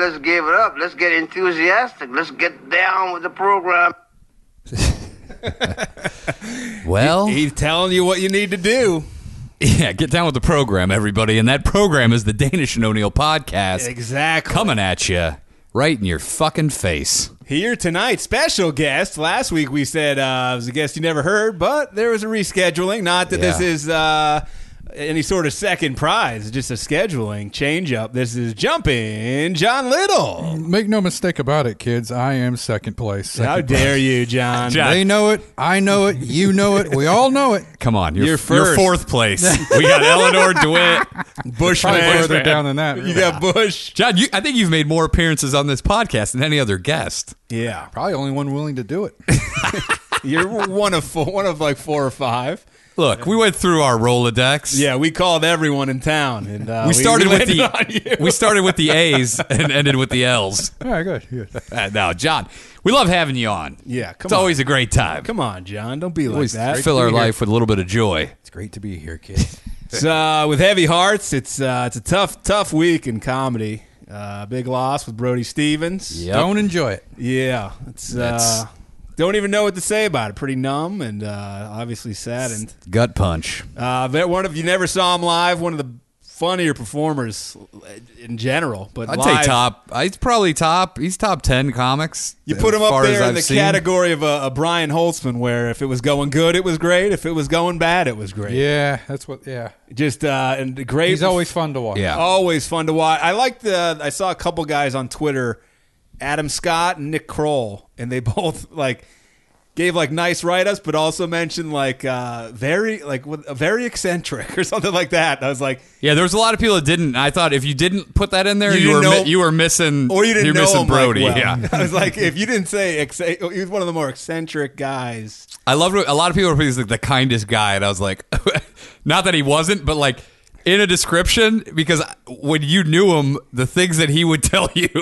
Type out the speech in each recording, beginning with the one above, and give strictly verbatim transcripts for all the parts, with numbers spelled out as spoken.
let's give it up. Let's get enthusiastic. Let's get down with the program. Well, he, he's telling you what you need to do. Yeah, get down with the program, everybody. And that program is the Danish and O'Neill podcast. Exactly. Coming at you right in your fucking face. Here tonight, special guest. Last week we said uh, it was a guest you never heard, but there was a rescheduling. Not that Yeah. this is uh, any sort of second prize, just a scheduling change up. This is Jumpin' John Little. Make no mistake about it, kids. I am second place. Second How dare place. you, John? John. They know it. I know it. You know it. We all know it. Come on, you're, You're you're first. fourth place. We got Eleanor DeWitt. Probably Bushman. further down than that. You got Bush. John, you, I think you've made more appearances on this podcast than any other guest. Yeah. Probably only one willing to do it. You're one of four, one of like four or five. Look, we went through our Rolodex. Yeah, we called everyone in town, and uh, We started with landed on the you. we started with the A's and ended with the L's. All right, good. good. Uh, no, John, we love having you on. Yeah, come it's on. always a great time. Come on, John. Don't be like Always that. fill our to be here. life with a little bit of joy. It's great to be here, kids. So, uh, with heavy hearts, it's uh, it's a tough tough week in comedy. Uh, big loss with Brody Stevens. Yep. Don't enjoy it. Yeah, it's That's- uh, don't even know what to say about it. Pretty numb and uh, obviously saddened. Gut punch. Uh, but one of you never saw him live. One of the funnier performers in general, but I'd live, say top. He's probably top. He's top ten comics. You put as him up far as there in I've the seen. category of a, a Brian Holtzman, where if it was going good, it was great. If it was going bad, it was great. Yeah, that's what. Yeah, Just uh, and great. he's always fun to watch. Yeah. always fun to watch. I like the. I saw a couple guys on Twitter, Adam Scott and Nick Kroll, and they both like gave like nice write-ups, but also mentioned like uh, very like with- very eccentric or something like that. I was like, Yeah, there was a lot of people that didn't. I thought if you didn't put that in there, You you, were didn't know- mi- you were missing. or you didn't you're know missing him Brody. Like, well. Yeah, I was like, if you didn't say ex- he was one of the more eccentric guys. I love a lot of people were he's like the kindest guy, and I was like, not that he wasn't, but like in a description, because when you knew him, the things that he would tell you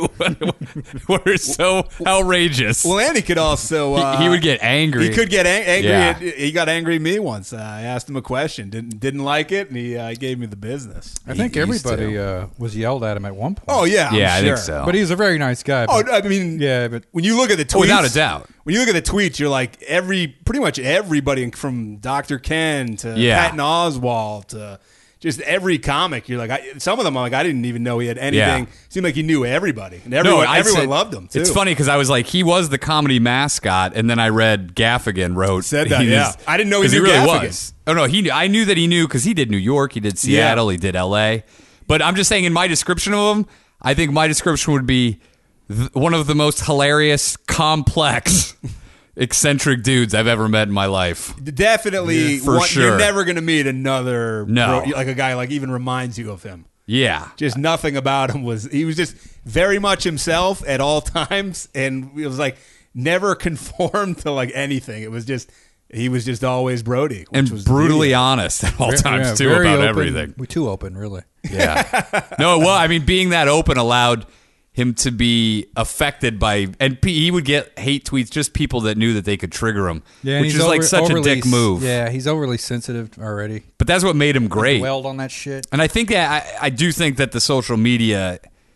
were so outrageous. Well, and he could also uh, he, he would get angry. He could get ang- angry. Yeah. At, he got angry at me once. Uh, I asked him a question, didn't didn't like it, and he uh, gave me the business. I think He used everybody to. uh, was yelled at him at one point. Oh yeah, I'm Yeah, I sure. think so. but he's a very nice guy. Oh, But, I mean, yeah, but when you look at the tweets, Oh, without a doubt. when you look at the tweets, you're like every pretty much everybody from Doctor Ken to Yeah. Patton Oswalt to just every comic. You're like, I, some of them, I'm like, I didn't even know he had anything. Yeah. Seemed like he knew everybody, and everyone, I everyone said- loved him too. It's funny because I was like, he was the comedy mascot, and then I read Gaffigan wrote Said that, he yeah. was- I didn't know he 'cause knew really Gaffigan. was. Oh no, he knew, I knew that he knew because he did New York, he did Seattle, he did L A. But I'm just saying, in my description of him, I think my description would be th- one of the most hilarious, complex, eccentric dudes I've ever met in my life. Definitely, Yeah, for one, sure. You're never going to meet another No. bro- like a guy like even reminds you of him. Yeah, Just nothing about him was. He was just very much himself at all times, and it was like never conformed to like anything. It was just he was just always Brody, which and was brutally the- honest at all Ve- times yeah, too very about open. everything. We're too open, really. Yeah. No, well, I mean, being that open allowed him to be affected by, and P- he would get hate tweets, just people that knew that they could trigger him, Yeah, and which he's is like over- such a overly dick s- move. Yeah, he's overly sensitive already. But that's what made him great. Dwelled on that shit. And I think that I, I do think that the social media,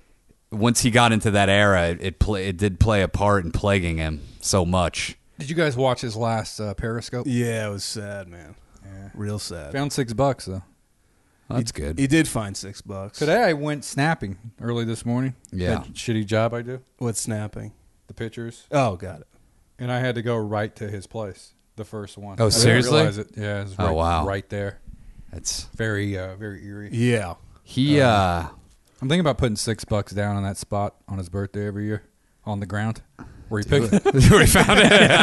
once he got into that era, it it, play, it did play a part in plaguing him so much. Did you guys watch his last uh, Periscope? Yeah, it was sad, man. Yeah. Real sad. Found six bucks though. That's good. He did find six bucks. Today I went snapping early this morning. Yeah. That shitty job I do. What's snapping? The pictures. Oh, got it. And I had to go right to his place. The first one. Oh, I didn't seriously? realize it. Yeah, it was Oh, right, wow. right there. That's Very, uh, very eerie. Yeah. he. uh I'm thinking about putting six bucks down on that spot on his birthday every year on the ground where he picked it. Where he found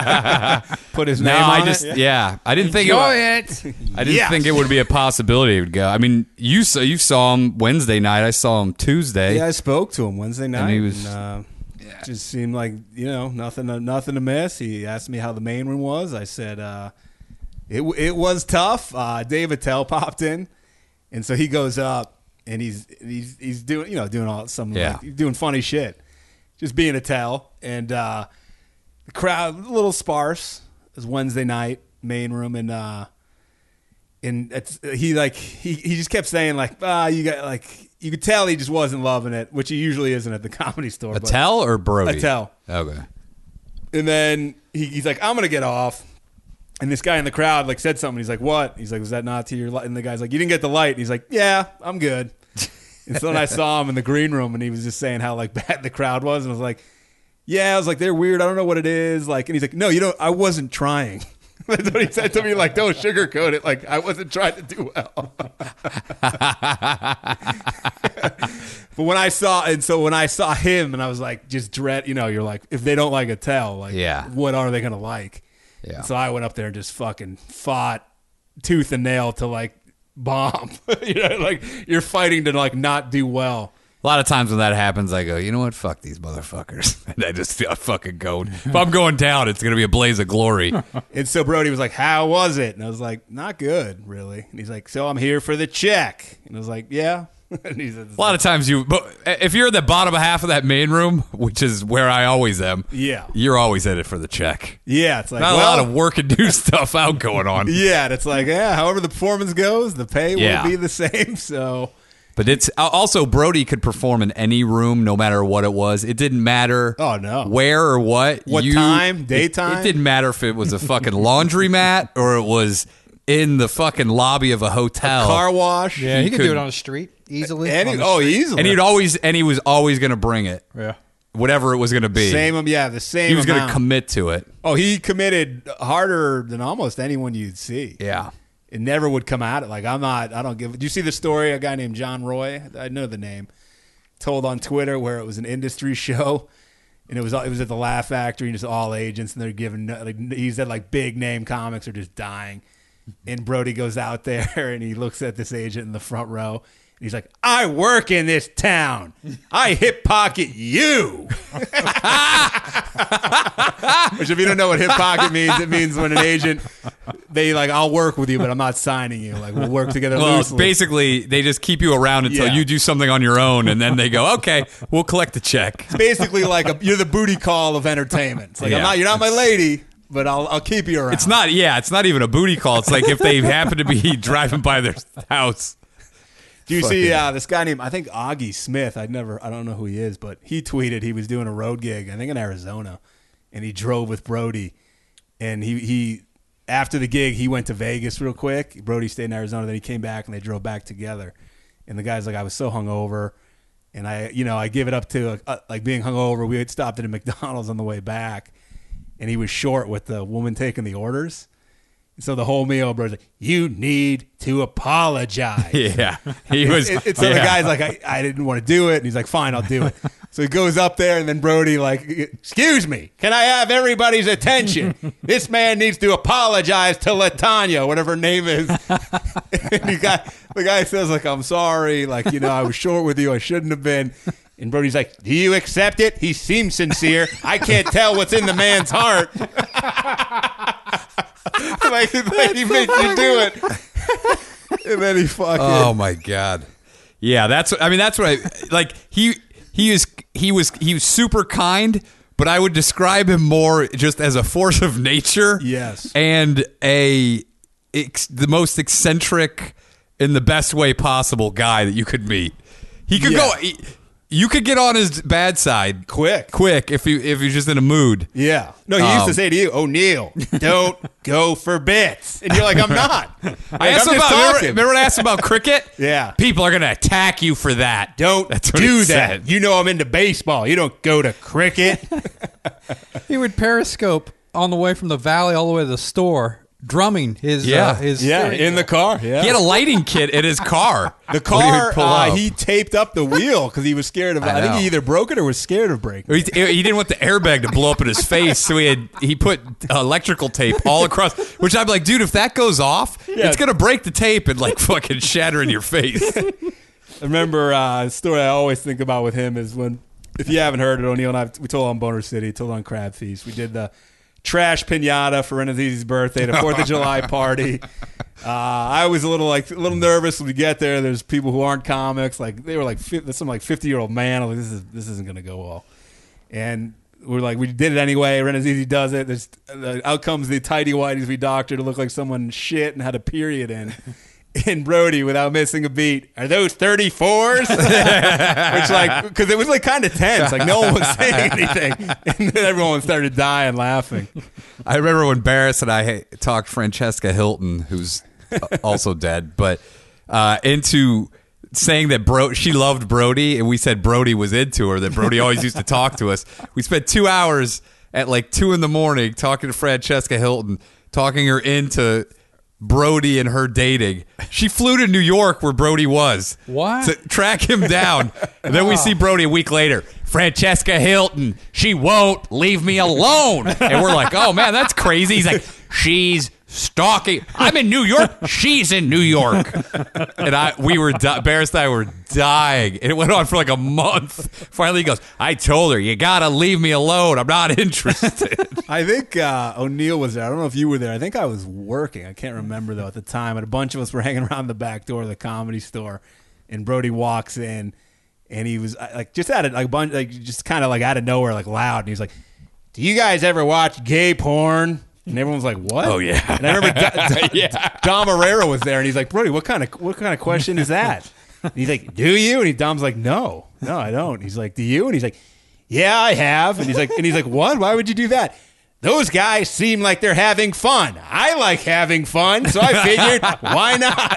it. Put his No, name I on just it. yeah, I didn't think it. Enjoy Was, it. I didn't Yes. think it would be a possibility he would go. I mean, you saw you saw him Wednesday night. I saw him Tuesday. Yeah, I spoke to him Wednesday night. he was- and, uh, just seemed like you know nothing, to, nothing to miss. He asked me how the main room was. I said uh, it it was tough. Uh, Dave Attell popped in, and so he goes up and he's he's he's doing you know doing all some Yeah. like, doing funny shit, just being Attell, and uh, the crowd a little sparse. It was Wednesday night main room, and uh, and it's, he like he he just kept saying like ah you got like you could tell he just wasn't loving it, which he usually isn't at the Comedy Store. but- Attell or Brody? Attell. Okay. And then he, he's like, I'm going to get off. And this guy in the crowd like said something. He's like, what? He's like, was that not to your light? And the guy's like, you didn't get the light. And he's like, yeah, I'm good. And so then I saw him in the green room and he was just saying how like bad the crowd was. And I was like, yeah, I was like, they're weird. I don't know what it is. Like, and he's like, no, you don't. I wasn't trying. That's what he said to me. Like, don't sugarcoat it. Like, I wasn't trying to do well. But when I saw, and so when I saw him, and I was like, just dread. You know, you're like, if they don't like Attell, like, Yeah. what are they gonna like? Yeah. And so I went up there and just fucking fought tooth and nail to like bomb. You know, like you're fighting to like not do well. A lot of times when that happens, I go, you know what? Fuck these motherfuckers. And I just I fucking go. If I'm going down, it's going to be a blaze of glory. And so Brody was like, how was it? And I was like, not good, really. And he's like, so I'm here for the check. And I was like, yeah. And he said, A lot of times you, but if you're in the bottom half of that main room, which is where I always am, Yeah. you're always in it for the check. yeah, it's like, Not well, a lot of work and new stuff out going on. yeah, and it's like, yeah, however the performance goes, the pay Yeah. will be the same. So But it's also Brody could perform in any room, no matter what it was. It didn't matter. Oh, no. Where or what. What time? Daytime? It, it didn't matter if it was a fucking laundromat or it was in the fucking lobby of a hotel. car wash. Yeah, He he, could, could- do it on the street easily. And on he, the oh, street. easily. and he'd always and he was always going to bring it, Yeah. whatever it was going to be. Same, yeah, the same. he was going to amount. commit to it. Oh, he committed harder than almost anyone you'd see. Yeah. It never would come out. Like, I'm not, I don't give. Do you see the story? A guy named John Roy, I know the name, told on Twitter where it was an industry show. And it was it was at the Laugh Factory, and just all agents, and they're giving, like, he said, like, big name comics are just dying. And Brody goes out there and he looks at this agent in the front row. And he's like, I work in this town. I hip pocket you. Which, if you don't know what hip pocket means, it means when an agent, they like, I'll work with you, but I'm not signing you. Like, we'll work together Well, loosely. basically, they just keep you around until Yeah. you do something on your own, and then they go, okay, we'll collect the check. It's basically like a, you're the booty call of entertainment. It's like, I'm Yeah. not, you're not my lady, but I'll I'll keep you around. It's not, yeah, it's not even a booty call. It's like if they happen to be driving by their house. Do you see Fucking- uh, this guy named, I think, Augie Smith? I never, I don't know who he is, but he tweeted he was doing a road gig, I think in Arizona, and he drove with Brody. And he, he after the gig, he went to Vegas real quick. Brody stayed in Arizona, then he came back, and they drove back together. And the guy's like, I was so hungover, and I, you know, I give it up to uh, like being hungover. We had stopped at a McDonald's on the way back, and he was short with the woman taking the orders. So the whole meal, bro's like, you need to apologize. Yeah. He was. It, it's so the yeah. guy's like, I, I didn't want to do it. And he's like, fine, I'll do it. So he goes up there, and then Brody like, excuse me, can I have everybody's attention? This man needs to apologize to LaTanya, whatever her name is. And the guy, the guy says like, I'm sorry. Like, you know, I was short with you. I shouldn't have been. And Brody's like, do you accept it? He seems sincere. I can't tell what's in the man's heart. like, like he makes you do it. And then he fucking. Oh my god. Yeah, that's. I mean, that's what I like. He he is he was he was super kind, but I would describe him more just as a force of nature. Yes. and a ex, the most eccentric, in the best way possible, guy that you could meet. He could Yeah. go. He, you could get on his bad side Quick. quick if you if you're just in a mood. Yeah. No, he used Um, to say to you, O'Neill, don't go for bits. And you're like, I'm not. Like, I asked I'm him just about. Remember, talking. remember when I asked him about cricket? Yeah. People are gonna attack you for that. Don't That's what do he that. said. You know I'm into baseball. You don't go to cricket. He would periscope on the way from the valley all the way to the store, drumming his Yeah. uh, his yeah, steering in the wheel. car. Yeah. He had a lighting kit in his car. the when he would car, pull uh, up. he taped up the wheel because he was scared of it. I I, think know. he either broke it or was scared of breaking Or He, he didn't want the airbag to blow up in his face, so he had he put electrical tape all across. Which I'm like, dude, if that goes off, Yeah. it's gonna break the tape and like fucking shatter in your face. I remember uh, a story I always think about with him is when, if you haven't heard it, O'Neill and I, we told on Boner City, told on Crab Feast. We did the trash pinata for Renazizi's birthday, the Fourth of July party. Uh, I was a little like a little nervous when we get there. There's people who aren't comics, like they were like fi- some like fifty year old man. I'm like, this is this isn't gonna go well, and we're like, we did it anyway. Renazizi does it. There's uh, out comes the tidy whities we doctored to look like someone shit and had a period in. And Brody, without missing a beat, are those thirty-fours? Which, like, because it was like kind of tense. Like, no one was saying anything. And then everyone started dying laughing. I remember when Barris and I talked Francesca Hilton, who's also dead, but uh, into saying that Bro she loved Brody, and we said Brody was into her, that Brody always used to talk to us. We spent two hours at like two in the morning talking to Francesca Hilton, talking her into Brody and her dating. She flew to New York where Brody was. What? To track him down. And then we see Brody a week later. Francesca Hilton, she won't leave me alone. And we're like, oh man, that's crazy. He's like, she's stalking. I'm in New York. She's in New York. And I, we were, di- Barris and I were dying. And it went on for like a month. Finally he goes, I told her, you gotta leave me alone. I'm not interested. I think uh, O'Neill was there. I don't know if you were there. I think I was working. I can't remember, though, at the time. And a bunch of us were hanging around the back door of the Comedy Store. And Brody walks in. And he was like, just out of like, bunch, like just kind of like out of nowhere, like loud. And he's like, do you guys ever watch gay porn? And everyone's like, what? Oh, yeah. And I remember Dom, yeah. Dom Herrera was there. And he's like, Brody, what kind of what kind of question is that? And he's like, do you? And he, Dom's like, no, no, I don't. He's like, do you? And he's like, yeah, I have. And he's like, and he's like, what? Why would you do that? Those guys seem like they're having fun. I like having fun, so I figured, why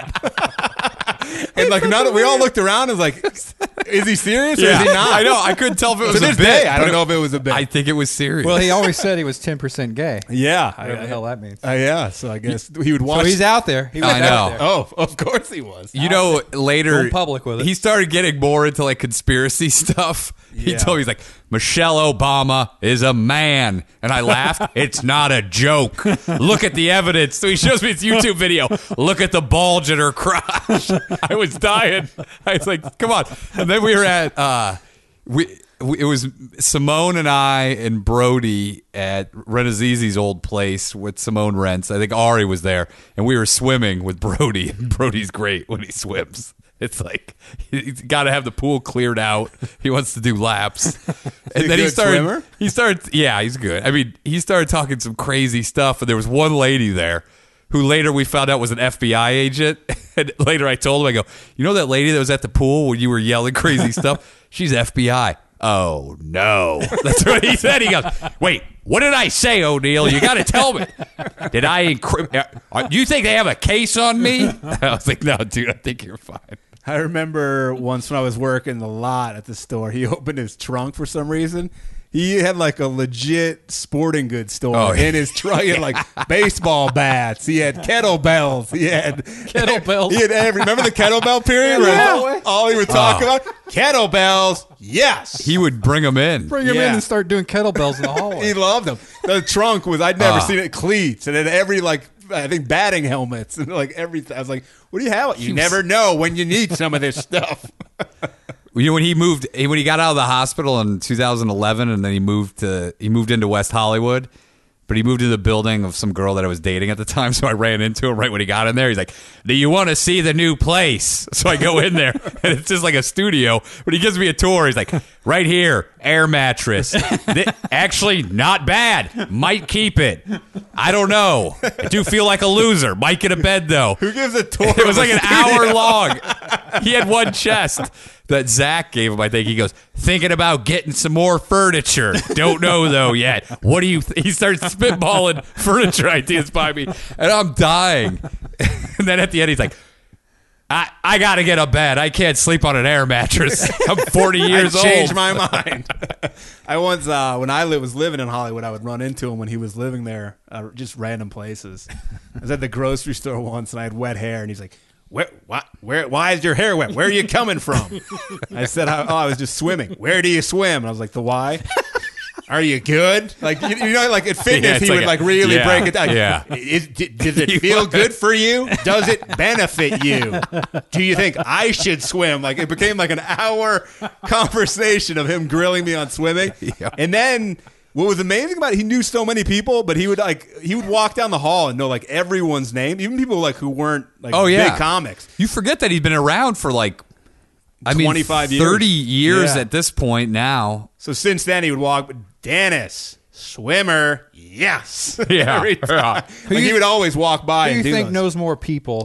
not? And like, none of, we all looked around and was like, is he serious or Yeah. is he not? I know. I couldn't tell if it was To a this bit. day, I but don't know if it was a bit. I think it was serious. Well, he always said he was ten percent gay. yeah. Whatever I, the hell that means. uh, yeah, so I guess he would watch. So he's out there. He was I out know. there. Oh, of course he was. You know, later Going public with it. he started getting more into like conspiracy stuff. He Yeah. told me, he's like, Michelle Obama is a man. And I laughed. It's not a joke. Look at the evidence. So he shows me his YouTube video. Look at the bulge in her crotch. I was dying. I was like, come on. And then we were at, uh, we, we it was Simone and I and Brody at Renazizi's old place with Simone rents. I think Ari was there. And we were swimming with Brody. And Brody's great when he swims. It's like he's got to have the pool cleared out. He wants to do laps, and he a then he good started. swimmer? He started. Yeah, he's good. I mean, he started talking some crazy stuff, and there was one lady there who later we found out was an F B I agent. And later I told him, I go, you know that lady that was at the pool when you were yelling crazy stuff? She's F B I. Oh no, that's what he said. He goes, wait, what did I say, O'Neill? You got to tell me. Did I? Incri- uh, do you think they have a case on me? I was like, no, dude, I think you're fine. I remember once when I was working the lot at the store, he opened his trunk for some reason. He had like a legit sporting goods store Oh, yeah. in his trunk. He had like baseball bats. He had kettlebells. He had Kettlebells. He had every. Remember the kettlebell period? Yeah. Where all he would talk about kettlebells. Yes, He would bring them in. Bring him Yeah. in and start doing kettlebells in the hallway. he loved them. The trunk was I'd never Ah. seen it cleats and then every like I think batting helmets and like everything. I was like, what do you have? You never know when you need some of this stuff. You know, when he moved, when he got out of the hospital in two thousand eleven, and then he moved to he moved into West Hollywood, but he moved into the building of some girl that I was dating at the time. So I ran into him right when he got in there. He's like, "Do you want to see the new place?" So I go in there, and it's just like a studio. But he gives me a tour. He's like, "Right here, air mattress. Th- Actually, not bad. Might keep it. I don't know. I do feel like a loser. Might get a bed though." Who gives a tour? It was of like a an studio? hour long. He had one chest that Zach gave him, I think. He goes, thinking about getting some more furniture. Don't know, though, yet. What do you... Th-? He starts spitballing furniture ideas by me, and I'm dying. And then at the end, he's like, I, I got to get a bed. I can't sleep on an air mattress. I'm forty years I old. changed my mind. I once, uh, when I li- was living in Hollywood, I would run into him when he was living there, uh, just random places. I was at the grocery store once, and I had wet hair, and he's like, "Where? Why? Where? Why is your hair wet? Where are you coming from?" I said, "Oh, I was just swimming." "Where do you swim?" And I was like, "The why." "Are you good?" Like you, you know, like at fitness, Yeah, it's he like would a- like really yeah, break it down. yeah. Is, d- does it feel good for you? Does it benefit you? Do you think I should swim? Like it became like an hour conversation of him grilling me on swimming, Yeah. and then. What was amazing about it, he knew so many people, but he would like he would walk down the hall and know like everyone's name, even people like who weren't like Oh, yeah. big comics. You forget that he's been around for like, I mean, twenty-five years. thirty years Yeah. at this point now. So since then he would walk, Dennis, swimmer, yes. Yeah. Every time. Like, he would always walk by Who do and you do think those. knows more people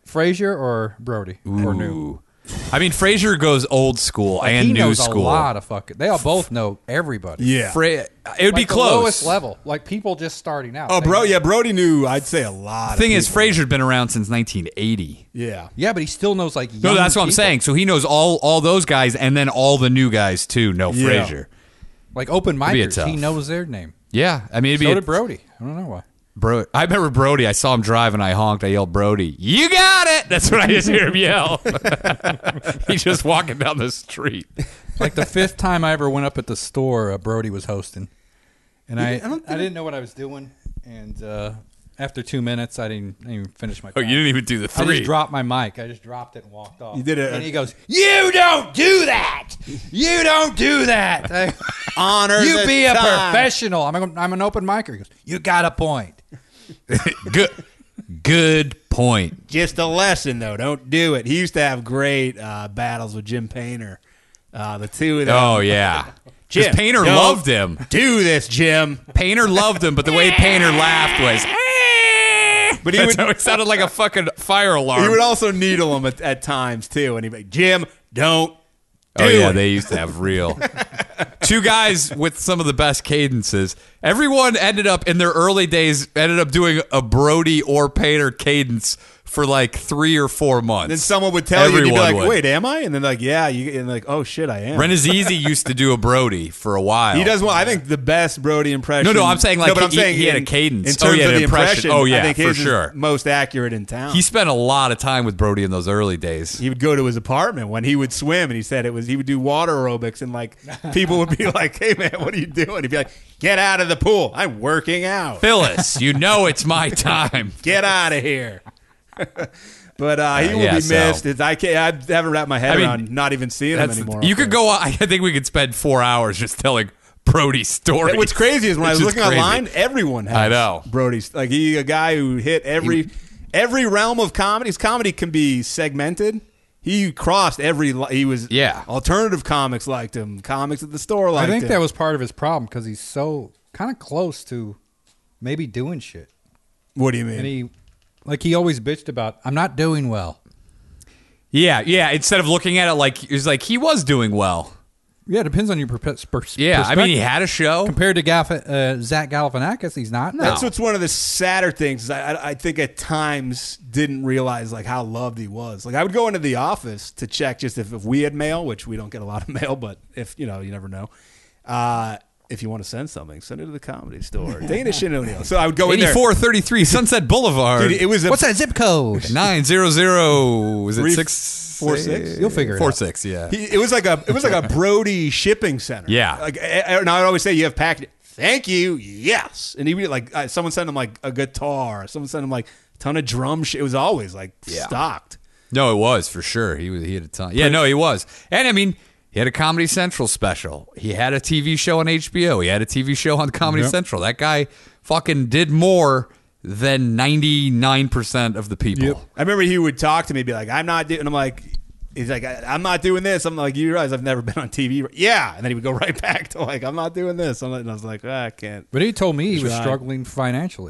Frazier or Brody or New? Ooh. I mean, Frazier goes old school Like, and he new knows school. a lot of fucking. They all both know everybody. Yeah. Fra- it would be Like the close. lowest level, like people just starting out. Oh, They bro, know. yeah, Brody knew. I'd say a lot. The thing of is, people. Frazier's been around since nineteen eighty. Yeah. Yeah, but he still knows like. No, young that's what I'm people. saying. So he knows all all those guys, and then all the new guys too know Yeah. Frazier. Like open It'd be a micers, tough. he knows their name. Yeah, I mean, it'd be So a- did Brody. I don't know why. Bro, I remember Brody. I saw him drive and I honked. I yelled, "Brody, you got it!" That's what I just hear him yell. He's just walking down the street. Like the fifth time I ever went up at the store, uh, Brody was hosting, and I I don't I, didn't know what I was doing, and uh, after two minutes, I didn't, I didn't even finish my. Oh, you didn't even do the I three. just dropped my mic. I just dropped it and walked off. You did it- and he goes, "You don't do that. You don't do that. I- Honor. you the be a time. professional." I'm a, I'm an open micer. He goes, "You got a point." Good, good point. Just a lesson, though. Don't do it. He used to have great uh, battles with Jim Painter. Uh, the two of them. Oh yeah, Jim, because Painter don't loved him. Do this, Jim. Painter loved him, but the way Painter laughed was. But he That's would- how it sounded like a fucking fire alarm. He would also needle him at, at times too, and he'd be like, "Jim, don't do Oh yeah, it." they used to have real two guys with some of the best cadences. Everyone ended up in their early days ended up doing a Brody or Painter cadence for like three or four months. Then someone would tell you, and you'd be Everyone like, would. "Wait, am I?" And then like, "Yeah," you and like, "Oh shit, I am." Renazizi used to do a Brody for a while. He does well. I think the best Brody impression. No, no, I'm saying, like, no, but I'm he- saying he had a in- cadence. In Oh, terms he had of the an impression. impression, Oh, yeah, I think for his is sure. most accurate in town. He spent a lot of time with Brody in those early days. He would go to his apartment when he would swim, and he said it was he would do water aerobics, and like people would be like, "Hey man, what are you doing?" He'd be like, "Get out of the pool! I'm working out. Phyllis, you know it's my time. Get out of here." But uh, he Uh, will yeah, be so- missed. It's, I can't. I haven't wrapped my head I mean, around not even seeing him That's anymore. you could go. I think we could spend four hours just telling Brody stories. What's crazy is when I It's was just looking crazy. online, everyone has I know. Brody's like he a guy who hit every every realm of comedy. His comedy can be segmented. He crossed every. li- He was Yeah. Alternative comics liked him. Comics at the store I liked think him. that was part of his problem because he's so kind of close to maybe doing shit, What do you mean? and he like he always bitched about I'm not doing well. Yeah, yeah. Instead of looking at it like it was like he was doing well. Yeah, it depends on your per- pers- Yeah, I mean he perspective. had a show. Compared to Gaff- uh, Zach Galifianakis, he's not. No. That's what's one of the sadder things. Is I, I I think at times didn't realize like how loved he was. Like I would go into the office to check just if, if we had mail, which we don't get a lot of mail, but if you know, you never know. Uh, if you want to send something, send it to the Comedy Store, Danish and O'Neill. So I would go in there. eighty-four thirty-three Sunset Boulevard. Dude, it was a, What's that zip code? nine zero zero. Was it Three, six four, six? You'll figure it Four out. six. Yeah. He, it was like a it was like a Brody shipping center. Yeah. Like, and I would always say, "You have packed. Thank you. Yes." And he would like uh, someone sent him like a guitar. Someone sent him like a ton of drum. Sh- it was always like Yeah. stocked. No, it was for sure. He was. He had a ton. Yeah, no, he was. And I mean, he had a Comedy Central special. He had a T V show on H B O. He had a T V show on Comedy Yep. Central. That guy fucking did more than ninety-nine percent of the people. Yep. I remember he would talk to me, be like, "I'm not doing." And I'm like, "He's like, I, I'm not doing this." I'm like, "You realize I've never been on T V?" Yeah, and then he would go right back to like, "I'm not doing this." I'm like, and I was like, ah, "I can't." But he told me he was Right. struggling financially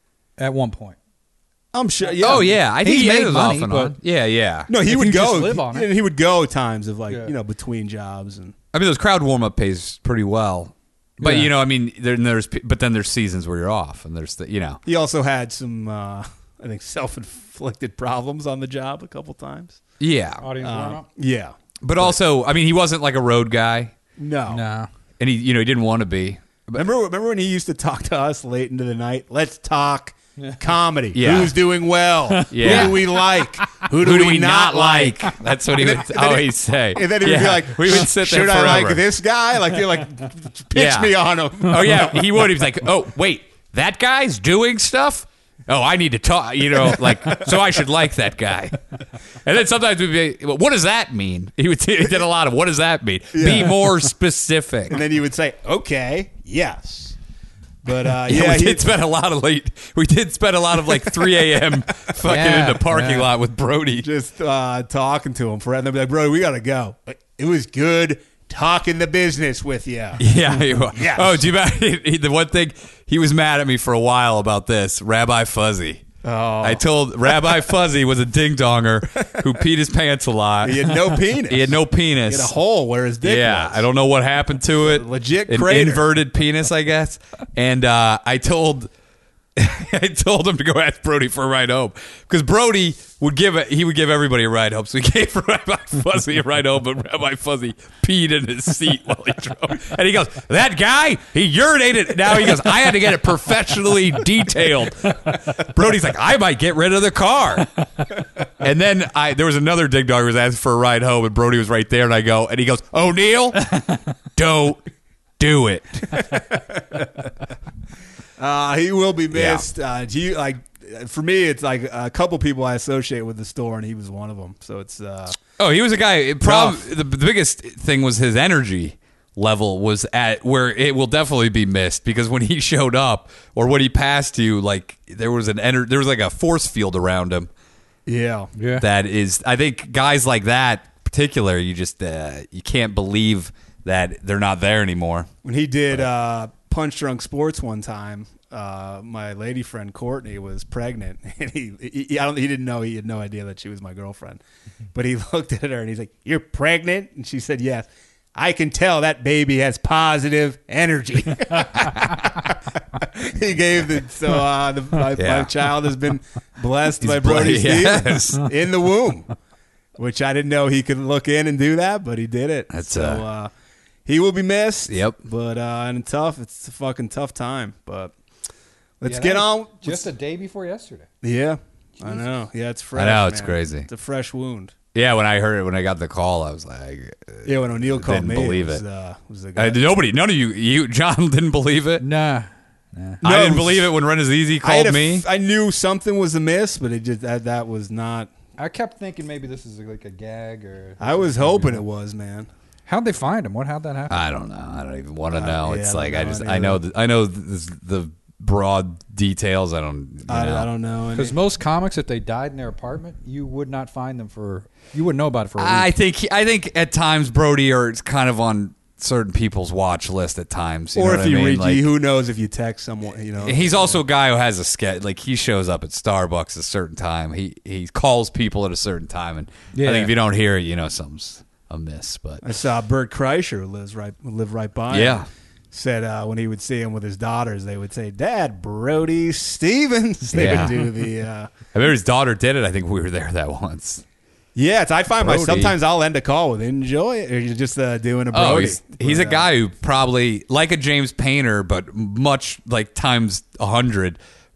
at one point. I'm sure. Yeah. Oh yeah, I think He's he made was money, off and but- on. Yeah, yeah. No, he If would you just go. live on it. and he would go times of like Yeah. you know between jobs and. I mean, those crowd warm up pays pretty well. But Yeah. you know, I mean, there, there's but then there's seasons where you're off, and there's the, you know. He also had some, uh, I think, self-inflicted problems on the job a couple times. Yeah, Audience Uh, warm-up? yeah. but also, I mean, he wasn't like a road guy, No. No. and he you know he didn't want to be. Remember, remember when he used to talk to us late into the night? Let's talk comedy. Yeah. Who's doing well? Yeah. Who do we like? Who do, Who do we, we not like? That's what he And would then- and then always say. And then he would Yeah. be like, we would sit there should I forever. like this guy? Like, you're like, pitch Yeah. me on him. Oh yeah, he would. He was like, "Oh wait, that guy's doing stuff. Oh, I need to talk. You know, like, so I should like that guy." And then sometimes we'd be, well, "What does that mean?" He would. He did a lot of, "What does that mean?" Be more specific. And then you would say, okay, yes. But uh, Yeah, yeah, we he, did spend a lot of late. We did spend a lot of like three a.m. fucking Yeah, in the parking yeah. lot with Brody. just uh, talking to him for and they'd be like, bro, we gotta go. Like, it was good talking the business with you. Yeah. he wa- Yes. Oh, do you remember he- the one thing he was mad at me for a while about this? Rabbi Fuzzy. Oh. I told Rabbi Fuzzy was a ding donger who peed his pants a lot. He had no penis. He had no penis. He had a hole where his dick Yeah, was. I don't know what happened to it. Legit An crater. inverted penis, I guess. And uh, I told, I told him to go ask Brody for a ride home because Brody would give it. He would give everybody a ride home. So he gave Rabbi Fuzzy a ride home, but Rabbi Fuzzy peed in his seat while he drove. And he goes, "That guy, he urinated." Now he goes, "I had to get it professionally detailed." Brody's like, "I might get rid of the car." And then I there was another dig dog who was asking for a ride home, and Brody was right there, and I go, and he goes, "O'Neal, don't do it." Uh, he will be missed. Uh, do you like? For me, it's like a couple people I associate with the store, and he was one of them. So it's uh, Oh, he was a guy. Prob- the, the biggest thing was his energy level was at where it will definitely be missed because when he showed up or when he passed you, like there was an ener- there was like a force field around him. yeah, Yeah. That is, I think guys like that, particular, you just uh, you can't believe that they're not there anymore. when he did uh, Punch Drunk Sports one time, uh, my lady friend Courtney was pregnant, and he, he I don't he didn't know he had no idea that she was my girlfriend, but he looked at her and he's like, "You're pregnant?" And she said, "Yes." "I can tell that baby has positive energy." He gave the so uh, the, my, Yeah. my child has been blessed He's by Brody ble- yes. Stevens in the womb, which I didn't know he could look in and do that, but he did it. That's, so. uh, Uh, he will be missed. Yep. But uh, and tough. It's a fucking tough time. But let's Yeah, get that was on. Just a day before yesterday. Yeah, I know. Yeah, it's fresh. I know, it's man. crazy. It's a fresh wound. Yeah, when I heard it, when I got the call, I was like, uh, Yeah, when O'Neal called Didn't me, believe it was, it. uh, was the guy. uh, nobody, none of you, you, John, didn't believe it. Nah. I No. didn't believe it when Renazizi I, had called a f- me. I knew something was amiss, but it just that, that was not. I kept thinking maybe this is like a gag or. I was hoping it was, man. How'd they find him? What? How'd that happen? I don't know. I don't even want to Uh, know. yeah, It's I like don't I know just any I of know that. th- I know this, the broad details. I don't. You I, know. I don't know. Because any- most comics, if they died in their apartment, you would not find them for. You wouldn't know about it for a week. I think I think at times Brody are kind of on certain people's watch list at times. You or know if what I you mean? read, Like, who knows if you text someone, you know. he's also a guy who has a sketch. Like he shows up at Starbucks at a certain time. He he calls people at a certain time, and Yeah. I think if you don't hear it, you know something's amiss. But I saw Bert Kreischer, who lives right, who lived right by. Yeah. him, said uh, when he would see him with his daughters, they would say, "Dad, Brody Stevens." They Yeah. would do the. Uh, I remember his daughter did it. I think we were there that once. yeah, it's, I find my Brody. sometimes I'll end a call with "enjoy it," or you're just uh, doing a Brody. Oh, he's, he's But, a uh, guy who probably like a James Painter, but much like times a hundred,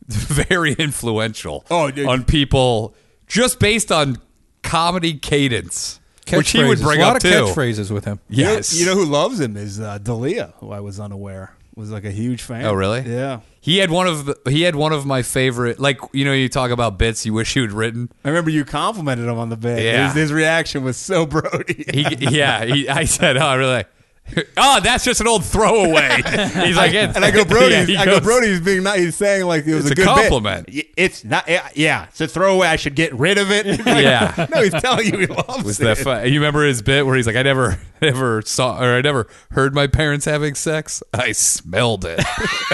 very influential. Oh, dude. on people just based on comedy cadence, which he would Catchphrases. bring a lot up of too. catchphrases with him. You know- Yes, You know who loves him is uh, Dalia, who I was unaware was like a huge fan. Oh, really? Yeah. he had one of the, he had one of my favorite. Like you know, you talk about bits you wish you had written. I remember you complimented him on the bit. Yeah. His, his reaction was so Brody. He, yeah, he, I said, oh, really? Oh, that's just an old throwaway. He's like, and I go, Brody. Yeah, he I go, goes, Brody's being not. He's saying like it was It's a a good compliment. bit. Y- It's not. Yeah, yeah, it's a throwaway. I should get rid of it. Yeah. no, he's telling you he loves Was it. that fun? You remember his bit where he's like, I never, never saw, or I never heard my parents having sex. I smelled it.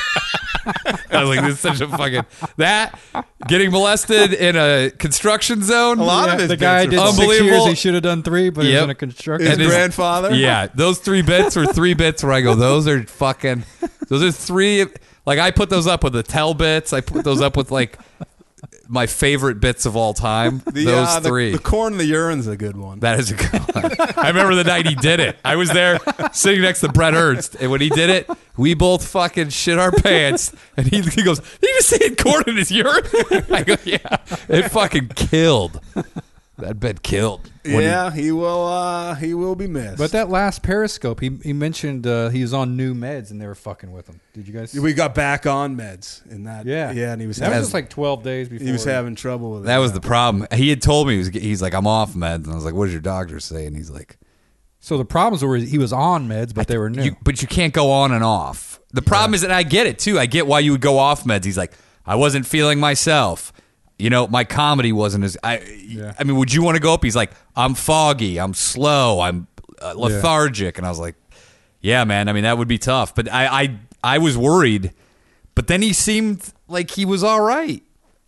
I was like, this is such a fucking that getting molested in a construction zone. A lot Yeah, of his the guy bits did are six Unbelievable. years. He should have done three, but he Yep. was in a construction. His And his- grandfather. Yeah, those three bits were three bits where I go, those are fucking, those are three. Like I put those up with the tell bits. I put those up with like my favorite bits of all time. The, those uh, the- three. The, corn and the urine's a good one. That is a good one. I remember the night he did it. I was there sitting next to Brett Ernst, and when he did it, we both fucking shit our pants. And he, he goes, "Did you just say corn in his urine?" I go, "Yeah." It fucking killed. That bit killed. When- yeah, he will. Uh, he will be missed. But that last Periscope, he he mentioned uh, he was on new meds and they were fucking with him. Did you guys? we got back on meds in that. yeah, yeah, and he was that having, was just like twelve days before. he was having trouble with it. That was the problem. He had told me he was, he's like, "I'm off meds," and I was like, "What does your doctor say?" And he's like, So the problems were he was on meds, but they were new. You, but you can't go on and off. The problem is that I get it too. I get why you would go off meds. He's like, I wasn't feeling myself. You know, my comedy wasn't as. I. Yeah. I mean, would you want to go up? He's like, I'm foggy. I'm slow. I'm uh, lethargic. And I was like, yeah, man. I mean, that would be tough. But I, I, I was worried. But then he seemed like he was all right.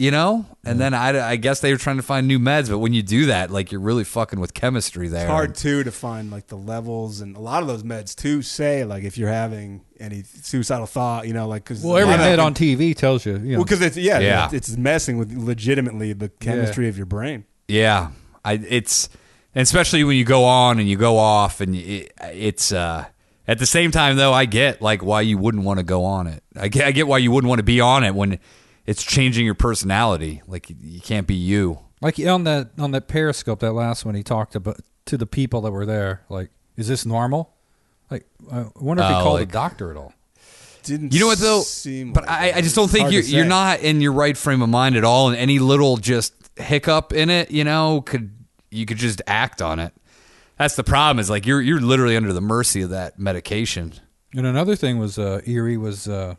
you know? And then I, I guess they were trying to find new meds, but when you do that, like, you're really fucking with chemistry there. It's hard too to find like the levels, and a lot of those meds too say like if you're having any suicidal thought, you know, like because Well, every med on T V tells you. you know. well, because it's yeah, Yeah. It's, it's messing with legitimately the chemistry of your brain. Yeah, I it's and especially when you go on and you go off, and it, it's uh, at the same time though. I get like why you wouldn't want to go on it. I get I get why you wouldn't want to be on it when it's changing your personality. Like you can't be you. Like on that on that Periscope, that last one, he talked about to the people that were there. Like, is this normal? Like, I wonder if he Oh, called like- a doctor at all. Didn't You know what though? seem But like I, it. I just don't It's think hard you're to you're say. not in your right frame of mind at all, and any little just hiccup in it, you know, could you could just act on it. That's the problem. Is like you're you're literally under the mercy of that medication. And another thing was uh, eerie was uh,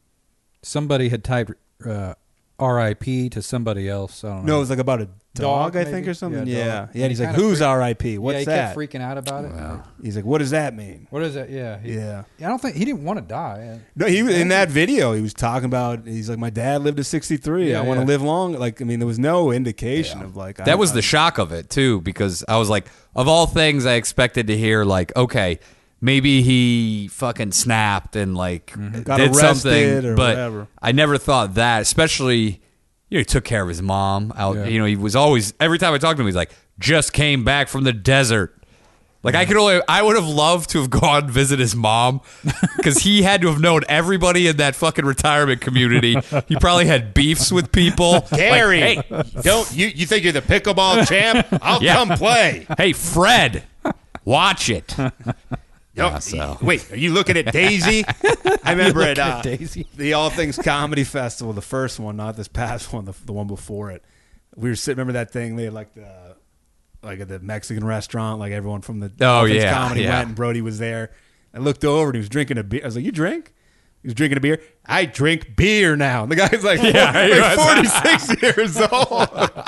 somebody had typed uh, R I P to somebody else. I don't know. No, it was like about a dog, Dog, I think, maybe? or something. Yeah, Yeah, dog. yeah. And he's He like, kinda "Who's freaked- R I P? What's yeah, he that?" kept freaking out about it. Like, He's like, "What does that mean?" what is that? Yeah, he, Yeah. I don't think he didn't want to die. No, he was in that video. He was talking about. He's like, "My dad lived to sixty-three. Yeah, I want to yeah. live long." Like, I mean, there was no indication of like I- That was I- the shock of it too, because I was like, of all things, I expected to hear like, okay, maybe he fucking snapped and like Got did arrested something, or but whatever. I never thought that. Especially, you know, he took care of his mom. Out, Yeah. you know, he was always every time I talked to him, he's like, just came back from the desert. Like I could only, I would have loved to have gone and visit his mom because he had to have known everybody in that fucking retirement community. He probably had beefs with people. Gary, Like, hey, don't you you think you're the pickleball champ? I'll Yeah. come play. hey, Fred, watch it. Don't- so. Wait, are you looking at Daisy? I remember at uh, Daisy. the All Things Comedy Festival, the first one, not this past one, the, the one before it. We were sitting. Remember that thing? They had like the like at the Mexican restaurant, like everyone from the Oh, All Things yeah, Comedy yeah. went, and Brody was there. I looked over and he was drinking a beer. I was like, "You drink?" He was drinking a beer. I drink beer now. And the guy's like, Yeah, he like was. forty-six years old.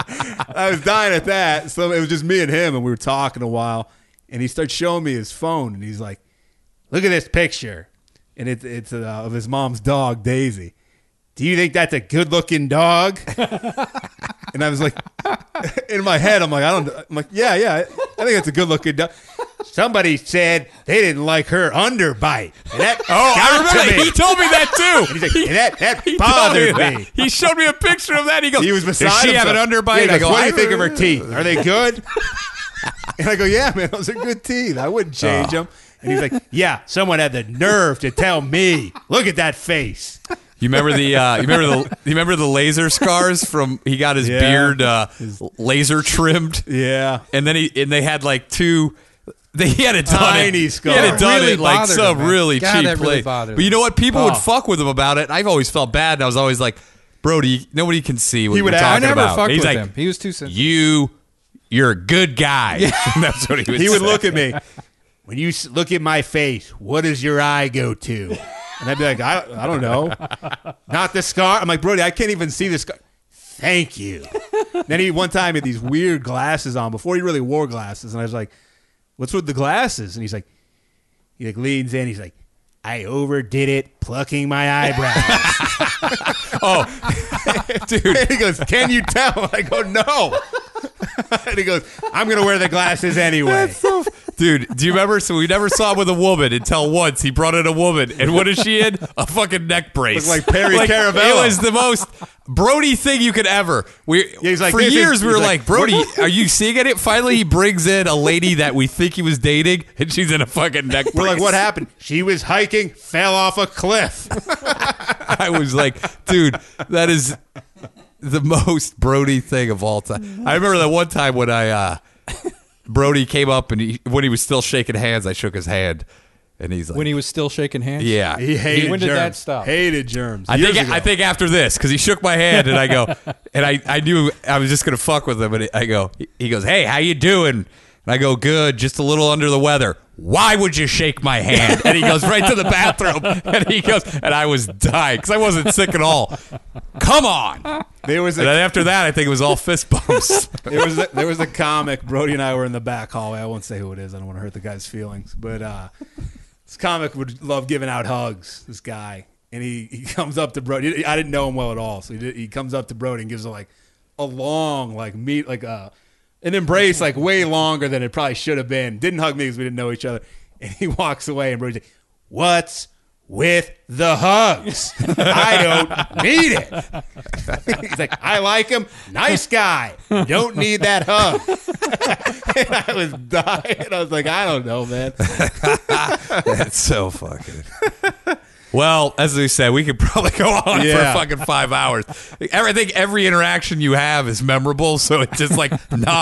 I was dying at that. So it was just me and him, and we were talking a while. And he starts showing me his phone, and he's like, "Look at this picture." And it's it's uh, of his mom's dog, Daisy. Do you think that's a good-looking dog? And I was like, in my head, I'm like, I don't. I'm like, yeah, yeah, I think that's a good-looking dog. Somebody said they didn't like her underbite. And that Oh, I got remember to that. me. He told me that too. And he's like, and that that He bothered told me. that. He showed me a picture of that. He goes, He was "Does beside she have an himself." underbite?" Yeah, he I goes, go, "What do "I you think of her teeth? Are they good? And I go, yeah, man, those are good teeth. I wouldn't change them. And he's like, yeah, someone had the nerve to tell me. Look at that face. You remember the uh, you remember the you remember the laser scars from he got his Yeah. beard uh, laser trimmed, Yeah. and then he and they had like two. They he had it done. Tiny it, scars. He had it done Really it like bothered some him, man. really God, cheap that really place. bothered But you him. know what? People Oh. would fuck with him about it. And I've always felt bad. And I was always like, Brody, nobody can see what He you're would ask- talking I never about. fucked He's with like, him. He was too sensitive. you, you're a good guy. That's what he would. He would say. look at me. When you s- look at my face, what does your eye go to? And I'd be like, I, I don't know. Not the scar? I'm like, Brody, I can't even see the scar. Thank you. Then he one time had these weird glasses on before he really wore glasses, and I was like, "What's with the glasses?" And he's like, He like leans in. He's like, I overdid it plucking my eyebrows. dude. and he goes, "Can you tell?" I go, "No." And he goes, I'm going to wear the glasses anyway. Dude, do you remember? So we never saw him with a woman until once he brought in a woman, and what is she in? A fucking neck brace, Looked like Perry Caravello. It was the most Brody thing you could ever. We he's like, for this is- years we he's were like, like, Brody, are you seeing it? Finally, he brings in a lady that we think he was dating, and she's in a fucking neck brace. We're like, "What happened?" She was hiking, fell off a cliff. I was like, dude, that is the most Brody thing of all time. I remember that one time when I uh, Brody came up and he, when he was still shaking hands, I shook his hand, and he's like, When he was still shaking hands? yeah, He hated When germs. did that stop? Hated germs. I Years think ago. I think after this, because he shook my hand and I go, and I, I knew I was just gonna fuck with him, and I go, he goes, "Hey, how you doing?" And I go, "Good, just a little under the weather." "Why would you shake my hand?" And he goes right to the bathroom, and he goes, and I was dying because I wasn't sick at all. Come on. There was And a then after that, I think it was all fist bumps. there was a, there was a comic. Brody and I were in the back hallway. I won't say who it is. I don't want to hurt the guy's feelings. But uh, this comic would love giving out hugs. This guy, and he, he comes up to Brody. I didn't know him well at all, so he did, he comes up to Brody and gives him like a long like meet like a an embrace like way longer than it probably should have been. Didn't hug me because we didn't know each other, and he walks away and Brody's like, "What's with the hugs? I don't need it." He's like, "I like him. Nice guy. Don't need that hug." And I was dying. I was like, I don't know, man. That's so fucking. Well, as we said, we could probably go on Yeah. for fucking five hours. I think every interaction you have is memorable, so it's just like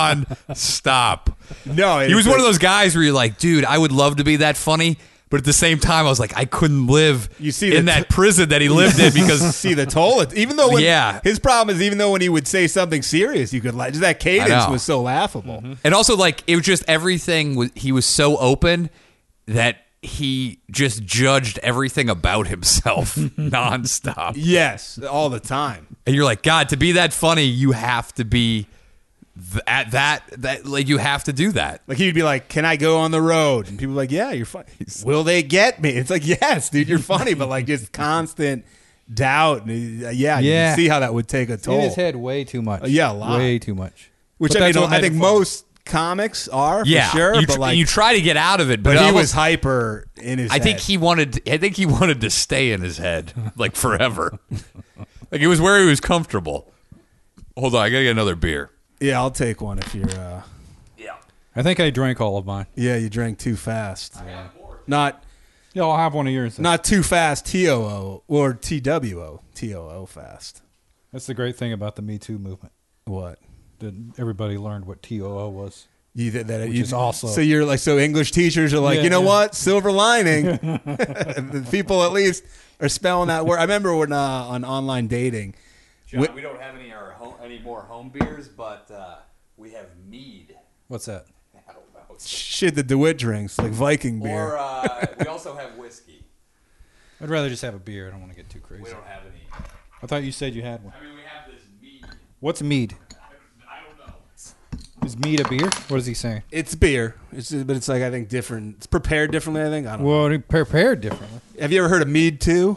non-stop. No, He was one of those guys where you're like, dude, I would love to be that funny, but at the same time, I was like, I couldn't live You see the in that t- prison that he lived in because see the toll. It, even though when, Yeah. his problem is even though when he would say something serious, you could like just that cadence know. was so laughable. And also, like, it was just everything. Was, he was so open that he just judged everything about himself nonstop. Yes, all the time. And you're like, God, to be that funny, you have to be th- at that. That like you have to do that. Like he'd be like, "Can I go on the road?" And people were like, "Yeah, you're funny." Will they get me? It's like, yes, dude, you're funny, but like just constant doubt. And he- yeah, you Yeah. can see how that would take a toll. In his head, way too much. Uh, yeah, a lot. Way too much. Which But I, that's mean, what I made think it funny. most comics are for Yeah, sure. You, but tr- like, you try to get out of it, but, but he almost- was hyper in his. I think head. he wanted. I think he wanted to stay in his head like forever. Like it was where he was comfortable. Hold on, I gotta get another beer. Yeah, I'll take one if you're. Uh, Yeah. I think I drank all of mine. yeah, you drank too fast. Not Yeah, I'll have one of yours. then. not too fast. T O O or T W O. T O O fast. That's the great thing about the Me Too movement. What? That everybody learned what T O O was. You that, that Which you, is also- so you're like so English teachers are like, Yeah, you know yeah. what, silver lining. The people at least are spelling that word. I remember when uh, on online dating. John, we- we don't have any our home, any more home beers, but uh, we have mead. What's that? I don't know. Shit, the DeWitt drinks like Viking beer. Or uh, we also have whiskey. I'd rather just have a beer. I don't want to get too crazy. We don't have any. I thought you said you had one. I mean, we have this mead. What's mead? I don't know. Is mead a beer? What is he saying? It's beer, it's just, but it's like I think different. It's prepared differently. I think. I don't know. Well, he prepared differently. Have you ever heard of mead too?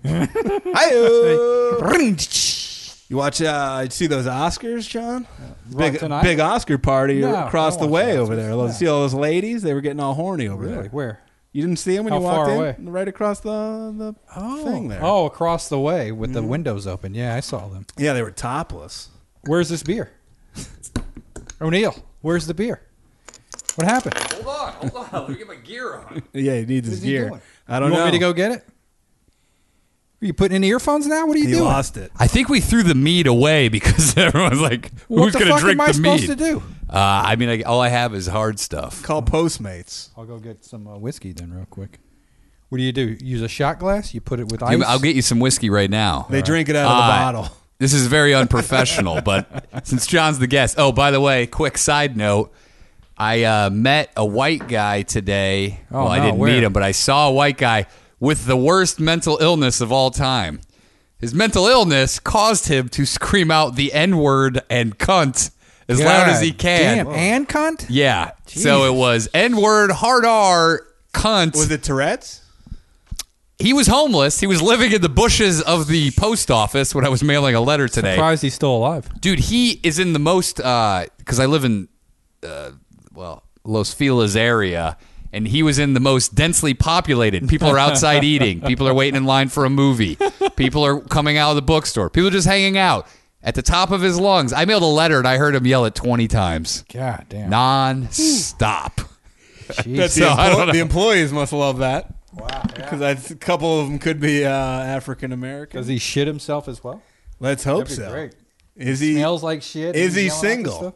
Hi-yo. You watch? Uh, you see those Oscars, John? Right Big tonight? big Oscar party No, across I the don't way watch over Oscars. there. No. See all those ladies? They were getting all horny over Really? there. Where? You didn't see them when How you walked far in? away? Right across the the Oh, thing there. oh, across the way with the windows open. Yeah, I saw them. Yeah, they were topless. Where's this beer? O'Neill, where's the beer? What happened? Hold on, hold on. Let me get my gear on. Yeah, he needs his is he gear. doing? I don't you know. want me to go get it? Are you putting in earphones now? What are you He doing? lost it. I think we threw the mead away because everyone's like, What "Who's the going to fuck drink am I the supposed mead?" to do? Uh, I mean, I, all I have is hard stuff. Call Postmates. I'll go get some uh, whiskey then, real quick. What do you do? Use a shot glass? You put it with You- ice? I'll get you some whiskey right now. They drink it out of the Uh, bottle. This is very unprofessional, but since John's the guest. Oh, by the way, quick side note. I uh, met a white guy today. Oh, well, I no, didn't where? meet him, but I saw a white guy with the worst mental illness of all time. His mental illness caused him to scream out the N-word and cunt as loud as he God can. Damn, and cunt? Yeah. So it was N-word, hard R, cunt. Was it Tourette's? He was homeless. He was living in the bushes of the post office when I was mailing a letter today. Surprised he's still alive. Dude, he is in the most, because I live in, uh, well, Los Feliz area, and he was in the most densely populated. People are outside eating. People are waiting in line for a movie. People are coming out of the bookstore. People are just hanging out at the top of his lungs. I mailed a letter, and I heard him yell it twenty times. God damn. Non-stop. Jeez. That's So, the, I don't emplo- know. the employees must love that. Wow. Because a couple of them could be uh, African American. Does he shit himself as well? Let's hope That'd be so. great. Is he? Smells like shit. Is and he he's yelling at single?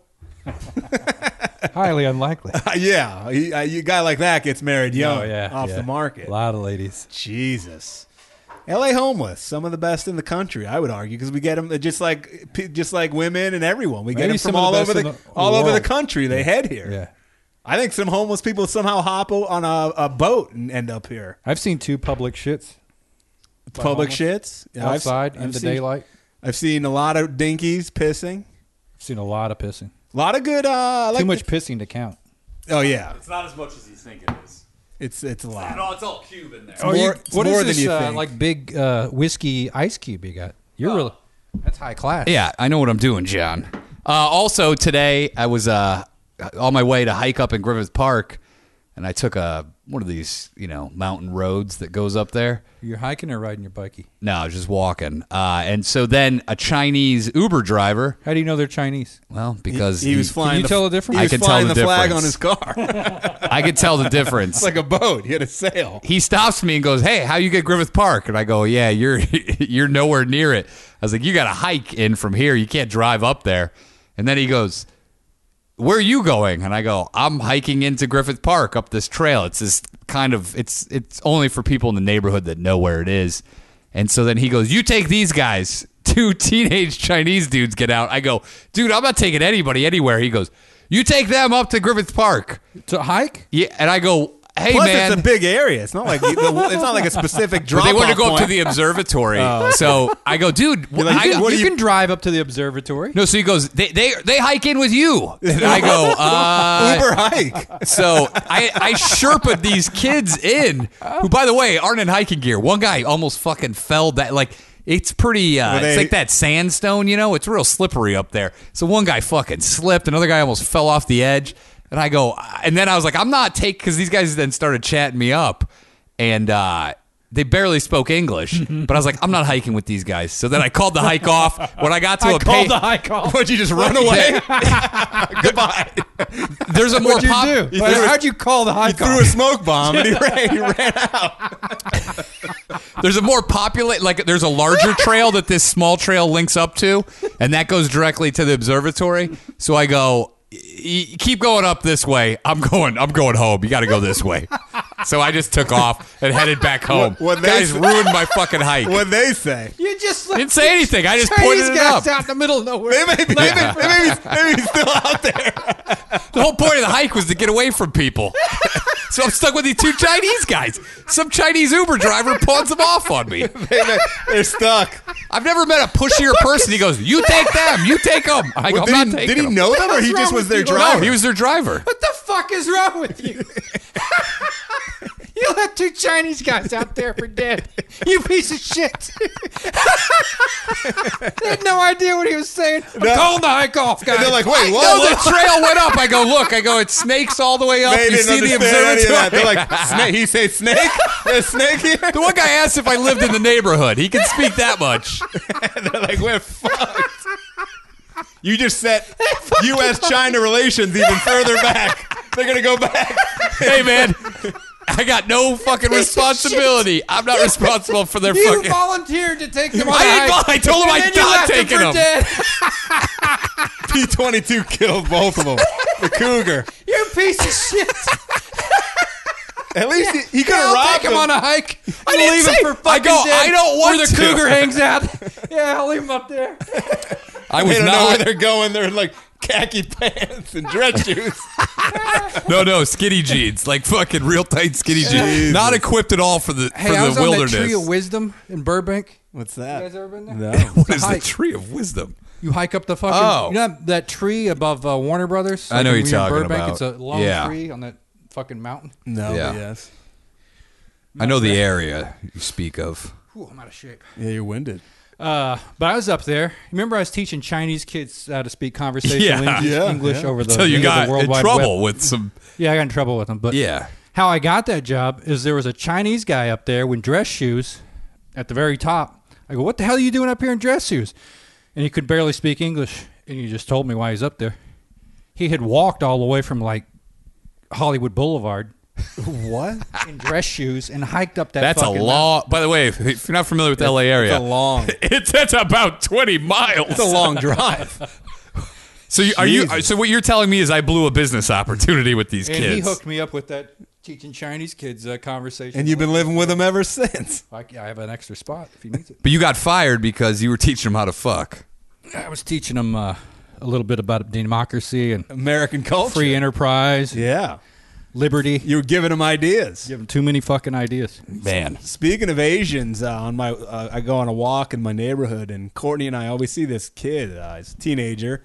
stuff? Highly unlikely. yeah, he, uh, a guy like that gets married young, Oh, yeah, off yeah. the market. A lot of ladies. Jesus. L A homeless, some of the best in the country, I would argue, because we get them just like just like women and everyone. We get Maybe them some from of all the over best the, in the all over the world. country. They head here. Yeah. I think some homeless people somehow hop o- on a, a boat and end up here. I've seen two public shits It's public shits Yeah, I've- outside in I've the seen- daylight. I've seen a lot of dinkies pissing. I've seen a lot of pissing. A lot of good. Uh, I like Too much the- pissing to count. oh yeah, It's not as much as you think it is. It's it's a lot. No, it's all Cuban there. Oh, more- you, it's what more is than this you uh, think. like big uh, whiskey ice cube you got? You're really that's high class. Yeah, I know what I'm doing, John. Uh, also, today I was uh, on my way to hike up in Griffith Park, and I took a one of these, you know, mountain roads that goes up there. You're hiking or riding your bikey? No, I was just walking. Uh, and so then a Chinese Uber driver, How do you know they're Chinese? well, because he, he was flying. you the, tell the difference? He I was can tell flying the the, flag on difference. his car. I could tell the difference. It's like a boat. He had a sail. He stops me and goes, "Hey, how you get Griffith Park?" And I go, "Yeah, you're you're nowhere near it." I was like, "You got to hike in from here. You can't drive up there." And then he goes, "Where are you going?" And I go, "I'm hiking into Griffith Park up this trail. It's this kind of it's it's only for people in the neighborhood that know where it is." And so then he goes, "You take these guys." Two teenage Chinese dudes get out. I go, "Dude, I'm not taking anybody anywhere." He goes, "You take them up to Griffith Park." To hike? Yeah, and I go, "Hey, Plus, man." it's a big area. It's not like it's not like a specific But drop. they wanted to go up point. to the observatory. So I go, "Dude, You're like, I, "Dude, what you do you- can drive up to the observatory. no." So he goes, "They they they hike in with you." And I go, uh, Uber hike. So I I Sherpa'd these kids in, who, by the way, aren't in hiking gear. One guy almost fucking fell. That like it's pretty. Uh, Were they- it's like that sandstone, you know. It's real slippery up there. So one guy fucking slipped. Another guy almost fell off the edge. And I go, and then I was like, I'm not take because these guys then started chatting me up, and uh, they barely spoke English. But I was like, I'm not hiking with these guys. So then I called the hike off. When I got to I a called pa- the hike off. Would you just run away? Goodbye. there's a more What'd you pop- do? You threw- How'd you call the He hike threw off? a smoke bomb and he ran. He ran out. There's a more populate, like there's a larger trail that this small trail links up to, and that goes directly to the observatory. So I go, "Y- keep going up this way. I'm going. I'm going home. You got to go this way." So I just took off and headed back home. What- what they Guys say- ruined my fucking hike. What'd they say? You just Didn't say anything. I just Chinese pointed it guys up. out in the middle of nowhere. They may be, they may, they may be, they may be still out there. The whole point of the hike was to get away from people. So I'm stuck with these two Chinese guys. Some Chinese Uber driver pawns them off on me. They may, they're stuck. I've never met a pushier person. He goes, "You take them. You take them." I go, Well, "I'm did not he, taking did he them." know them or he What's just wrong was with their you? driver? No, he was their driver. What the fuck is wrong with you? You let two Chinese guys out there for dead. You piece of shit. They had no idea what he was saying. I'm No. calling the hike off, guys. And they're like, wait, No, what? the trail went up. I go, "Look." I go, "It snakes all the way up. They You didn't see the understand any of that. observatory." They're like, snake. He say snake? There's a snake here? The one guy asked if I lived in the neighborhood. He can speak that much. They're like, we're fucked. You just set U S China relations even further back. They're going to go back. Hey, man, I got no fucking responsibility. I'm not responsible for their You fucking. volunteered to take them on I a didn't. hike. I told him and I'm then you not left taking them. them. For dead. P twenty-two killed both of them. The cougar. You piece of shit. At least he, he could Yeah, have I'll robbed take him them. on a hike. I and didn't leave say- him for fucking I go, dead. I don't want Where the to. cougar hangs out. Yeah, I'll leave him up there. I They was don't know where not. they're going. They're in like khaki pants and dress shoes. No, no, skinny jeans, like fucking real tight skinny jeans, Jesus. not equipped at all for the Hey, for I the was on that wilderness. Tree of Wisdom in Burbank. What's You that? guys ever been there? No. What is the hike. tree of wisdom? You hike up the fucking. Oh. You know that, that tree above uh, Warner Brothers? I know Like you're when you're in talking Burbank, about. It's a long Yeah. tree on that fucking mountain. No, Yeah. but yes. I know the area you speak of. Whew, I'm out of shape. Yeah, you're winded. Uh, but I was up there. Remember, I was teaching Chinese kids how to speak conversational Yeah. English, Yeah, English yeah. over the, Until you over got the World in Wide trouble Web. with some. Yeah, I got in trouble with them. But Yeah. how I got that job is there was a Chinese guy up there with dress shoes at the very top. I go, "What the hell are you doing up here in dress shoes?" And he could barely speak English. And he just told me why he's up there. He had walked all the way from like Hollywood Boulevard What? in dress shoes and hiked up that. That's a fucking long. By the way, if if you're not familiar with the L A area, It's a long. it's that's about twenty miles. It's a long drive. So you, are you? Jesus. So what you're telling me is I blew a business opportunity with these And kids. he hooked me up with that teaching Chinese kids uh, conversation. And you've been living with them ever since. I, I have an extra spot if he needs it. But you got fired because you were teaching them how to fuck. I was teaching them uh, a little bit about democracy and American culture. free enterprise, Yeah. liberty. You were giving them ideas. Give them too many fucking ideas. Man, Speaking of Asians, uh, on my uh, I go on a walk in my neighborhood, and Courtney and I always see this kid. Uh, he's a teenager,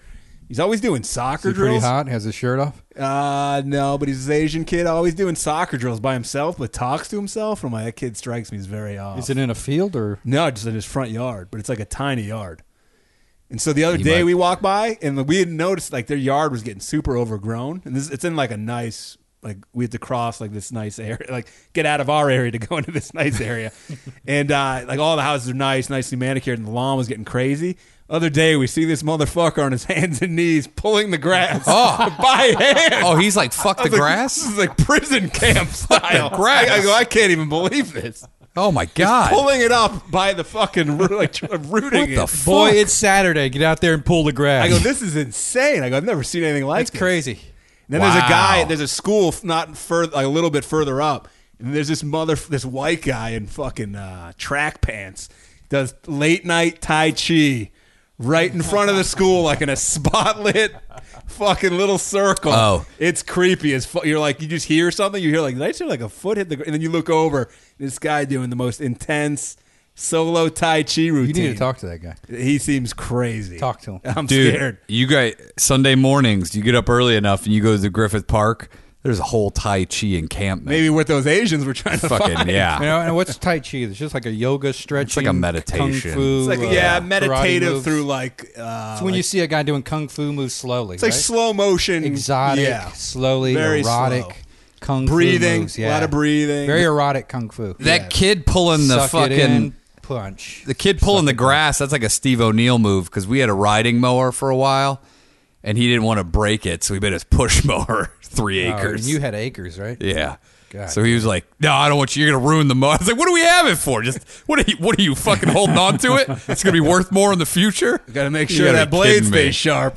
He's always doing soccer Is he pretty drills. hot? Has his shirt off? Uh, no, but he's an Asian kid, always doing soccer drills by himself, but talks to himself. I'm like, that kid strikes me as very off. Is it in a field or? No, just in his front yard, but it's like a tiny yard. And so the other He day might- we walked by, and we had noticed like their yard was getting super overgrown, and this it's in like a nice, like we had to cross like this nice area, like get out of our area to go into this nice area, and uh, like all the houses are nice, nicely manicured, and the lawn was getting crazy. Other day we see this motherfucker on his hands and knees pulling the grass Oh. by hand. Oh, he's like, fuck I the was like, grass? This is like prison camp style. grass. I, I go, I can't even believe this. Oh, my God. Pulling it up by the fucking root, like rooting What it. the fuck? Boy, it's Saturday. Get out there and pull the grass. I go, this is insane. I go, I've never seen anything like That's this. crazy. And then there's a Wow. guy, there's a school not further, like a little bit further up, and there's this mother, this white guy in fucking uh, track pants, does late night Tai Chi right in front of the school, like in a spotlit fucking little circle. Oh. It's creepy as fuck. You're like, you just hear something, you hear like, did I see like a foot hit the ground? And then you look over, this guy doing the most intense solo Tai Chi routine. You need to talk to that guy. He seems crazy. Talk to him. I'm Dude, scared. you guys, Sunday mornings, you get up early enough and you go to Griffith Park, there's a whole Tai Chi encampment. Maybe what those Asians were trying to Fucking, find. yeah. You know, and what's Tai Chi? It's just like a yoga stretching. like a meditation. Kung fu, It's like, uh, yeah, karate meditative moves. through like. Uh, It's when like- you see a guy doing kung fu moves slowly. It's like right? slow motion, exotic, yeah. slowly Very erotic slow. kung breathing, fu moves. Yeah. a lot of breathing. Very erotic kung fu. that Yes. kid pulling the Suck fucking. it in, punch. The kid pulling the grass, that's like a Steve O'Neill move because we had a riding mower for a while and he didn't want to break it, so he made his push mower three Oh, acres. and you had acres, right? yeah. God. So he was like, "No, I don't want you. You're gonna ruin the mower." I was like, "What do we have it for? Just what are you? What are you fucking holding on to it? It's gonna be worth more in the future." Got to make You sure gotta that be blade kidding me. stays sharp.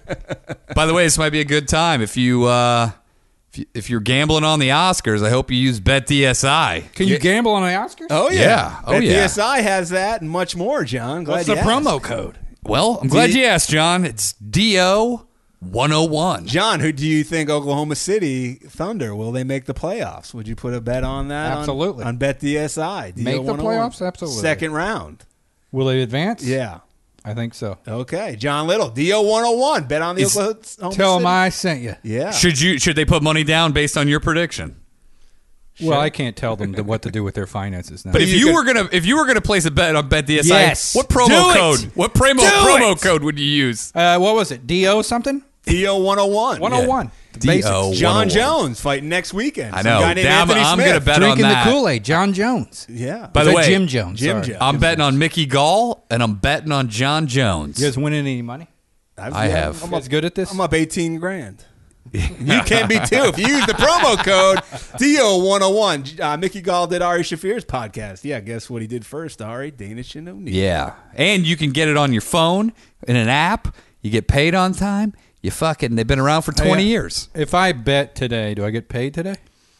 By the way, this might be a good time if you uh, if, you, if you're gambling on the Oscars. I hope you use BetDSI. Can you gamble on the Oscars? Oh yeah, Yeah. Oh, Bet yeah. D S I has that and much more. John, glad What's the you asked. promo code? Well, I'm glad D- you asked, John. It's D O one oh one. John, who do you think Oklahoma City Thunder will they make the playoffs? Would you put a bet on that? on- Absolutely. on, Bet D S I. D O Make the one oh one. playoffs? Absolutely. Second round. Will they advance? Yeah. I think so. Okay, John Little, D O one oh one. Bet on the Is- Oklahoma Tell City. them I sent you. Yeah. Should you? Should they put money down based on your prediction? Well, I can't tell them to, what to do with their finances now. But if you you, could- were gonna if you were gonna place a bet on BetDSI, Yes. what promo Do it. code? What promo Do promo it. code would you use? uh, what was it? D O something? D O one oh one. one oh one. The D basics. O John one oh one. Jones fighting next weekend. I Some know. guy named Damn, Anthony I'm Smith. gonna bet Drinking on the that. Kool-Aid. John Jones. Yeah. By Is the that way, Jim Jones. Jim Sorry. Jones. I'm betting on Mickey Gall and I'm betting on John Jones. You guys winning any money? I've- I yeah, have. I'm You up, guys good at this? I'm up eighteen grand. You can be too if you use the promo code D O one oh one. Uh, Mickey Gall did Ari Shafir's podcast. Yeah, guess what he did first? Ari, Danish, and O'Neill. Yeah, and you can get it on your phone in an app. You get paid on time. You fucking. They've been around for twenty Hey, uh, years. If I bet today, do I get paid today?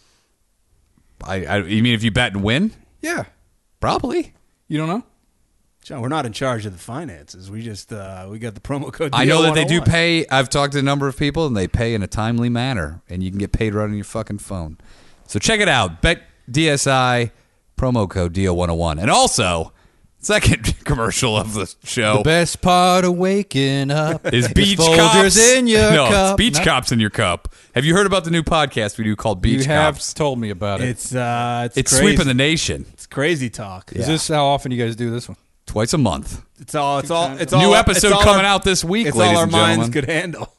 I, I. You mean if you bet and win? Yeah. Probably. You don't know? John, we're not in charge of the finances. We just uh, we got the promo code. I know that they do D O one oh one. pay. I've talked to a number of people, and they pay in a timely manner, and you can get paid right on your fucking phone. So check it out. Bet D S I promo code D O one oh one, and also second commercial of the show The best part of waking up is Beach Folgers Cops in your no, cup. it's Beach No. Cops in your cup. Have you heard about the new podcast we do called Beach You have Cops? told me about it. It's uh, it's, It's crazy. sweeping the nation It's crazy talk. Is this how often you guys do this one? twice a month. It's all. It's all. It's New all. episode it's all coming our, out this week, It's ladies all our and minds gentlemen. could handle.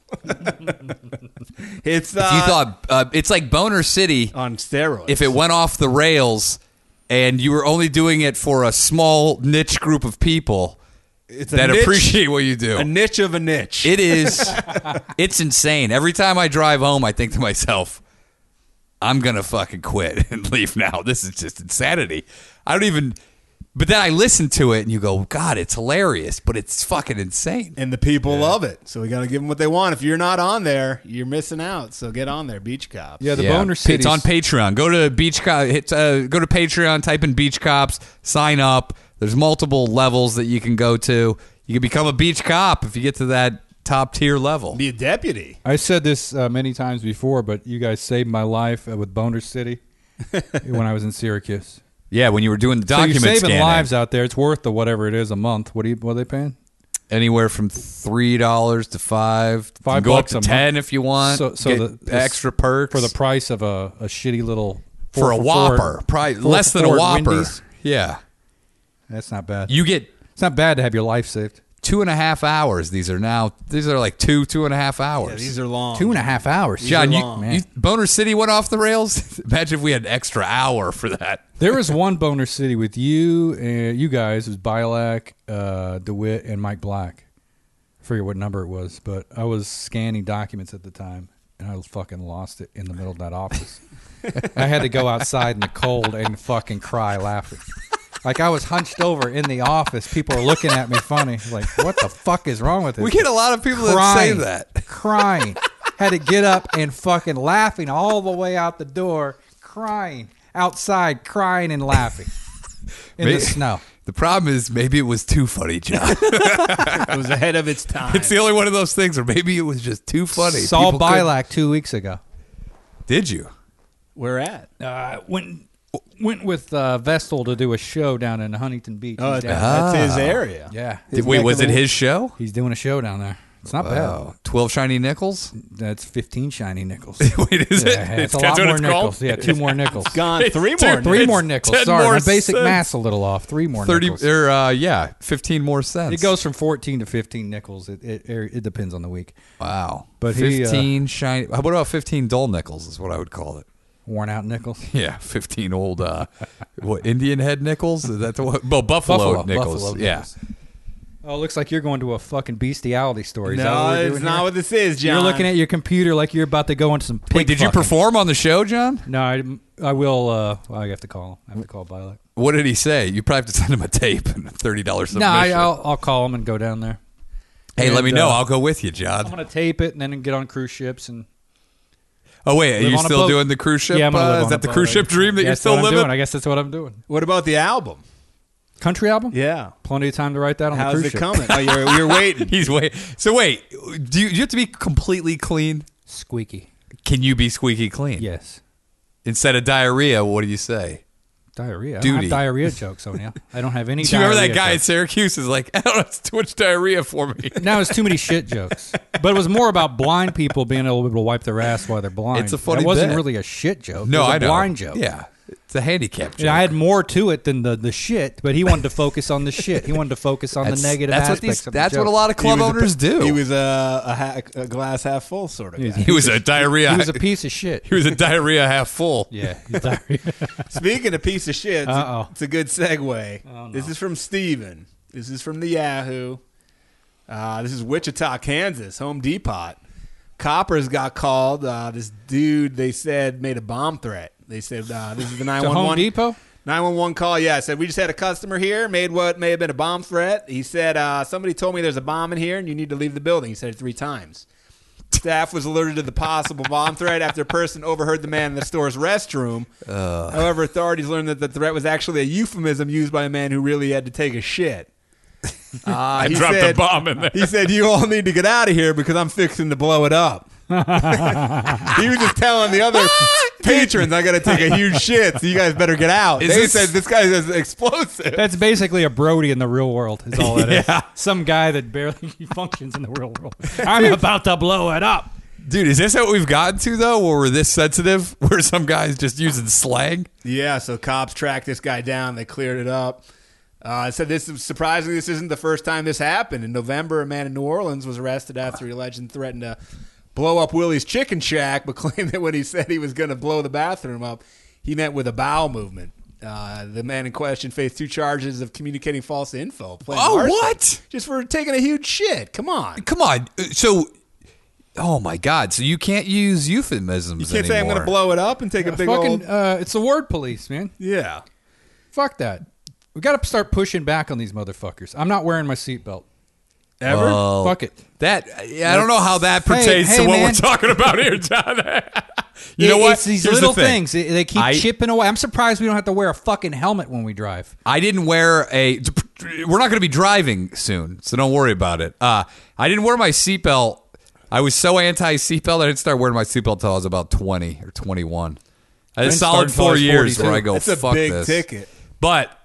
It's uh, If you thought uh, it's like Boner City on steroids. if it went off the rails and you were only doing it for a small niche group of people it's a that niche, appreciate what you do. a niche of a niche. It is it's insane. Every time I drive home I think to myself, I'm going to fucking quit and leave now. This is just insanity. I don't even but then I listen to it and you go, God, it's hilarious, but it's fucking insane. and the people love it. So we got to give them what they want. If you're not on there, you're missing out. So get on there, Beach Cops. Yeah, the Yeah. Boner City. It's on Patreon. Go to Beach Cop. Hit, uh, go to Patreon. Type in Beach Cops. Sign up. There's multiple levels that you can go to. You can become a beach cop if you get to that top tier level. Be a deputy. I said this uh, many times before, but you guys saved my life uh, with Boner City when I was in Syracuse. Yeah, when you were doing the So you're document saving scanning. lives out there. It's worth the whatever it is a month. What do you? What are they paying? anywhere from three dollars to five. Five You can go bucks up a to ten month. if you want. So, so Get the, the extra perks for the price of a, a shitty little for four a for Whopper, Ford- probably four less for than a Ford Whopper. Wendy's. Yeah, That's not bad. you get It's not bad to have your life saved. two and a half hours. These are now. These are like two, two and a half hours. Yeah, these are long. Two and a half hours. John, are you, long. you Boner City went off the rails. Imagine if we had an extra hour for that. There was one Boner City with you and you guys. It was Bilac, uh, DeWitt, and Mike Black. I forget what number it was, but I was scanning documents at the time, and I fucking lost it in the middle of that office. I had to go outside in the cold and fucking cry laughing. Like I was hunched over in the office. People were looking at me funny. Like, what the fuck is wrong with this? We get a lot of people that Crying, say that. Crying. Had to get up and fucking laughing all the way out the door. Crying. Outside, crying and laughing. In Maybe- the snow. The problem is maybe it was too funny, John. It was ahead of its time. It's the only one of those things, or maybe it was just too funny. Saw People couldn't- Bilac two weeks ago. Did you? Where at? Uh, went went with uh, Vestal to do a show down in Huntington Beach. Oh, He's that's down- his area. yeah. Did, wait, neck was of it the- his show? He's doing a show down there. It's not Oh, twelve shiny nickels? bad. That's fifteen shiny nickels. Wait, is it? Yeah, it's a That's lot what more it's nickels. called? Yeah, two more nickels. Gone three Dude, more. Three It's more nickels. ten Sorry, more my basic cents. math's a little off. Three more thirty nickels. or uh, yeah, fifteen more cents. It goes from fourteen to fifteen nickels. It it, it depends on the week. Wow. But he, uh, fifteen shiny. What about fifteen dull nickels? Is what I would call it. Worn out nickels. Yeah, fifteen old uh, what Indian head nickels? Is that the what? Well, buffalo, Buffalo, nickels. buffalo yeah. nickels. Oh, it looks like you're going to a fucking bestiality story. Is that No, what we're it's doing not here? what this is, John. You're looking at your computer like you're about to go into some pig Wait, did you fucking. perform on the show, John? No, I, I will. Uh, well, I have to call him. I have to call Bilac. What did he say? You probably have to send him a tape and a thirty dollars No, submission. I, I'll, I'll call him and go down there. hey, let and, me know. uh, I'll go with you, I'm John. going to tape it and then get on cruise ships and Oh wait, are live you on a still boat. doing the cruise ship? Yeah, I'm gonna uh, live is on that a the boat. cruise ship dream that Yeah, you're that's still what I'm living? doing. I guess that's what I'm doing. What about the album? Country album? Yeah. Plenty of time to write that on the How's cruise it ship. coming? Oh, you're, you're waiting. He's wait. So wait, do you, do you have to be completely clean? Squeaky. Can you be squeaky clean? Yes. Instead of diarrhea, what do you say? Diarrhea. I Duty. don't have diarrhea jokes, O'Neill. I don't have any Do you remember that diarrhea guy at jokes. Syracuse is like, I don't know, it's too much diarrhea for me. Now it's too many shit jokes. But it was more about blind people being able to wipe their ass while they're blind. It's a funny It wasn't bit. really a shit joke. No, it was a I know. blind joke. Yeah, it's a handicap joke. Yeah, I had more to it than the, the shit, but he wanted to focus on the shit. He wanted to focus on that's, the negative that's what aspects these. of the That's what joke. a lot of club He was a- owners do. He was a, a, ha- a glass half full sort of He was- guy. He was a diarrhea. He was a piece of shit. He was a diarrhea half full. Yeah, he's diarrhea. Speaking of piece of shit, it's, a, Uh-oh. it's a good segue. Oh, no. This is from Steven. This is from the Yahoo. Uh, this is Wichita, Kansas, Home Depot. Coppers got called. Uh, this dude, they said, made a bomb threat. They said, uh, this is the nine To one Home one. Depot? nine one one call, yeah. Said, we just had a customer here, made what may have been a bomb threat. He said, uh, somebody told me there's a bomb in here and you need to leave the building. He said it three times. Staff was alerted to the possible bomb threat after a person overheard the man in the store's restroom. However, authorities learned that the threat was actually a euphemism used by a man who really had to take a shit. Uh, I he dropped said, a bomb in there. He said, you all need to get out of here because I'm fixing to blow it up. He was just telling the other patrons, I got to take a huge shit, so you guys better get out. Is They this- said this guy is explosive. That's basically a Brody in the real world, is all it is. Yeah. Some guy that barely functions in the real world. I'm about to blow it up. Dude, is this what we've gotten to though, where we're this sensitive, where some guys just using slang? Yeah, so cops tracked this guy down. They cleared it up. Uh, it said this surprisingly, this isn't the first time this happened. In November, a man in New Orleans was arrested after he allegedly threatened to blow up Willie's Chicken Shack, but claimed that when he said he was going to blow the bathroom up, he meant with a bowel movement. Uh, the man in question faced two charges of communicating false info. plain Oh, arson, what? Just for taking a huge shit. Come on. Come on. Uh, So, oh my God. So you can't use euphemisms You can't say I'm anymore. going to blow it up and take a big Fucking, old... uh, it's the word police, man. Yeah. Fuck that. We got to start pushing back on these motherfuckers. I'm not wearing my seatbelt. Ever? Oh, Fuck it. That I don't know how that pertains hey, to what man. we're talking about here, John. You know It- what? It's these Here's the little thing. things. They, they keep I- chipping away. I'm surprised we don't have to wear a fucking helmet when we drive. I didn't wear a. We're not going to be driving soon, so don't worry about it. Uh, I didn't wear my seatbelt. I was so anti-seatbelt, I didn't start wearing my seatbelt until I was about twenty or twenty-one. I had a Didn't solid start until I four was years where forty-two. I go, That's a fuck big this. ticket. But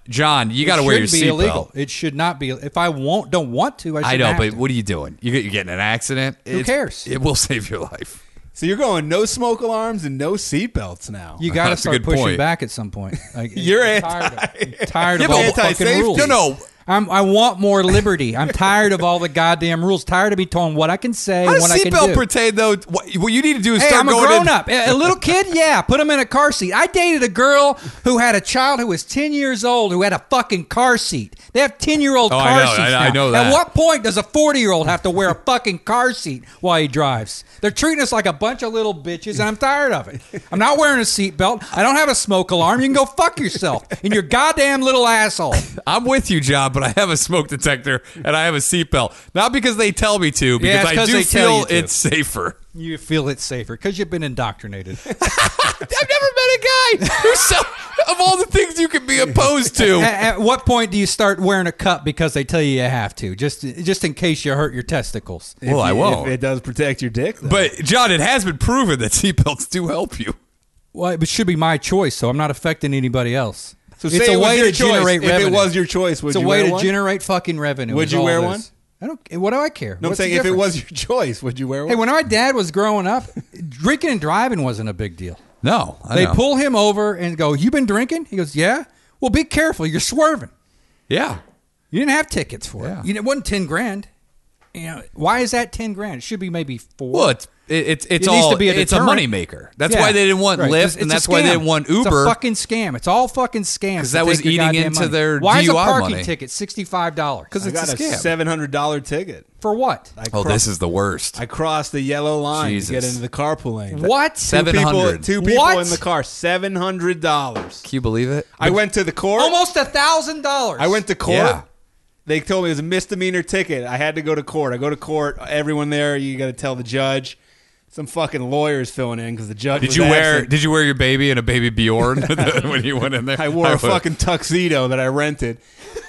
John, you It got to wear your shouldn't be illegal. seatbelt. It should not be. If I won't, don't want to, I should I know, have but to. what are you doing? You get you getting an accident? Who cares? It will save your life. So you're going no smoke alarms and no seatbelts now. You got to That's a start good pushing point. back at some point. Like, You're I'm tired of, I'm tired Yeah, of but all the anti-safety. fucking rules. No, no. I'm, I want more liberty. I'm tired of all the goddamn rules. Tired of being told what I can say How and does what I can seatbelt do. pertain, though? What, what you need to do is Hey, start I'm a going grown in. up. A a little kid, yeah. Put him in a car seat. I dated a girl who had a child who was ten years old who had a fucking car seat. They have ten-year-old Oh, I car know, seats I- now. I know that. At what point does a forty-year-old have to wear a fucking car seat while he drives? They're treating us like a bunch of little bitches, and I'm tired of it. I'm not wearing a seatbelt. I don't have a smoke alarm. You can go fuck yourself in your goddamn little asshole. I'm with you, John, but I have a smoke detector and I have a seatbelt. Not because they tell me to, because Yeah, it's I 'cause do they tell feel you to. it's safer. You feel it's safer because you've been indoctrinated. I've never met a guy who's so, of all the things you can be opposed to. at, at what point do you start wearing a cup because they tell you you have to, just just in case you hurt your testicles? If Well, I you- won't. If it does protect your dick. Though. But, John, it has been proven that seatbelts do help you. Well, it should be my choice, so I'm not affecting anybody else. so it's say a it was way your to choice. generate If revenue. it was your choice, would It's a you way wear to one? generate fucking revenue. Would is you all wear it one? is. I don't. What do I care? No, I'm What's the saying if it difference? was your choice, would you wear one? Hey, when my dad was growing up, drinking and driving wasn't a big deal. No, I They know. pull him over and go, "You been drinking?" He goes, "Yeah." Well, be careful. You're swerving. Yeah. You didn't have tickets for Yeah. it. You, it wasn't ten grand. You know why is that ten grand? It should be maybe four. Well, it's it, it's it's It needs all to be a it's a deterrent. moneymaker. That's Yeah. why they didn't want Right. Lyft, It's- and it's a that's why they scam. didn't want It's Uber. a fucking scam. It's all fucking scams. 'Cause to that was take your eating goddamn into money. their Why is a D U I parking money? ticket sixty-five dollars? Because I it's got a a scam. seven hundred dollar ticket. For what? I Oh, cro- this is the worst. I crossed the yellow line Jesus. to get into the carpool lane. What? Two Seven people, hundred. two people What? in the car. Seven hundred dollars. Can you believe it? I went to the court. Almost a thousand dollars. I went to court. Yeah. They told me it was a misdemeanor ticket. I had to go to court. I go to court. Everyone there, you got to tell the judge. Some fucking lawyers filling in because the judge. Did was you wear absent. Did you wear your baby in a baby Bjorn when you went in there? I wore a would- fucking tuxedo that I rented.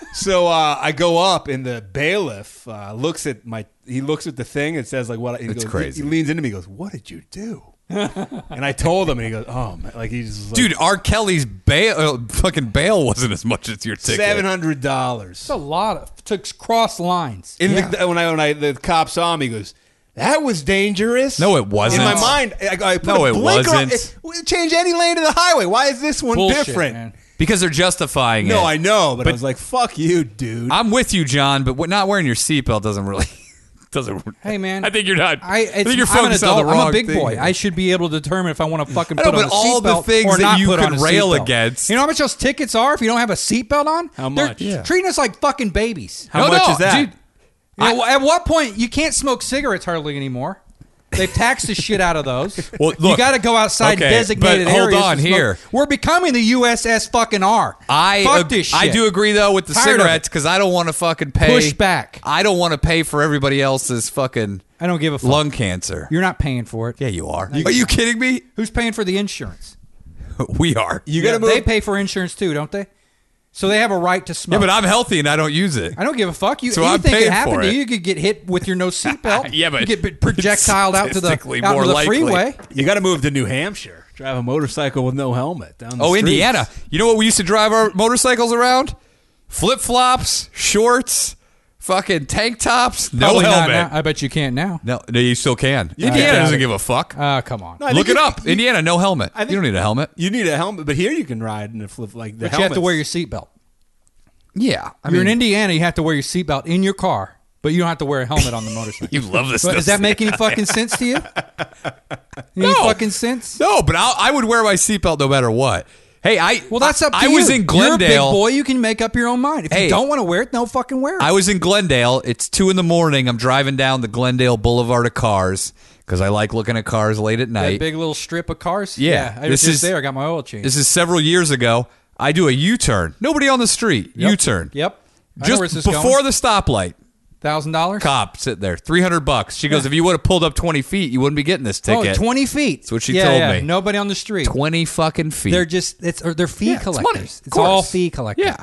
So uh, I go up, and the bailiff uh, looks at my. He looks at the thing. It says like what? He It's goes, crazy. He leans into me. He goes, "What did you do?" And I told him, and he goes, "Oh man!" Like he's just like, Dude, R. Kelly's bail, uh, fucking bail wasn't as much as your ticket. seven hundred dollars." It's a lot of took cross lines. In Yeah. the, when I when I the cop saw me, he goes, "That was dangerous." No, it wasn't. In my mind, I, I put No, a it blinker on- wasn't. it- we change any lane to the highway. Why is this one Bullshit, different? man. Because they're justifying it. No, I know, but, I But- was like, "Fuck you, dude." I'm with you, John, but what- not wearing your seatbelt doesn't really doesn't. Hey man, I think you're not. I, it's, think you're I'm an focused on adult. the wrong I'm a big thing boy. here. I should be able to determine if I want to fucking I put know, on but a all the seatbelt things or that not you put could on a rail seatbelt. against. You know how much those tickets are if you don't have a seatbelt on? How They're much? Yeah. treating us like fucking babies. How No, much no, is that? dude, You know, at what point you can't smoke cigarettes hardly anymore? They've taxed the shit out of those. Well, you look, got to go outside okay, designated but hold areas. on to smoke. here. We're becoming the U S S fucking R. I Fuck ag- this shit. I do agree though with the Tired of cigarettes it. because I don't want to fucking pay. Push back. I don't want to pay for everybody else's fucking I don't give a fuck. lung cancer. You're not paying for it. Yeah, you are. Are you kidding me? Who's paying for the insurance? We are. You Yeah, gotta move. They pay for insurance too, don't they? So they have a right to smoke. Yeah, but I'm healthy and I don't use it. I don't give a fuck. You, So I'm anything paying could happen for to it. you. You could get hit with your no seatbelt. Yeah, but you get projectiled out to the, statistically out more to the likely. freeway. You got to move to New Hampshire. Drive a motorcycle with no helmet down the Oh, streets. Indiana. You know what we used to drive our motorcycles around? Flip flops, shorts, fucking tank tops, no Probably not helmet. now. I bet you can't now. No, no, you still can. You Indiana can. doesn't give a fuck. Ah, come on. No, I Look think it you- up. Indiana, no helmet. I think- you don't need a helmet. You need a helmet, but here you can ride in a flip like the but you have to helmets. wear your seatbelt. Yeah, I You're in mean, Indiana. You have to wear your seatbelt in your car, but you don't have to wear a helmet on the motorcycle. you love this. But stuff. does that make any fucking sense to you? Any No. fucking sense? No, but I'll, I would wear my seatbelt no matter what. Hey, I Well, that's up to I, you. I was in Glendale. You're a big boy. You can make up your own mind. If Hey. you don't want to wear it, no fucking wear it. I was in Glendale. It's two in the morning. I'm driving down the Glendale Boulevard of cars because I like looking at cars late at that night. big little strip of cars. Yeah, I was this just is- there. I got my oil changed. This is several years ago. I do a U-turn. Nobody on the street. Yep. U-turn. Yep. I know Just where this is before going. the stoplight. Thousand dollars. Cop sit there. Three hundred bucks. She goes, if you would have pulled up twenty feet, you wouldn't be getting this Oh, ticket. twenty feet. That's what she yeah, told yeah. me. Nobody on the street. Twenty fucking feet. They're just it's or they're fee Yeah, it's money. collectors. Of It's all course. fee collectors. Yeah.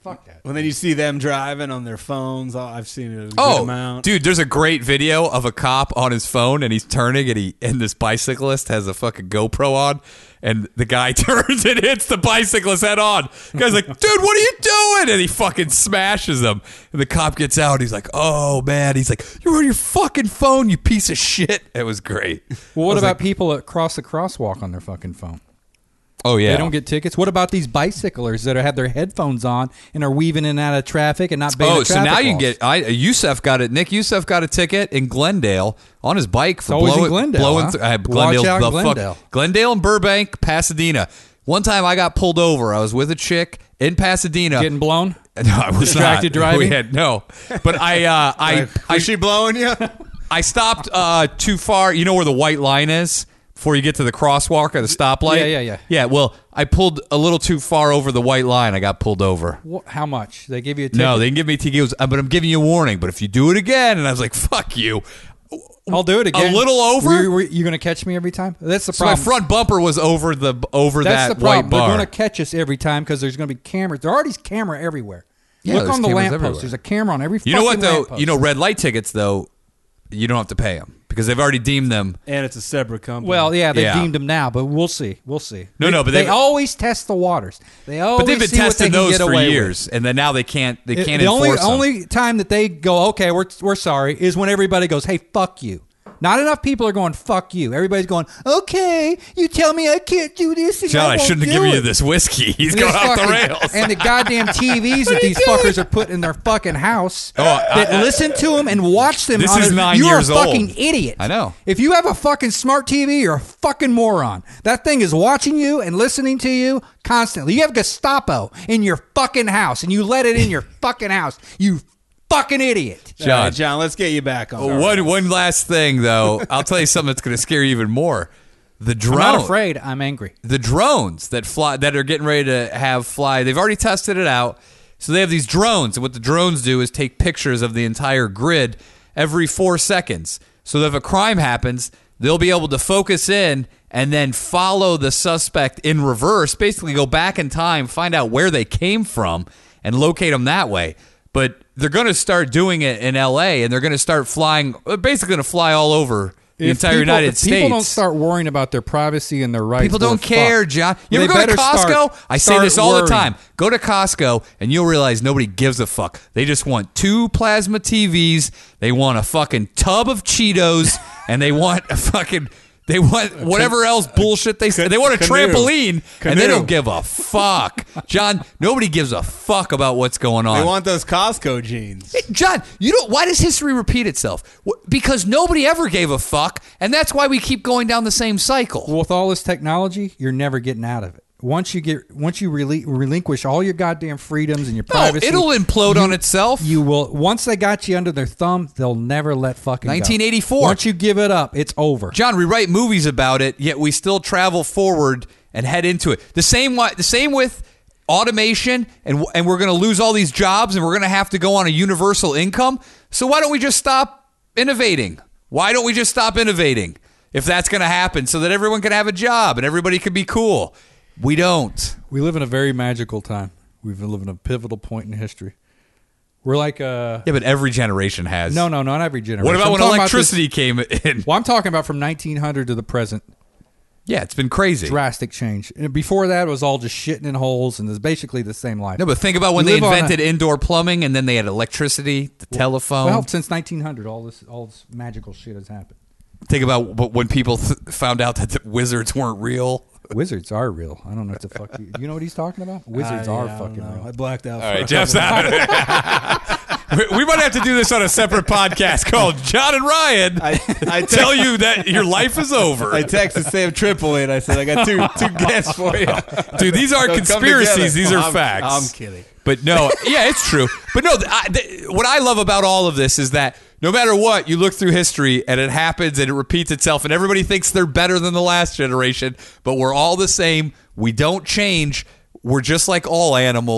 fuck that. Well, then you see them driving on their phones. Oh, I've seen it a good Oh, amount. dude, there's a great video of a cop on his phone, and he's turning, and he and this bicyclist has a fucking GoPro on, and the guy turns and hits the bicyclist head on. The guy's like, dude, what are you doing? And he fucking smashes him. And the cop gets out. He's like, oh, man. He's like, you're on your fucking phone, you piece of shit. It was great. Well, what I was about like, people that cross the crosswalk on their fucking phone? oh, yeah. They don't get tickets. What about these bicyclers that have their headphones on and are weaving in and out of traffic and not obeying Oh, the so traffic now you can laws? get. I Yusef got it. Nick Yusef got a ticket in Glendale on his bike for always in blowing, Glendale, blowing huh? th- uh, Watch Glendale, out in the Glendale. Fuck, Glendale and Burbank, Pasadena. One time I got pulled over. I was with a chick in Pasadena. Getting blown? no, I was distracted not. driving? We had no, but I, uh, I, I, Was she blowing you? I stopped uh, too far. You know where the white line is before you get to the crosswalk or the stoplight. Yeah, yeah, yeah. Yeah. Well, I pulled a little too far over the white line. I got pulled over. What, how much? They give you a ticket? No, they didn't give me a ticket. He goes, "Uh, but I'm giving you a warning. But if you do it again," and I was like, "Fuck you." I'll do it again. A little over? Were- were- you going to catch me every time? That's the So my problem. front bumper was over the over That's that the problem. white They're bar. going to catch us every time because there's going to be cameras. There already camera everywhere. Yeah, Look there's on the cameras lamppost. everywhere. There's a camera on every You know what fucking though? lamppost. You know, red light tickets though, you don't have to pay them because they've already deemed them. And it's a separate company. Well, yeah, they Yeah. deemed them now, but we'll see. We'll see. No, they, no, but they they've- always test the waters. They always But they've been see what testing they can those get for away years, and then now they can't. They with. can't the only enforce them. only time that they go, okay, we're we're sorry, is when everybody goes, hey, fuck you. Not enough people are going, fuck you. Everybody's going, okay, you tell me I can't do this. And John, I, I won't shouldn't have do given you it. this whiskey. He's And going this off the fucking- rails. And the goddamn T Vs that these fuckers are putting in their fucking house Oh, I- that I- listen to them and watch them. This on is their- nine you're years a fucking old. idiot. I know. If you have a fucking smart T V, you're a fucking moron. That thing is watching you and listening to you constantly. You have Gestapo in your fucking house and you let it in your fucking house. You fucking idiot. All right, John. John, let's get you back on. One one last thing though, I'll tell you something that's going to scare you even more. The I'm drone. not afraid. I'm angry. the drones that fly that are getting ready to have fly. They've already tested it out. So they have these drones, and what the drones do is take pictures of the entire grid every four seconds. So that if a crime happens, they'll be able to focus in and then follow the suspect in reverse, basically go back in time, find out where they came from, and locate them that way. But they're going to start doing it in L A, and they're going to start flying, basically going to fly all over the If entire people- United if States. People don't start worrying about their privacy and their rights. People we're don't care, fucked. John. You They ever go to better Costco? start- I say start this all the worrying. time. Go to Costco and you'll realize nobody gives a fuck. They just want two plasma T Vs. They want a fucking tub of Cheetos, and they want a fucking. They want whatever else bullshit they say. They want a canoe. trampoline, and they Canoe. don't give a fuck. John, nobody gives a fuck about what's going on. They want those Costco jeans. John, you know why does history repeat itself? Wh- Because nobody ever gave a fuck, and that's why we keep going down the same cycle. Well, with all this technology, you're never getting out of it. Once you get, once you rel- relinquish all your goddamn freedoms and your No, privacy, it'll implode you- on itself. You will. Once they got you under their thumb, they'll never let fucking go. nineteen eighty-four. Once you give it up, it's over. John, we write movies about it, yet we still travel forward and head into it. The same wa- the same with automation, and and we're going to lose all these jobs, and we're going to have to go on a universal income. So why don't we just stop innovating? Why don't we just stop innovating if that's going to happen, so that everyone can have a job and everybody can be cool? We don't. We live in a very magical time. We live in a pivotal point in history. We're like uh Yeah, but every generation has. no, no, not every generation. What about I'm when talking about electricity came in? this- well, I'm talking about from nineteen hundred to the present. Yeah, it's been crazy. Drastic change. And before that, it was all just shitting in holes, and it's basically the same life. No, but think about when We they live on a- invented indoor plumbing, and then they had electricity, the telephone. Well, since nineteen hundred, all this all this magical shit has happened. Think about wh- when people th- found out that the wizards weren't real. Wizards are real. I don't know what the fuck. You, you know what he's talking about? Wizards I- are I don't fucking know. real. I blacked out. All for right, a Jeff's couple- out. We might have to do this on a separate podcast called John and Ryan I, I tell text- you that your life is over. I texted Sam Tripoli and I said, I got two two guests for you. Dude, these aren't They'll come conspiracies. together. These are I'm- facts. I'm kidding. But no, yeah, it's true. But no, th- I, th- what I love about all of this is that no matter what, you look through history and it happens and it repeats itself, and everybody thinks they're better than the last generation, but we're all the same. We don't change. We're just like all animals.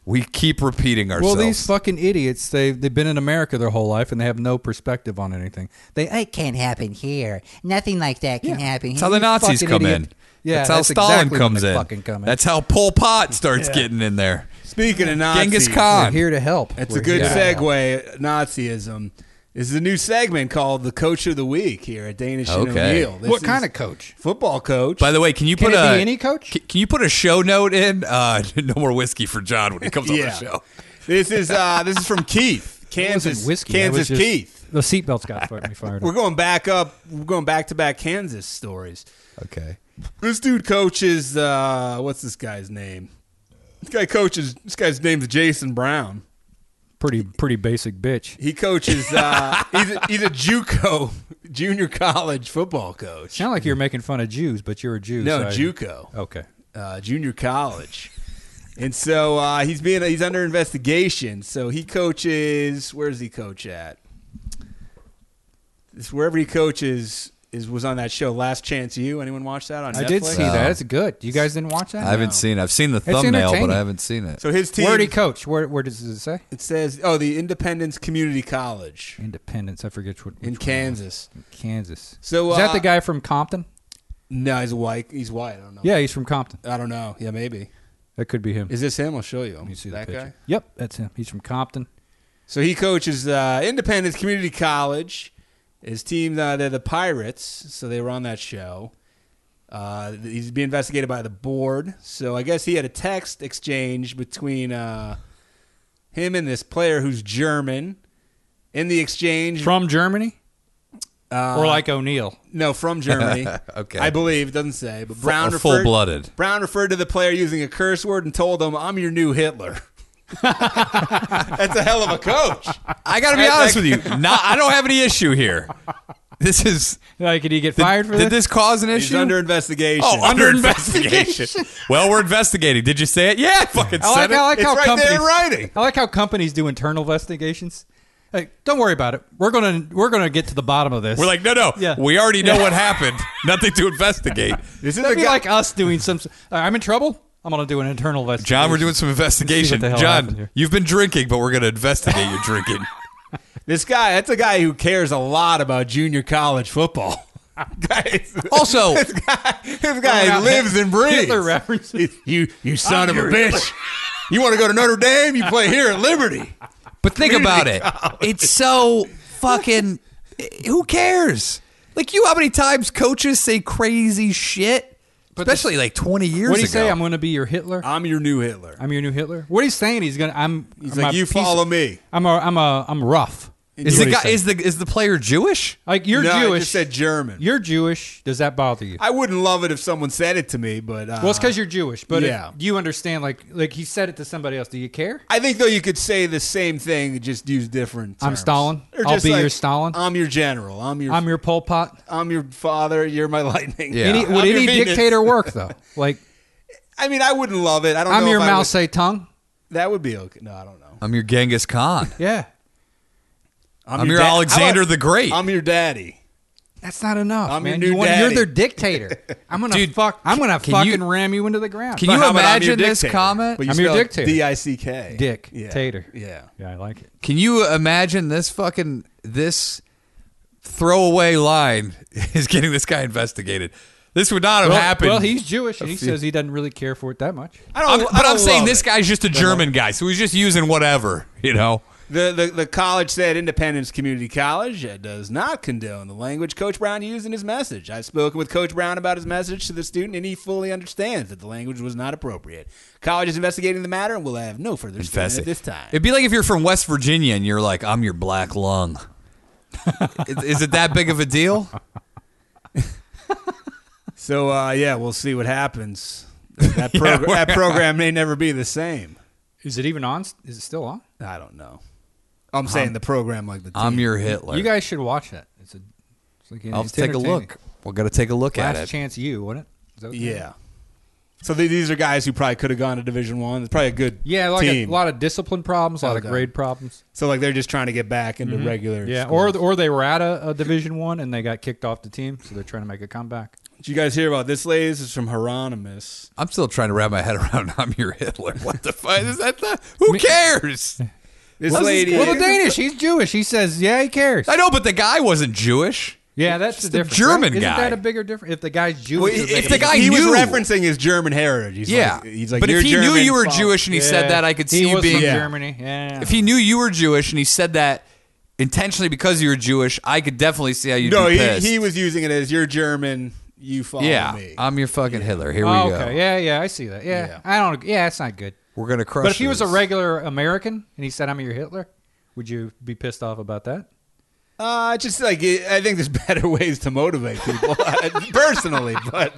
We keep repeating ourselves. Well, these fucking idiots, they, they've been in America their whole life, and they have no perspective on anything. They, it can't happen here. Nothing like that can Yeah. happen here. That's how the You Nazis fucking come idiot. in. Yeah, that's how that's Stalin exactly when comes they in. fucking come in. That's how Pol Pot starts getting in there. Speaking of Nazis, Genghis Khan. We're here to help. it's We're a good here to help. segue. Nazism. This is a new segment called the Coach of the Week here at Danish and Okay. O'Neill. This What is kind of coach? football coach? By the way, can you Can put it a be any coach? Can, can you put a show note in? Uh, no more whiskey for John when he comes on Yeah. the show. This is uh, this is from Keith, It Kansas. wasn't whiskey. That Kansas was just- Keith. The seatbelts got fi- me fired We're up. going back up. We're going back to back Kansas stories. Okay. This dude coaches. Uh, what's this guy's name? This guy coaches. This guy's name's Jason Brown. Pretty pretty basic bitch. He coaches. Uh, he's, a, he's a JUCO, junior college football coach. Sound like you're making fun of Jews, but you're a Jew. No, so I- JUCO, Okay. uh, junior college, and so uh, he's being he's under investigation. So he coaches. Where does he coach at? This wherever he coaches is was on that show Last Chance U. Anyone watch that on I Netflix? did see No. that. It's good. You guys didn't watch that? I haven't No. seen it. I've seen the thumbnail, but entertaining. I haven't seen it. So his team. Where did he coach? Where where does it say? It says, oh, the Independence Community College Independence. I forget what. in which one. Kansas. Kansas. So Is that uh, the guy from Compton? No, he's white. He's white. I don't know. Yeah, he's from Compton. I don't know. Yeah, maybe. That could be him. Is this him? I'll show you. Let me see that the picture. guy. Yep, that's him. He's from Compton. So he coaches uh, Independence Community College. His team, uh, they're the Pirates, so they were on that show. Uh, he's being investigated by the board. So I guess he had a text exchange between uh, him and this player who's German. In the exchange, From Germany? uh, or like O'Neill? no, from Germany. Okay. I believe it doesn't say, but Brown Or referred, full-blooded. Brown referred to the player using a curse word and told him, "I'm your new Hitler." That's a hell of a coach. I got to be I- honest I- with you. Not, I don't have any issue here. This is. Like, did he get Did, fired for did this? this cause an He's issue? under investigation. Oh, under investigation. Well, we're investigating. Did you say it? Yeah, I fucking I like, said it. I like It's how right companies, there in writing. I like how companies do internal investigations. Like, don't worry about it. We're gonna we're gonna get to the bottom of this. We're like, no, no. Yeah. We already know what happened. Nothing to investigate. This is that'd a be guy. like us doing some. Uh, I'm in trouble. I'm gonna do an internal investigation. John, we're doing some investigation. the hell happened John, here. you've been drinking, but we're going to investigate your drinking. This guy. That's a guy who cares a lot about junior college football. Guys, Also, this guy, this guy out lives and breathes. Hitler references. You, you son of a bitch. You want to go to Notre Dame? You play here at Liberty. but think about it. It's so fucking. Who cares? Like, you, how many times coaches say crazy shit? Especially like twenty years What do you ago. say? I'm gonna be your Hitler. I'm your new Hitler. I'm your new Hitler. What he's saying? He's gonna. I'm. He's I'm like, a you piece- follow me. I'm a. I'm a. I'm rough. Is what the he's guy saying. is the is the player Jewish? Like, you're no, I Jewish. just said German. You're Jewish. Does that bother you? I wouldn't love it if someone said it to me, but uh, Well, it's because you're Jewish, but yeah. it, you understand. Like, like he said it to somebody else. Do you care? I think though you could say the same thing, just use different. I'm terms. Stalin. Or I'll just be like, your Stalin. I'm your general. I'm your. I'm your Pol Pot. I'm your father. You're my lightning. Yeah. Any, I'm would your any Venus. dictator work though? Like, I mean, I wouldn't love it. I don't. I'm know your if I Mao would- Zedong. That would be okay. No, I don't know. I'm your Genghis Khan. Yeah, I'm your dad- Alexander How about- the Great. I'm your daddy. that's not enough, I'm man. your new you want, daddy. you're their dictator. I'm gonna Dude, fuck. I'm gonna can fucking you- ram you into the ground. Can But you how about I'm your imagine this dictator? comment? But you I'm your spell it dictator. D I C K. Dick Yeah. tater. Yeah. Yeah, I like it. Can you imagine this fucking this throwaway line is getting this guy investigated? This would not have Well, happened. well, he's Jewish, and he few- sadon't he doesn't really care for it that much. I don't. I'm, I but don't I'm saying love this it. guy's just a German guy, so he's just using whatever, you know. The, the the college said Independence Community College uh, does not condone the language Coach Brown used in his message. I've spoken with Coach Brown about his message to the student, and he fully understands that the language was not appropriate. College is investigating the matter and will have no further statement at this time. It'd be like if you're from West Virginia and you're like, I'm your black lung. is, is it that big of a deal? So uh, yeah, we'll see what happens. That, progr- that program may never be the same. Is it even on? Is it still on? I don't know. I'm saying the program like the team. I'm your Hitler. You guys should watch that. It's a. It's like, I'll it's take a entertaining. look. We're going to take a look Last at it. chance, you wouldn't it? Is that what you- Yeah. So th- these are guys who probably could have gone to Division One. It's probably a good Yeah, like team. a lot of discipline problems, a lot Okay. of grade problems. So like they're just trying to get back into regular. Yeah, schools. or or they were at a, a Division One and they got kicked off the team, so they're trying to make a comeback. Did you guys hear about this, ladies? This is from Hieronymus. I'm still trying to wrap my head around I'm your Hitler. What the fuck is that? The, who cares? This Well, lady. well, the Danish, he's Jewish. He says, yeah, he cares. I know, but the guy wasn't Jewish. Yeah, that's the the difference. German right? Isn't guy. that a bigger difference? If the guy's Jewish, Well, it would if make the a guy he knew- was referencing his German heritage. He's Yeah, like, he's like, but "You're if he German, knew you were follow-" Jewish and he Yeah. said that, I could see he you was being. from Yeah. Germany. Yeah. If he knew you were Jewish and he said that intentionally because you were Jewish, I could definitely see how you'd No, be he, pissed. he was using it as "You're German, you follow yeah, me." I'm your fucking Hitler. Here oh, we go. okay. Yeah, yeah, I see that. Yeah. Yeah. I don't. Yeah, it's not good. We're gonna crush. But if he was a this. regular American and he said, "I'm your Hitler," would you be pissed off about that? Uh, just like I think there's better ways to motivate people personally, but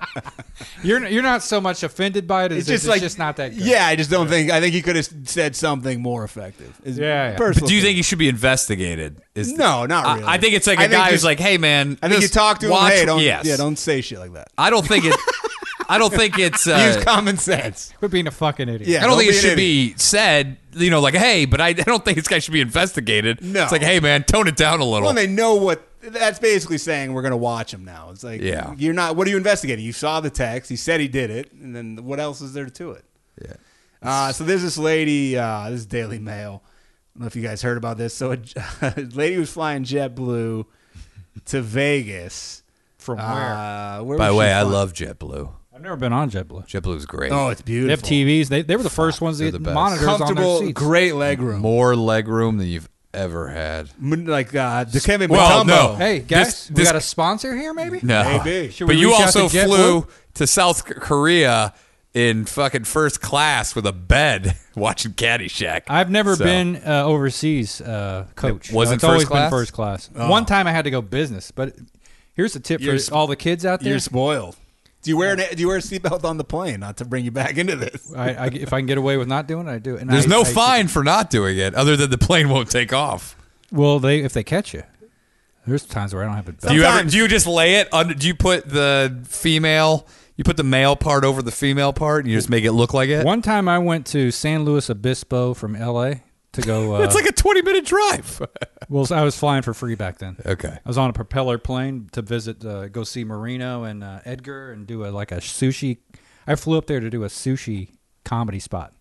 You're you're not so much offended by it as it's it's just like just not that good. Yeah, I just don't think. I think he could have said something more effective. Is Yeah, yeah. personal But do you think opinion. he should be investigated? Is No, not I- really. I, think it's like a I think guy who's just- like, "Hey, man." I think you just talk to him. watch- Hey, don't yes. yeah, don't say shit like that. I don't think it. I don't think it's. Uh, Use common sense. Quit being a fucking idiot. Yeah. I don't don't think it be an should idiot. be said, you know, like, hey, but I, I don't think this guy should be investigated. No. It's like, hey, man, tone it down a little. Well, they know what. That's basically saying we're going to watch him now. It's like, Yeah. you're not. What are you investigating? You saw the text. He said he did it, and then what else is there to it? Yeah. Uh, so there's this lady. Uh, this is Daily Mail. I don't know if you guys heard about this. So a, a lady was flying JetBlue to Vegas. From where? Uh, where By the was way, she I flying? love JetBlue. I've never been on JetBlue. JetBlue's great. Oh, it's They have beautiful. T Vs. They they were the first ones to They're get the best. monitors on their Comfortable, seats. great leg room. More leg room than you've ever had. M- Like uh, the Kevin Well, Mutombo. no. Hey guys, This- we this- got a sponsor here, maybe? No. Maybe. Should But we you reach out also to JetBlue? flew to South Korea in fucking first class with a bed watching Caddyshack. I've never So- been uh, overseas uh, coach. It wasn't it's always first class? been first class. Oh. One time I had to go business, but here's a tip You're for sp- all the kids out there. You're spoiled. Do you wear an, do you wear a seatbelt on the plane? Not to bring you back into this. I, I, if I can get away with not doing it, I do it. And There's I- no I- fine for not doing it, other than the plane won't take off. Well, they if they catch you, there's times where I don't have it. Do you ever? Sometimes- Do you just lay it? Under, do you put the female? You put the male part over the female part, and you just make it look like it. One time I went to San Luis Obispo from L A to go. Uh, It's like a twenty minute drive. well, I was flying for free back then. Okay. I was on a propeller plane to visit, uh, go see Marino and uh, Edgar, and do a like a sushi. I flew up there to do a sushi comedy spot.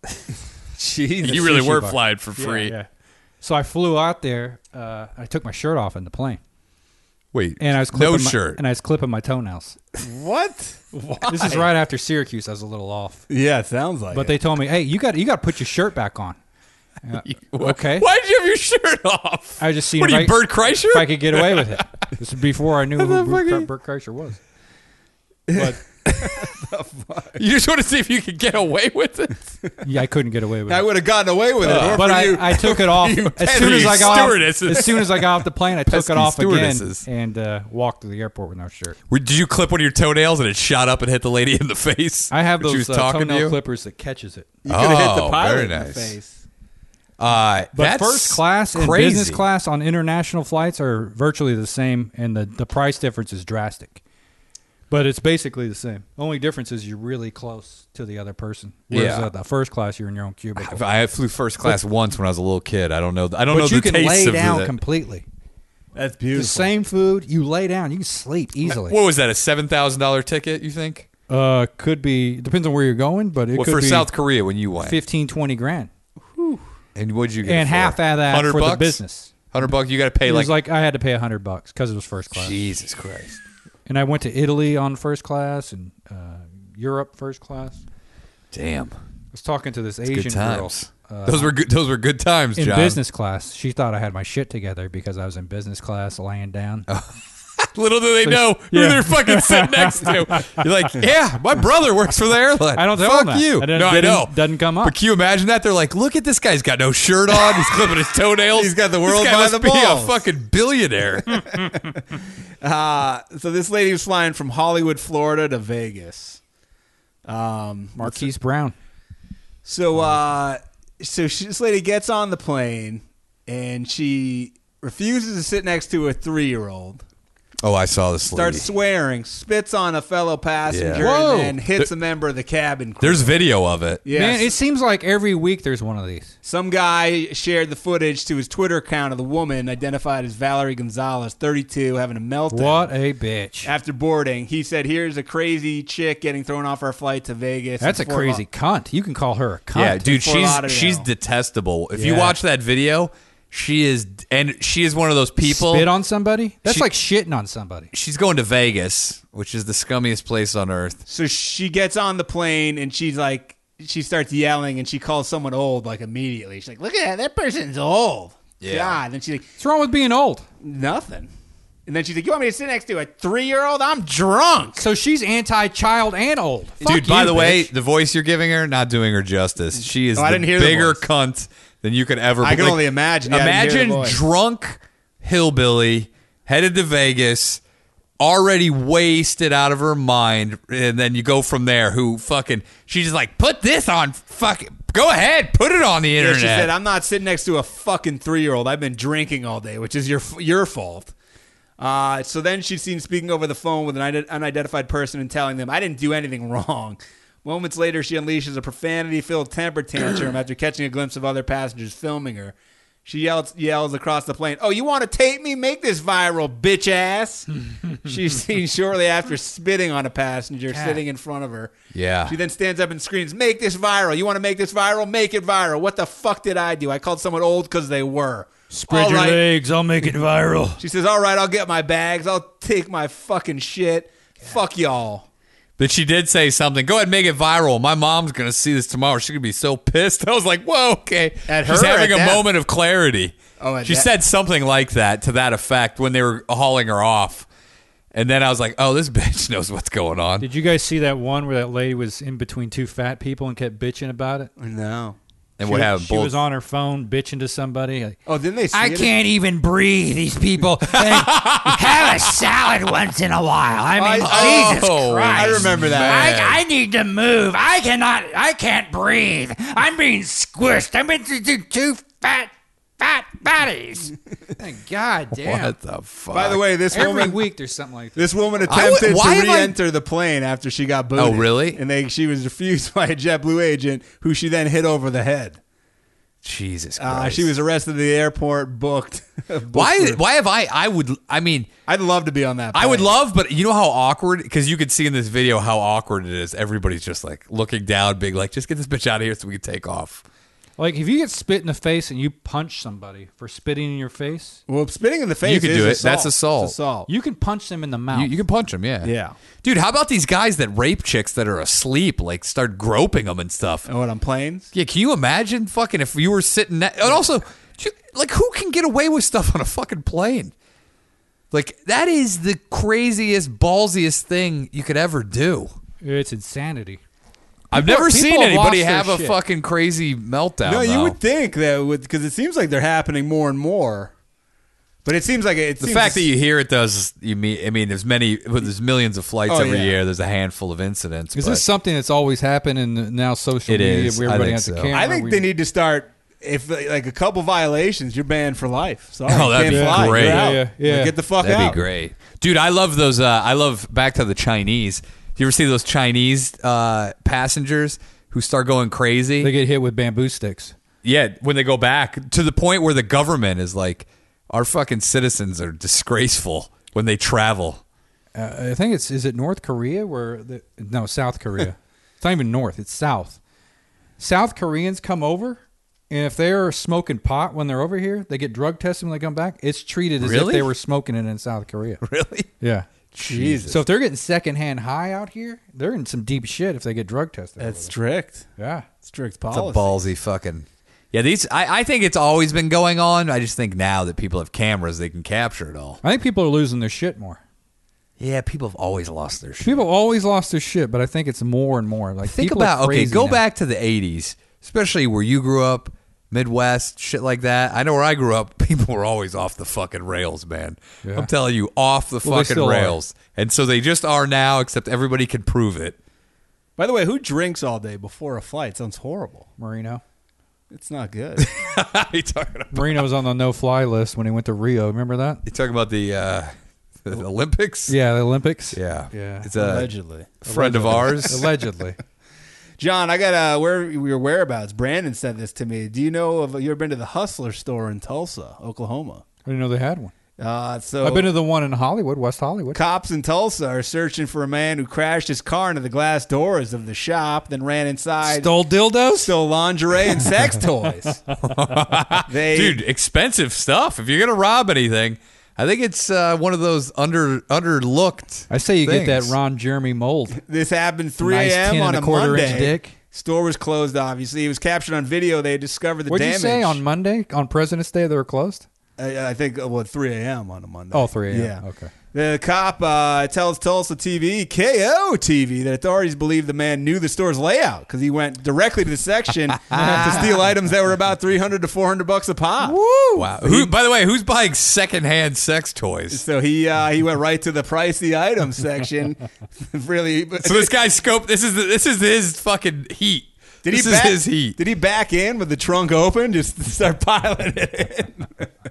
Jeez. You really sushi were bar. flying for free. Yeah, yeah. So I flew out there. Uh, I took my shirt off in the plane, Wait, and I was no clipping my, shirt. and I was clipping my toanails. What? This is right after Syracuse. I was a little off, Yeah, it sounds like but it. they told me, "Hey, you got you got to put your shirt back on." Uh, okay. Why did you have your shirt off? I just seen What if are you, I- Bert Kreischer? if I could get away with it. This is before I knew who the Bert, fuck- Bert Kreischer was. But You just want to see if you could get away with it. yeah, I couldn't get away with I it. would have gotten away with it. or But for I, you. I took it off you as soon as pesky I got off, stewardesses. as soon as I got off the plane. I took Pesky it off again stewardesses. and uh, walked to the airport with no shirt. Were- Did you clip one of your toenails and it shot up and hit the lady in the face? I have when she those was uh, talking to toenail you? clippers that catches it. you could have hit the Oh, pilot very in the nice. face. Uh, But that's first class and crazy. business class on international flights are virtually the same, and the, the price difference is drastic. But it's basically the same. Only difference is you're really close to the other person. Whereas Yeah. uh, the first class, you're in your own cubicle. I flew first class once when I was a little kid. I don't know. I don't know But you the can taste lay of down the, completely. That's The beautiful. same food, you lay down, you can sleep easily. What was that? A seven thousand dollar ticket? You think? Uh, could be depends on where you're going, but it Well, could for be South Korea when you went, fifteen, twenty grand, and what'd you get? and it for? half of that hundred for bucks? the business. Hundred bucks. You got to pay It like, was like I had to pay a hundred bucks because it was first class. Jesus Christ. And I went to Italy on first class and uh, Europe first class. Damn. I was talking to this It's Asian good girl times. uh, those were good. Those were good times, in John. business class. She thought I had my shit together because I was in business class, laying down. Little do they know who Yeah. they're fucking sitting next to. You're like, yeah, my brher works for the airline. I don't tell Fuck them that. you. I didn't- no, I didn't- know. doesn't come up. But can you imagine that? They're like, look at this guy's got no shirt on. He's clipping his toenails. He's got the world this guy by must the be balls. a fucking billionaire. Uh, so this lady was flying from Hollywood, Florida to Vegas. Um, Marquise Brown. So, uh, so she, this lady gets on the plane and she refuses to sit next to a three-year-old. Oh, I saw this lady. starts swearing, spits on a fellow passenger, Yeah. Whoa. and then hits a member of the cabin crew. There's video of it. Yes. Man, it seems like every week there's one of these. Some guy shared the footage to his Twitter account of the woman identified as Valerie Gonzalez, thirty-two, having a meltdown. What a bitch. After boarding, he said, "Here's a crazy chick getting thrown off our flight to Vegas." That's a in Fort crazy Lau- cunt. You can call her a cunt. Yeah, dude, Fort she's Lauderdale. she's detestable. If you Yeah. watch that video, she is, and she is one of those people. Spit on somebody? That's She- like shitting on somebody. She's going to Vegas, which is the scummiest place on earth. So she gets on the plane and she's like, she starts yelling and she calls someone old like immediately. She's like, "Look at that, that person's old." Yeah. God. And then she's like, What's wrong with being old? "Nothing." And then she's like, "You want me to sit next to a three-year-old? I'm drunk." So she's anti-child and old. Fuck Dude, by you, the way, bitch. the voice you're giving her, not doing her justice. She is Oh, I the didn't hear the bigger voice. cunt than you could ever. I be. can Like, only imagine. Yeah, I didn't hear imagine the voice. drunk hillbilly headed to Vegas, already wasted out of her mind, and then you go from there. Who fucking? She's just like, put this on. Fucking go ahead, put it on the Yeah, internet. she said, "I'm not sitting next to a fucking three-year-old. I've been drinking all day, which is your your fault." Uh, so then she's seen speaking over the phone with an ide- unidentified person and telling them, "I didn't do anything wrong." Moments later, she unleashes a profanity-filled temper tantrum after catching a glimpse of other passengers filming her. She yells, yells across the plane, "Oh, you want to tape me? Make this viral, bitch ass." She's seen shortly after spitting on a passenger sitting in front of her. Yeah. She then stands up and screams, "Make this viral. You want to make this viral? Make it viral. What the fuck did I do? I called someone old because they were." Spread All your right. legs. I'll make it viral. She says, "All right, I'll get my bags. I'll take my fucking shit. Fuck y'all." But she did say something. Go ahead and make it viral. My mom's going to see this tomorrow. She's going to be so pissed. I was like, whoa, okay. At She's her or having at a them? moment of clarity. Oh, at she that- said something like that, to that effect, when they were hauling her off. And then I was like, oh, this bitch knows what's going on. Did you guys see that one where that lady was in between two fat people and kept bitching about it? No. And She, what happened? she Both- was on her phone bitching to somebody. Like, Oh, didn't they see I it? can't even breathe. These people have a salad once in a while. I mean, I- Jesus oh, Christ! I remember that. Man. I, I need to move. I cannot. I can't breathe. I'm being squished. I'm into two, two fat, fat fatties. God damn! What the fuck? By the way, this Every woman week there's something like that. this woman I would- attempted why to have I- re-enter the plane after she got booted. Oh, really? And they she was refused by a JetBlue agent who she then hit over the head. Jesus Uh, Christ. she was arrested at the airport, booked. booked Why, for- why have I, I would, I mean, I'd love to be on that I would plane. love, but you know how awkward, because you could see in this video how awkward it is. Everybody's just like looking down, being like, just get this bitch out of here so we can take off. Like if you get spit in the face and you punch somebody for spitting in your face, Well, spitting in the face You could is do it. assault. That's assault. It's assault. you can punch them in the mouth. You, you can punch them, yeah. Yeah. Dude, how about these guys that rape chicks that are asleep, like start groping them and stuff? And what, on planes? Yeah, can you imagine fucking if you were sitting that, and also, ju- like, who can get away with stuff on a fucking plane? Like, that is the craziest, ballsiest thing you could ever do. It's insanity. I've People- never people seen have anybody lost their have a shit. fucking crazy meltdown. No, you though. would think that would because it seems like they're happening more and more. But it seems like it. The seems fact that you hear it does, you mean, I mean, there's many, well, there's millions of flights Oh, every yeah. year. There's a handful of incidents. Is but this something that's always happened and now social It media is. where I everybody think has a so. camera? I think we- they need to start. If like a couple violations, you're banned for life. Sorry, Oh, you that'd can't be fly. great. You're Yeah, out. yeah, yeah. Like, get the fuck That'd out. be great, dude. I love those. Uh, I love back to the Chinese. Do you ever see those Chinese uh, passengers who start going crazy? They get hit with bamboo sticks. Yeah, when they go back to the point where the government is like, our fucking citizens are disgraceful when they travel. Uh, I think it's is it North Korea where the, no South Korea. It's not even North. It's South. South Koreans come over, and if they're smoking pot when they're over here, they get drug tested when they come back. It's treated as if Really? they were smoking it in South Korea. Really? Yeah. Jesus. So if they're getting secondhand high out here, they're in some deep shit if they get drug tested. That's over strict. there. Yeah. Strict It's policy. a ballsy fucking. Yeah, these. I, I think it's always been going on. I just think now that people have cameras, they can capture it all. I think people are losing their shit more. Yeah, people have always lost their shit. People always lost their shit, but I think it's more and more. Like Think people are about okay, crazy go now. back to the eighties, especially where you grew up, Midwest, shit like that. I know where I grew up, people were always off the fucking rails, man. Yeah. I'm telling you, off the Well, they fucking still are. rails. And so they just are now, except everybody can prove it. By the way, who drinks all day before a flight? Sounds horrible. Marino. It's not good. you talking about? Marino was on the no-fly list when he went to Rio. Remember that? You talking about the uh, The Olympics? Yeah, the Olympics. Yeah. Yeah. It's a Allegedly. friend of ours. Allegedly. John, I got uh, where your whereabouts. Brandon sent this to me. Do you know of? You ever been to the Hustler store in Tulsa, Oklahoma? I didn't know they had one. Uh, so I've been to the one in Hollywood, West Hollywood. cops in Tulsa are searching for a man who crashed his car into the glass doors of the shop, then ran inside, Stole dildos? stole lingerie and sex toys. They, Dude, expensive stuff. If you're going to rob anything, I think it's uh, one of those under underlooked. I say you get things. that Ron Jeremy mold. this happened three Nice a.m. ten on and a a quarter Monday. inch dick. Store was closed. Obviously, it was captured on video. They discovered the What'd damage. you say on Monday? On President's Day, they were closed? I, I think uh, well, three a.m. on a Monday. Oh, three a.m. Yeah. Okay. The cop uh, tells Tulsa T V, K O T V, that authorities believe the man knew the store's layout because he went directly to the section to steal items that were about three hundred to four hundred bucks a pop. Wow. Who, by the way, who's buying secondhand sex toys? So he uh, he went right to the pricey items section. Really? So this guy scoped. This is the, this is his fucking heat. Did this he is back, his heat. Did he back in with the trunk open? Just to start piling it in.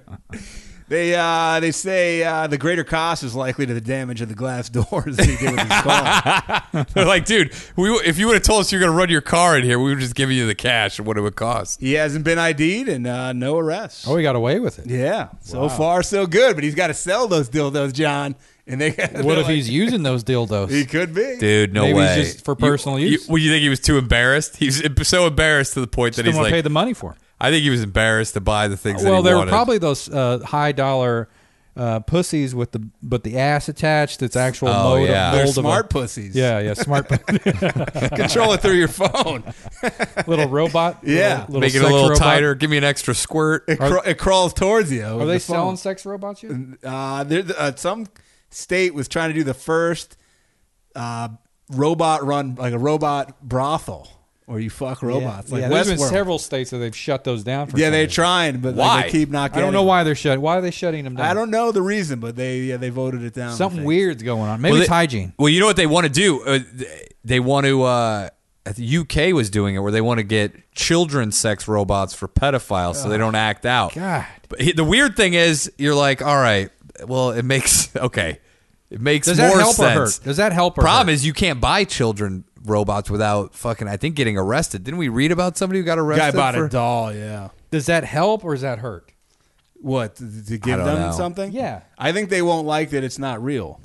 They uh, they say uh, the greater cost is likely to the damage of the glass doors that he did with his car. They're like, dude, we, if you would have told us you're going to run your car in here, we would just give you the cash and what it would cost. He hasn't been I D'd and uh, no arrests. Oh, he got away with it. Yeah, so far so good. But he's got to sell those dildos, John. And they What if he's using those dildos? He could be, Dude, no Maybe way. he's just for personal you, use. You, well, you think he was too embarrassed? He's so embarrassed to the point that Still he's want to like, pay the money for 'em. I think he was embarrassed to buy the things that Well, he there were wanted. probably those uh, high dollar uh, pussies with the but the ass attached. That's actual Oh, mold, yeah. they're mold of a- smart pussies. Yeah, yeah, smart Control it through your phone. little robot. Yeah. little, little Make it a sex little robot. tighter. Give me an extra squirt. It, cra- it crawls towards you. Are they selling sex robots yet? Uh, there, uh, some state was trying to do the first uh, robot run, like a robot brothel, where you fuck robots. Yeah, like yeah, there's been Westworld. several states that they've shut those down. For Yeah, some they're reason. trying, but Why? like, they keep not I getting. don't know why they're shut. Why are they shutting them down? I don't know the reason, but they yeah, they voted it down. I Something think. weird's going on. Maybe Well, it's they- hygiene. Well, you know what they want to do? Uh, they want to. Uh, the U K was doing it, where they want to get children's sex robots for pedophiles, so they don't act out. God. But he- the weird thing is, you're like, all right, well, it makes okay, it makes Does more that help sense. or hurt? Does that help or Problem hurt? is, you can't buy children robots without fucking, I think, getting arrested. Didn't we read about somebody who got arrested? Guy bought for, a doll. Yeah. Does that help or does that hurt? What to, to give don't them know. something? Yeah. I think they won't like that it's not real.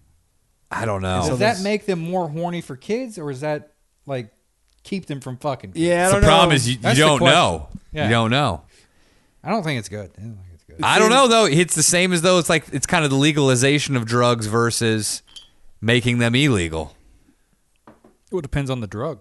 I don't know. Does So that this- make them more horny for kids, or is that like keep them from fucking kids? Yeah, I the don't know. problem is you, you That's the don't question. know. Yeah. You don't know. I don't think it's good. I don't think it's good. I don't know though. It's the same as though it's like it's kind of the legalization of drugs versus making them illegal. It depends on the drug.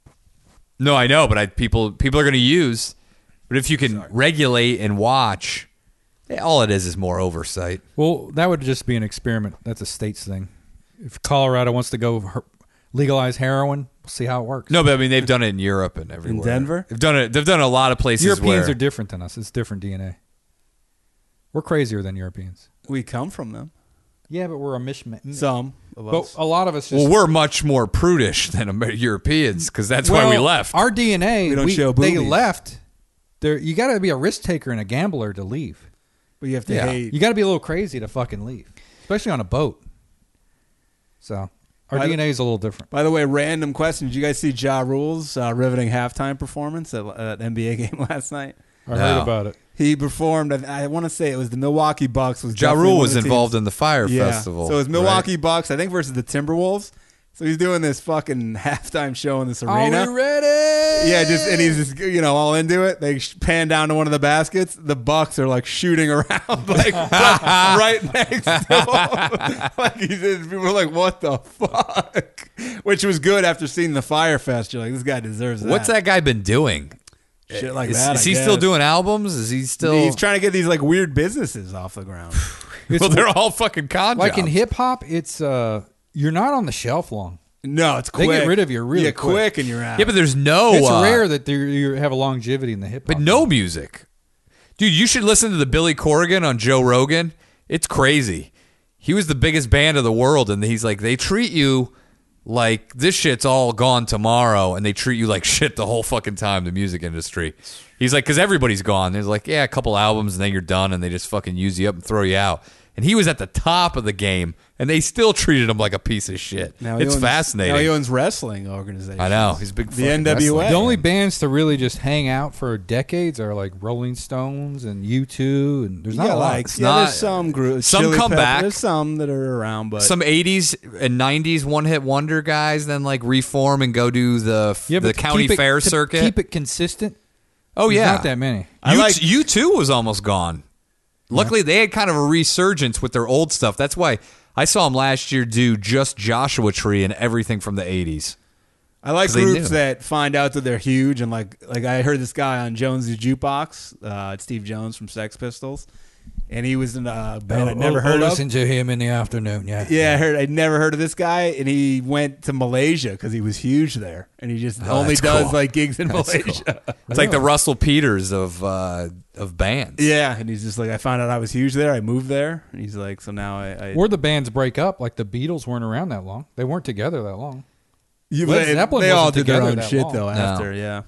No, I know, but I, people people are going to use. But if you can regulate and watch, eh, all it is is more oversight. Well, that would just be an experiment. That's a state's thing. If Colorado wants to go her- legalize heroin, we'll see how it works. No, but I mean they've done it in Europe and everywhere. Denver? they've done it. They've done it in a lot of places. Europeans where, are different than us. It's different D N A. We're crazier than Europeans. We come from them. Yeah, but we're a mishmash. Some of But us. a lot of us just Well, we're much more prudish than Amer- Europeans because that's why we Well, left. Our D N A, We don't show they boobies. left. There, you got to be a risk taker and a gambler to leave. But you have to Yeah. hate. You got to be a little crazy to fucking leave, especially on a boat. So our By the- D N A is a little different. By the way, random question. Did you guys see Ja Rule's uh, riveting halftime performance at at N B A game last night? I No. heard about it. He performed. I, I want to say it was the Milwaukee Bucks. Was Ja definitely Rule one was of the involved teams. in the Fire Yeah. Festival. So it was Milwaukee right? Bucks, I think, versus the Timberwolves. So he's doing this fucking halftime show in this Are arena. we ready? Yeah, just and he's just you know all into it. They sh- pan down to one of the baskets. The Bucks are like shooting around like right next to him. Like he did. People were like, "What the fuck?" Which was good after seeing the Fire Fest. You're like, "This guy deserves that." What's that guy been doing? Shit like is that. is I he still guess. doing albums? Is he still? He's trying to get these like weird businesses off the ground. well, they're all fucking con Like in jobs. hip hop, it's uh, you're not on the shelf long. No, it's They quick. get rid of you really yeah, quick. quick, and you're out. Yeah, but there's no. it's uh, rare that there- you have a longevity in the hip hop. But no music. Dude, you should listen to the Billy Corrigan on Joe Rogan. It's crazy. He was the biggest band of the world, and he's like, they treat you like this shit's all gone tomorrow, and they treat you like shit the whole fucking time, the music industry. He's like, because everybody's gone. There's like, yeah, a couple albums, and then you're done, and they just fucking use you up and throw you out. And and he was at the top of the game, and they still treated him like a piece of shit. Now he it's owns, fascinating. Now he owns wrestling organizations. I know. He's a big The fucking N W A. wrestler. The only bands to really just hang out for decades are like Rolling Stones and U two, and there's not yeah, a lot. like It's yeah, not- there's some groups. some Chili come Pepper- back. There's some that are around, but Some eighties and nineties one-hit wonder guys then like reform and go do the Yeah, the but to county keep it- fair to circuit. Keep it consistent. oh There's yeah, not that many. I U- like- U two was almost gone. Luckily, they had kind of a resurgence with their old stuff. That's why I saw them last year do just Joshua Tree and everything from the eighties. I like 'Cause they groups knew. that find out that they're huge and like like I heard this guy on Jones's Jukebox, uh, Steve Jones from Sex Pistols, and he was in a band I'd never heard of. to him in the afternoon. Yeah, Yeah, I heard. I'd never heard of this guy, and he went to Malaysia because he was huge there, and he just Oh, only that's does cool. like gigs in That's Malaysia. It's like the Russell Peters of uh, of bands. Yeah, and he's just like, I found out I was huge there. I moved there, and he's like, so now I. I Or the bands break up. Like the Beatles weren't around that long. They weren't together that long. you, Led they, Zeppelin they all wasn't did their together own that shit long. though No. after. Yeah,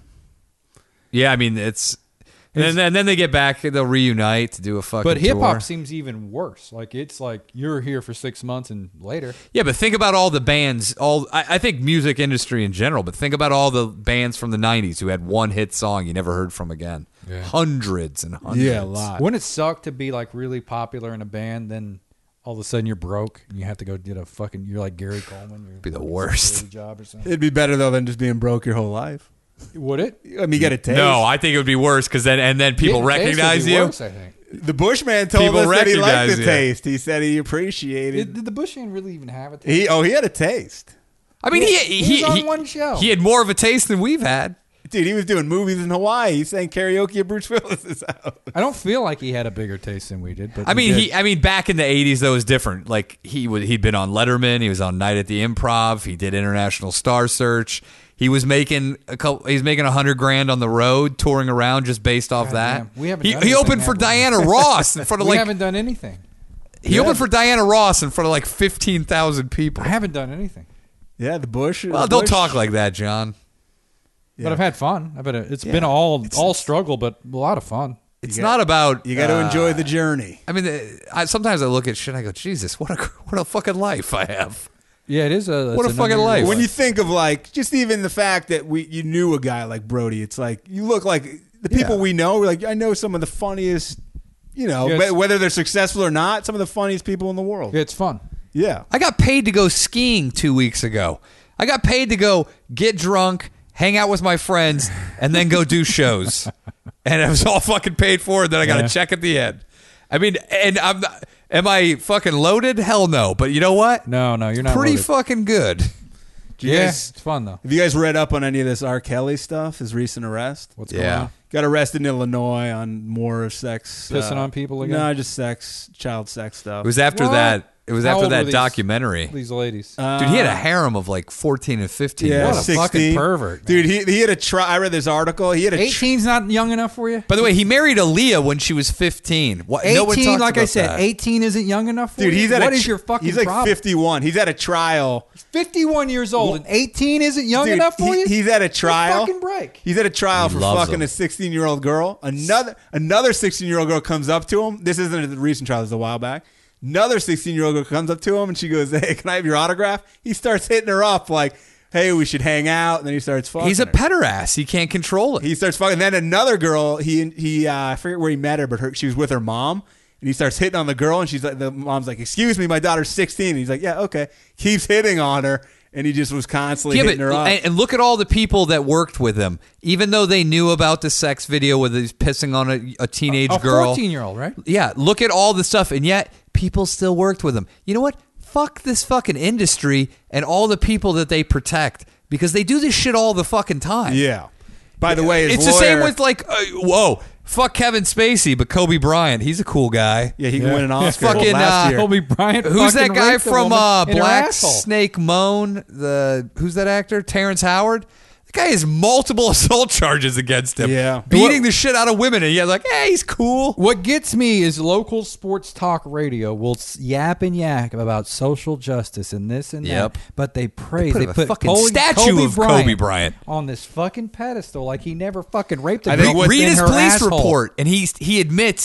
Yeah, I mean it's, and then, and then they get back, they'll reunite to do a fucking. But hip tour. hop seems even worse. Like it's like you're here for six months and later. Yeah, but think about all the bands. All I, I think music industry in general. But think about all the bands from the nineties who had one hit song you never heard from again. Yeah. Hundreds and hundreds. yeah, a lot. Wouldn't it suck to be like really popular in a band, then all of a sudden you're broke and you have to go get a fucking? You're like Gary Coleman. You're Be the working worst. some shitty job or something. It'd be better though than just being broke your whole life. Would it? I mean, you get a taste. No, I think it would be worse because then and then people Getting taste would recognize be you. worse, I think. The Bushman told People us that he liked recognize the you. taste. He said he appreciated. Did, did the Bushman really even have a taste? he oh, he had a taste, I mean, he He he was on he, one show. he had more of a taste than we've had. dude. He was doing movies in Hawaii. He sang karaoke at Bruce Willis's house. I don't feel like he had a bigger taste than we did. But I mean, did. he. I mean, back in the eighties, though, it was different. Like he would, he'd been on Letterman. He was on Night at the Improv. He did International Star Search. He was making a couple. He's making a hundred grand on the road, touring around, just based off God that. damn. We haven't he done he anything, opened for have we? Diana Ross in front of we like. haven't done anything. He opened for Diana Ross in front of like fifteen thousand people. I haven't done anything. Yeah, the Bush. Well, the don't Bush- talk like that, John. Yeah. But I've had fun. I've had a, it's Yeah. been all It's- all struggle, but a lot of fun. It's got- not about You got to uh, enjoy the journey. I mean, the- I, sometimes I look at shit. and I go, Jesus, what a what a fucking life I have. Yeah, it is a it's What a an fucking unusual life. When you think of like just even the fact that we you knew a guy like Brody, it's like you look like the people Yeah. we know. Like I know some of the funniest, you know, Yeah, it's- wh- whether they're successful or not, some of the funniest people in the world. Yeah, it's fun. Yeah, I got paid to go skiing two weeks ago. I got paid to go get drunk, hang out with my friends, and then go do shows. And it was all fucking paid for, and then I got Yeah. a check at the end. I mean, and I'm not, am I fucking loaded? Hell no. But you know what? No, no, you're not Pretty loaded. fucking good. Do you Yeah, guys- it's fun though. have you guys read up on any of this R. Kelly stuff? His recent arrest. What's Yeah. going on? Got arrested in Illinois on more sex Pissing uh, on people again? No, just sex, child sex stuff. It was after What? that. It was How after old were that these- documentary. These ladies. Uh, Dude, he had a harem of like fourteen and fifteen. yeah, What a girls. fucking sixteen. pervert, dude. He he had a try. I read this article. He had a tr- eighteen's not young enough for you? By the way, he married Aaliyah when she was fifteen. What, no one eighteen, talks like I about said, that. eighteen isn't young enough for dude. you? He's at What a, is tr- your fucking He's like problem? fifty-one. He's at a trial. fifty-one years old and eighteen isn't young Dude, enough for he- you? He's at a trial. fucking break. He's at a trial He for loves fucking them. a sixteen-year-old girl. Another another sixteen-year-old girl comes up to him. This isn't a recent trial. This is a while back. Another sixteen-year-old girl comes up to him and she goes, "Hey, can I have your autograph?" He starts hitting her up like, "Hey, we should hang out." And then he starts fucking. He's a her. pederass. He can't control it. He starts fucking. Then another girl. He he. Uh, I forget where he met her, but her, she was with her mom. And he starts hitting on the girl, and she's like, the mom's like, "Excuse me, my daughter's sixteen." And he's like, "Yeah, okay." Keeps hitting on her, and he just was constantly Yeah, hitting but, her up. and, and look at all the people that worked with him. Even though they knew about the sex video where he's pissing on a, a teenage A girl. fourteen-year-old, right? Yeah, look at all the stuff, and yet people still worked with him. You know what? Fuck this fucking industry and all the people that they protect because they do this shit all the fucking time. yeah. By the way, his it's the same lawyer- with like, uh, whoa, fuck Kevin Spacey, but Kobe Bryant, he's a cool guy. Yeah, he can Yeah. win an Oscar Fucking, last uh, year. Kobe Bryant. Who's that fucking guy raped a from woman uh, in her Black asshole. Snake Moan? The who's that actor? Terrence Howard. The guy has multiple assault charges against him. Yeah. beating the shit out of women, and you're like, hey, he's cool. What gets me is local sports talk radio will s- yap and yak about social justice and this and Yep. that, but they praise. They They put put, a fucking Kobe, statue Kobe of Bryant Kobe Bryant. on this fucking pedestal like he never fucking raped a I girl think what- Read in his her police asshole. report, and he he admits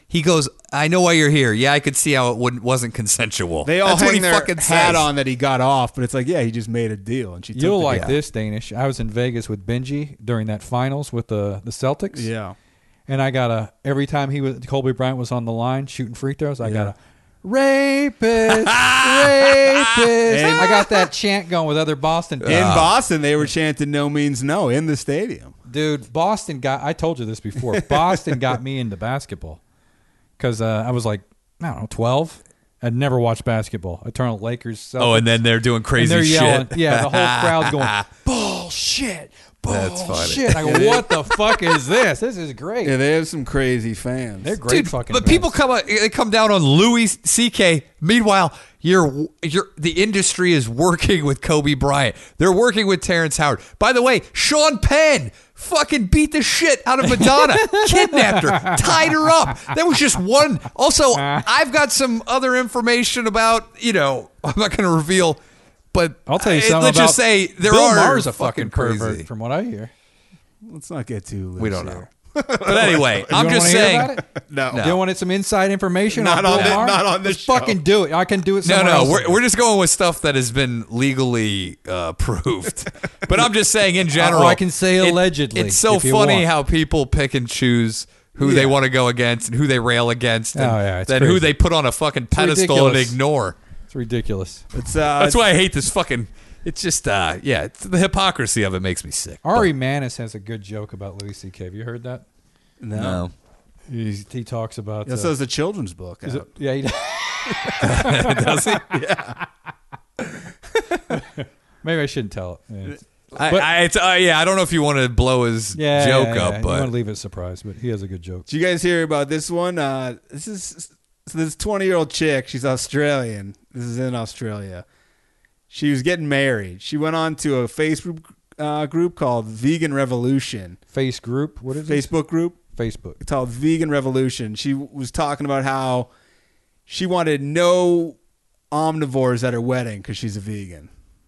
He goes, I know why you're here. Yeah, I could see how it wouldn't, wasn't consensual. They all That's what hang he their fucking hat says. on that he got off, but it's like, yeah, he just made a deal, and she took You'll the like deal. this, Danish. I was in Vegas with Benji during that finals with the the Celtics. Yeah. And I got a every time he was Kobe Bryant was on the line shooting free throws, I Yeah. got a rapist, rapist. I got that chant going with other Boston In fans. Boston, they were chanting "No means no" in the stadium. Dude, Boston got. I told you this before. Boston got me into basketball because uh, I was like, I don't know, twelve. I'd never watched basketball. I turned on Lakers. Celtics, Oh, and then they're doing and crazy they're shit. yelling. Yeah, the whole crowd's going bullshit, That's funny. bullshit. I go, what the fuck is this? This is great. Yeah, they have some crazy fans. They're great Dude, fucking. but fans. people come out, they come down on Louis C K. Meanwhile, you're you're the industry is working with Kobe Bryant. They're working with Terrence Howard. By the way, Sean Penn fucking beat the shit out of Madonna, kidnapped her, tied her up. That was just one. Also, I've got some other information about, you know, I'm not going to reveal, but I'll tell you uh, something Let's about just say there Bill are Maher's a fucking fucking crazy. pervert, from what I hear. Let's not get too loose We don't here. know. But anyway, I'm You just wanna hear saying. about it? No. You wanted some inside information? Not on on Bill the- Maher? not on this Just show. fucking do it. I can do it. No, somewhere no, else. we're, we're just going with stuff that has been legally uh, proved. But I'm just saying in general. Oh, I can say it- allegedly, it's so if you funny want. how people pick and choose who they want to go against and who they rail against and Oh, yeah, it's then who crazy. they put on a fucking pedestal and ridiculous. ignore. It's ridiculous. It's uh, That's why I hate this fucking. It's just, uh, yeah, it's, the hypocrisy of it makes me sick. Ari Manis has a good joke about Louis C K. Have you heard that? no. No. He's, he talks about. That uh, says a children's book. is out. it, yeah, he Does he? maybe I shouldn't tell it. Yeah, it's- I, But- I, it's, uh, yeah, I don't know if you want to blow his yeah joke yeah, yeah. up, You but want to leave it a surprise, but he has a good joke. Did you guys hear about this one? Uh, this is so this twenty-year-old chick. She's Australian. This is in Australia. She was getting married. She went on to a Facebook uh, group called Vegan Revolution. Face group. What is it? Facebook group Facebook. It's called Vegan Revolution. She was talking about how she wanted no omnivores at her wedding because she's a vegan.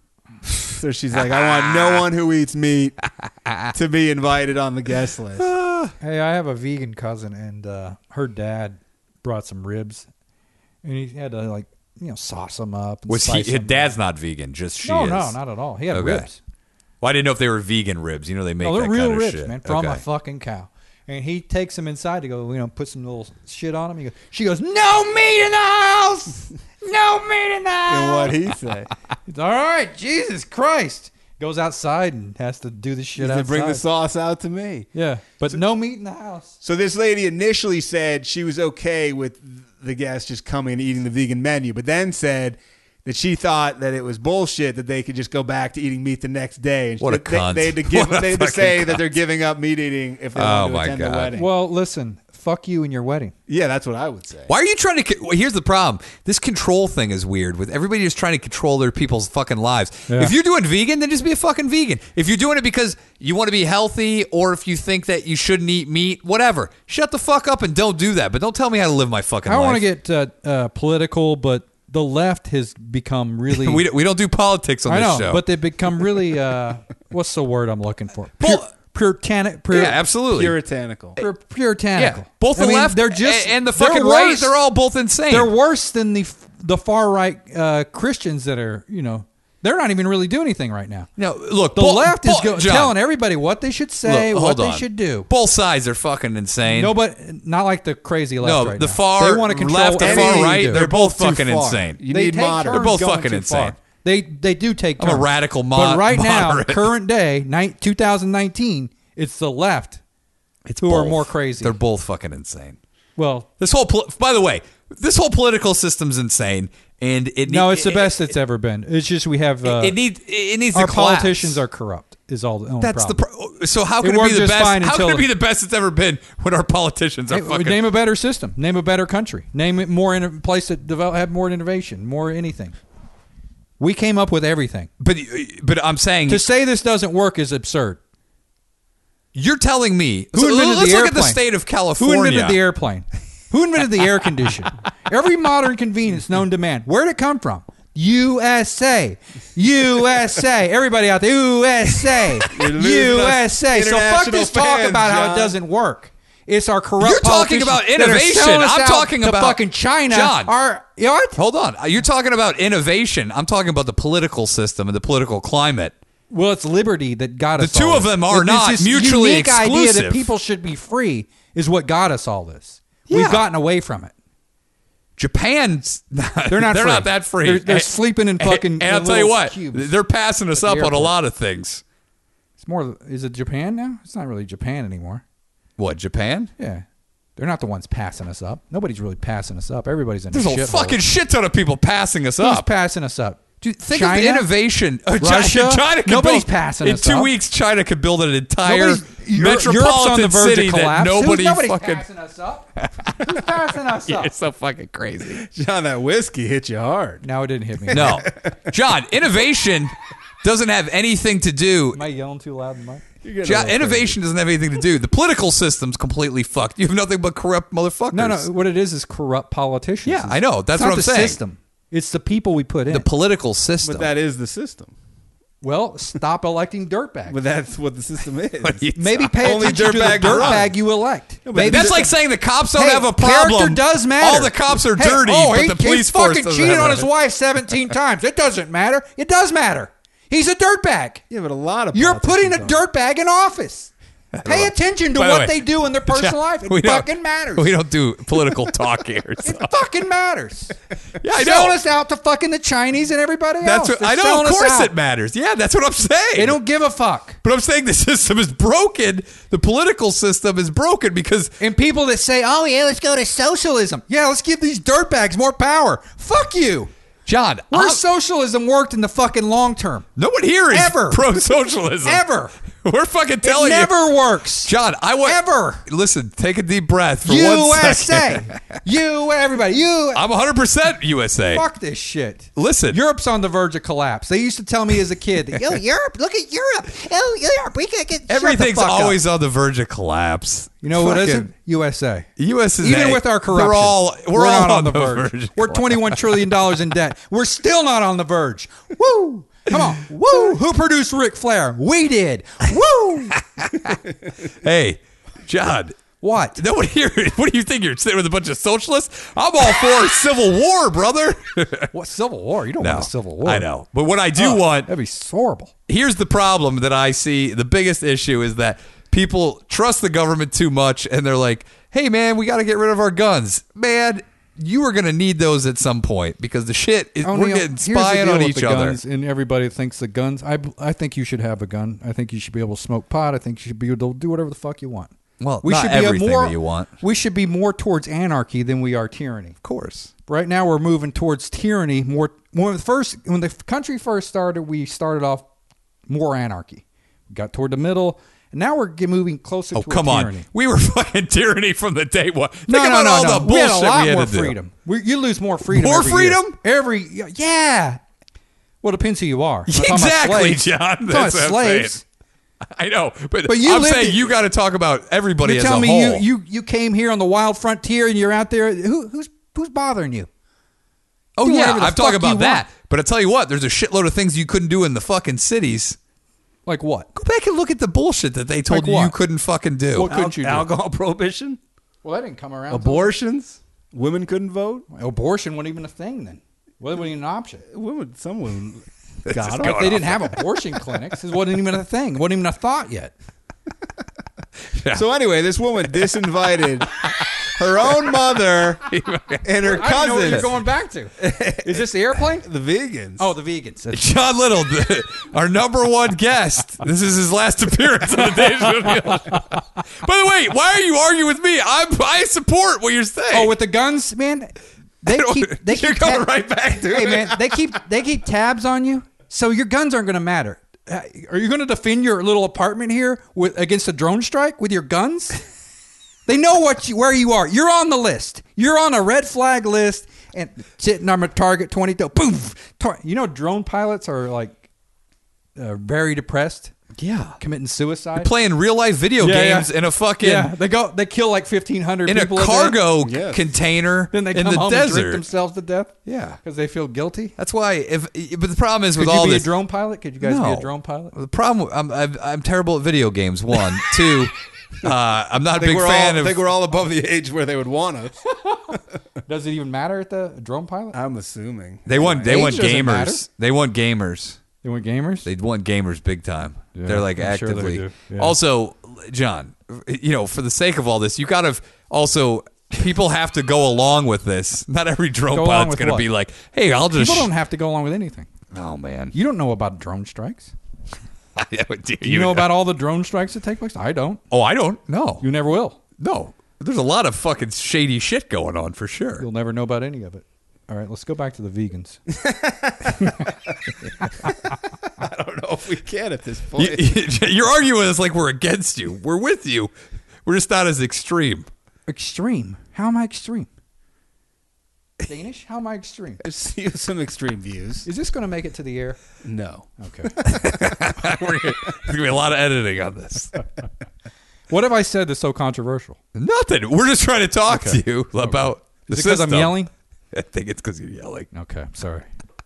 So she's like, I want no one who eats meat to be invited on the guest list. Hey, I have a vegan cousin, and uh, her dad brought some ribs, and he had to like you know sauce them up. And was he, spice his them dad's up. not vegan, just she No, is. no, not at all. He had Okay. ribs. Well, I didn't know if they were vegan ribs. You know, they make No, they're that real kind of ribs, shit. man, from Okay. a fucking cow. And he takes them inside to go, you know, put some little shit on them. He goes, she goes, no meat in the house, no meat in the house. And what he say? It's all right, Jesus Christ. Goes outside and has to do the shit He outside. said, bring the sauce out to me. Yeah, but no meat in the house. So this lady initially said she was okay with the guests just coming and eating the vegan menu, but then said that she thought that it was bullshit that they could just go back to eating meat the next day. And What a they, cunt. They had to, give, What a they had to fucking say that cunt. they're giving up meat eating if they Oh, want to my attend God. the wedding. Well, listen, fuck you and your wedding. Yeah, that's what I would say. Why are you trying to? Well, here's the problem. This control thing is weird. With everybody just trying to control their people's fucking lives. Yeah. If you're doing vegan, then just be a fucking vegan. If you're doing it because you want to be healthy, or if you think that you shouldn't eat meat, whatever, shut the fuck up and don't do that. But don't tell me how to live my fucking I don't life. want to get uh, uh, political, but the left has become really. we don't- we don't do politics on I this know, show. but they've become really. Uh, what's the word I'm looking for? Well- Pure, puritanic. Pure, yeah, absolutely. Puritanical. pure, puritanical. Yeah, both the I mean, left they're just and the they're fucking right. worse. They're all both insane. They're worse than the the far right uh, Christians that are you know they're not even really doing anything right now. no, look, The bo- left is bo- go- John, telling everybody what they should say, look, what hold they on. should do. Both sides are fucking insane. No, but not like the crazy left no, right the now. far they want to control left, the everything far you right, do. they're both too fucking far. insane. You They need take moderate. turns They're both going fucking too insane. far. They they do take I'm a turns. radical mo- But right now, moderate. current day, ni- twenty nineteen, it's the left It's who are both. more crazy. They're both fucking insane. well, This whole, pol- by the way, this whole political system's insane, and it no, need- it's the it- best it's ever been. It's just we have uh, It, it needs it needs our to collapse. politicians are corrupt. Is all the only That's the problem. pro- so how It can it, worked be the just best? fine How can until- it be the best it's ever been when our politicians are Hey, fucking? name a better system. Name a better country. Name it more in a place that develop have more innovation, more anything. We came up with everything. but but I'm saying To say this doesn't work is absurd. you're telling me. Who so invented let's the look at the airplane? state of Who California. invented the airplane? Who invented the air conditioner? Every modern convenience known to man. Where did it come from? U S A. U S A. Everybody out there, U S A. You're losing U us S A. So fuck international this talk fans, about how John. it doesn't work. It's our corrupt. You're talking politicians about that are innovation. selling us I'm out talking to about- fucking China. John. Our, you know what? Hold on. You're talking about innovation. I'm talking about the political system and the political climate. Well, it's liberty that got The us. two all of this. them are It's not this mutually unique idea exclusive. that people should be free is what got us all this. Yeah. We've gotten away from it. Japan's They're not. they're free. not that free. They're, they're And- sleeping in fucking. And, and I'll in tell you little what, cubes. they're passing us at up the on a airport. lot of things. It's more. Is it Japan now? It's not really Japan anymore. What, Japan? Yeah, they're not the ones passing us up. Nobody's really passing us up. Everybody's in There's a a shithole. fucking shit ton of people passing us Who's up. passing us up? Dude, think China? of the innovation. Uh, Chi- Russia? China could Nobody's build, passing in us two up. weeks. China could build an entire Nobody's- Europe- Europe's on metropolitan the verge city of that collapse. nobody Who's, nobody's fucking. passing us up. Who's passing us up? It's so fucking crazy. John, that whiskey hit you hard. No, it didn't hit me. No, John, innovation doesn't have anything to do. Am I yelling too loud in the mic? You're getting a John, little innovation doesn't have anything to do. The political system's completely fucked. You have nothing but corrupt motherfuckers. No, no. What it is is corrupt politicians. Yeah, I know. That's It's not what I'm the saying. System. It's the people we put in. The political system. But that is the system. well, stop electing dirtbags. But that's what the system is. What are you Maybe talking- pay Only attention to the dirtbag to run. dirtbag you elect. but Maybe That's the- like saying the cops don't Hey, have a problem. Character does matter. All the cops are Hey, dirty, oh, but he, the police he's force fucking doesn't cheated have on a- his wife seventeen times. It doesn't matter. It does matter. He's a dirtbag. Yeah, but a lot of You're putting a politicians dirtbag in office. Pay attention to By the what way, they do in their personal life. It We don't- fucking matters. We don't do political talk here. so. It fucking matters. Yeah, I Selling know. us out to fucking the Chinese and everybody That's else. what, They're I know. selling Of us course, out. it matters. Yeah, that's what I'm saying. They don't give a fuck. But I'm saying the system is broken. The political system is broken because And people that say, "Oh yeah, let's go to socialism." Yeah, let's give these dirtbags more power. Fuck you. John, Where's I'm- socialism worked in the fucking long term? no one here is Ever. pro-socialism. Ever. We're fucking It telling you. never works. John, I want Ever. Listen, take a deep breath for U one S second. A. You, everybody. You. I'm one hundred percent U S A. Fuck this shit. Listen. Europe's on the verge of collapse. They used to tell me as a kid, "Oh, Europe, look at Europe. Oh, Europe, we could get shut the Everything's fuck up." always on the verge of collapse. You know what Fucking- isn't? U S A. U S is Even A. with our corruption, We're all we're, all not on the verge. verge. We're twenty-one trillion dollars in debt. We're still not on the verge. Woo! Come on. Woo! Who produced Ric Flair? We did. Woo! Hey, John. What? No one here. What do you think? You're sitting with a bunch of socialists? I'm all for civil war, brother. What Civil War? You don't No, want a Civil War. I know. But what I do Oh, want, That'd be horrible. here's the problem that I see. The biggest issue is that people trust the government too much and they're like, hey, man, we got to get rid of our guns. Man, you are going to need those at some point because the shit, is, Oh, we're Neil, getting here's the spying deal on with each the other. guns, and everybody thinks the guns. I, I think you should have a gun. I think you should be able to smoke pot. I think you should be able to do whatever the fuck you want. Well, we not should be a everything more, that you want. We should be more towards anarchy than we are tyranny. Of course. Right now, we're moving towards tyranny. More when the first when the country first started, we started off more anarchy. We got toward the middle, and now we're get- moving closer. Oh, to come tyranny. on. We were fucking tyranny from the day one. Think No, no, about no, all no. the we had bullshit a lot we had more to do. freedom. We, you lose more freedom. More every year. freedom? every yeah. Well, it depends who you are. I'm talking about Exactly, slaves. John. I'm talking That's about what I'm slaves. saying. I know, but, But you I'm lived saying it- you got to talk about everybody You're as a telling whole. me you, you you came here on the wild frontier and you're out there. Who who's who's bothering you? oh do yeah, whatever the I'm talking fuck you about that. want. But I tell you what, there's a shitload of things you couldn't do in the fucking cities. Like what? Go back and look at the bullshit that they told Like you what? you couldn't fucking do. What couldn't you do? alcohol prohibition, Well, that didn't come around. abortions, women couldn't vote. Abortion wasn't even a thing then. Well, it wasn't even an option. Women, some women is got going them. They didn't have abortion clinics. It wasn't even a thing. It wasn't even a thought yet. So anyway, this woman disinvited her own mother and her I don't know where you're cousins, going back to. Is this the airplane? the vegans. Oh, the vegans. That's- John Little, the- our number one guest. This is his last appearance on the Dave Chappelle Show. By the way, why are you arguing with me? I'm, I support what you're saying. Oh, with the guns, man. They don't- keep. They you're keep going right back to Hey, it. man. They keep. They keep tabs on you, so your guns aren't going to matter. Uh, Are you going to defend your little apartment here with against a drone strike with your guns? They know what you, where you are. You're on the list. You're on a red flag list, and sitting on a target twenty-two. Boom. Tar- you know, drone pilots are like uh, very depressed Yeah. committing suicide. Playing real life video Yeah, yeah. games in a fucking Yeah, they go. They kill like fifteen hundred in a people. day. cargo Yes. container Then they in come the home and drink desert. themselves to death. Yeah. because they feel guilty. That's why. If but the problem is Could with you all be this. a drone pilot? Could you guys no. be a drone pilot? The problem. I'm I'm, I'm terrible at video games. One, two. Uh, I'm not a I think big we're fan all, of. I think we're all above the age where they would want us. Does it even matter at the drone pilot? I'm assuming. they want. They Age want doesn't matter. gamers. They want gamers. They want gamers. They want gamers big time. Yeah, They're like I'm sure they actively. do. Yeah. Also, John, you know, for the sake of all this, you got to also. People have to go along with this. Not every drone Go along pilot's with going to what? be like, "Hey, I'll just." People don't have to go along with anything. oh man, You don't know about drone strikes. Yeah, do Do you know about all the drone strikes that take place? I don't. Oh, I don't. No, You never will. no. There's a lot of fucking shady shit going on for sure. You'll never know about any of it. All right, let's go back to the vegans. I don't know if we can at this You, point. you're arguing with us like we're against you. We're with you. We're just not as extreme. Extreme. How am I extreme? Danish? How am I extreme? Just you have some extreme views. Is this going to make it to the air? No. Okay. We're gonna, there's gonna be a lot of editing on this. What have I said that's so controversial? Nothing. We're just trying to talk Okay. to you about the Is it because I'm system. yelling? I think it's because you're yelling. Okay, sorry.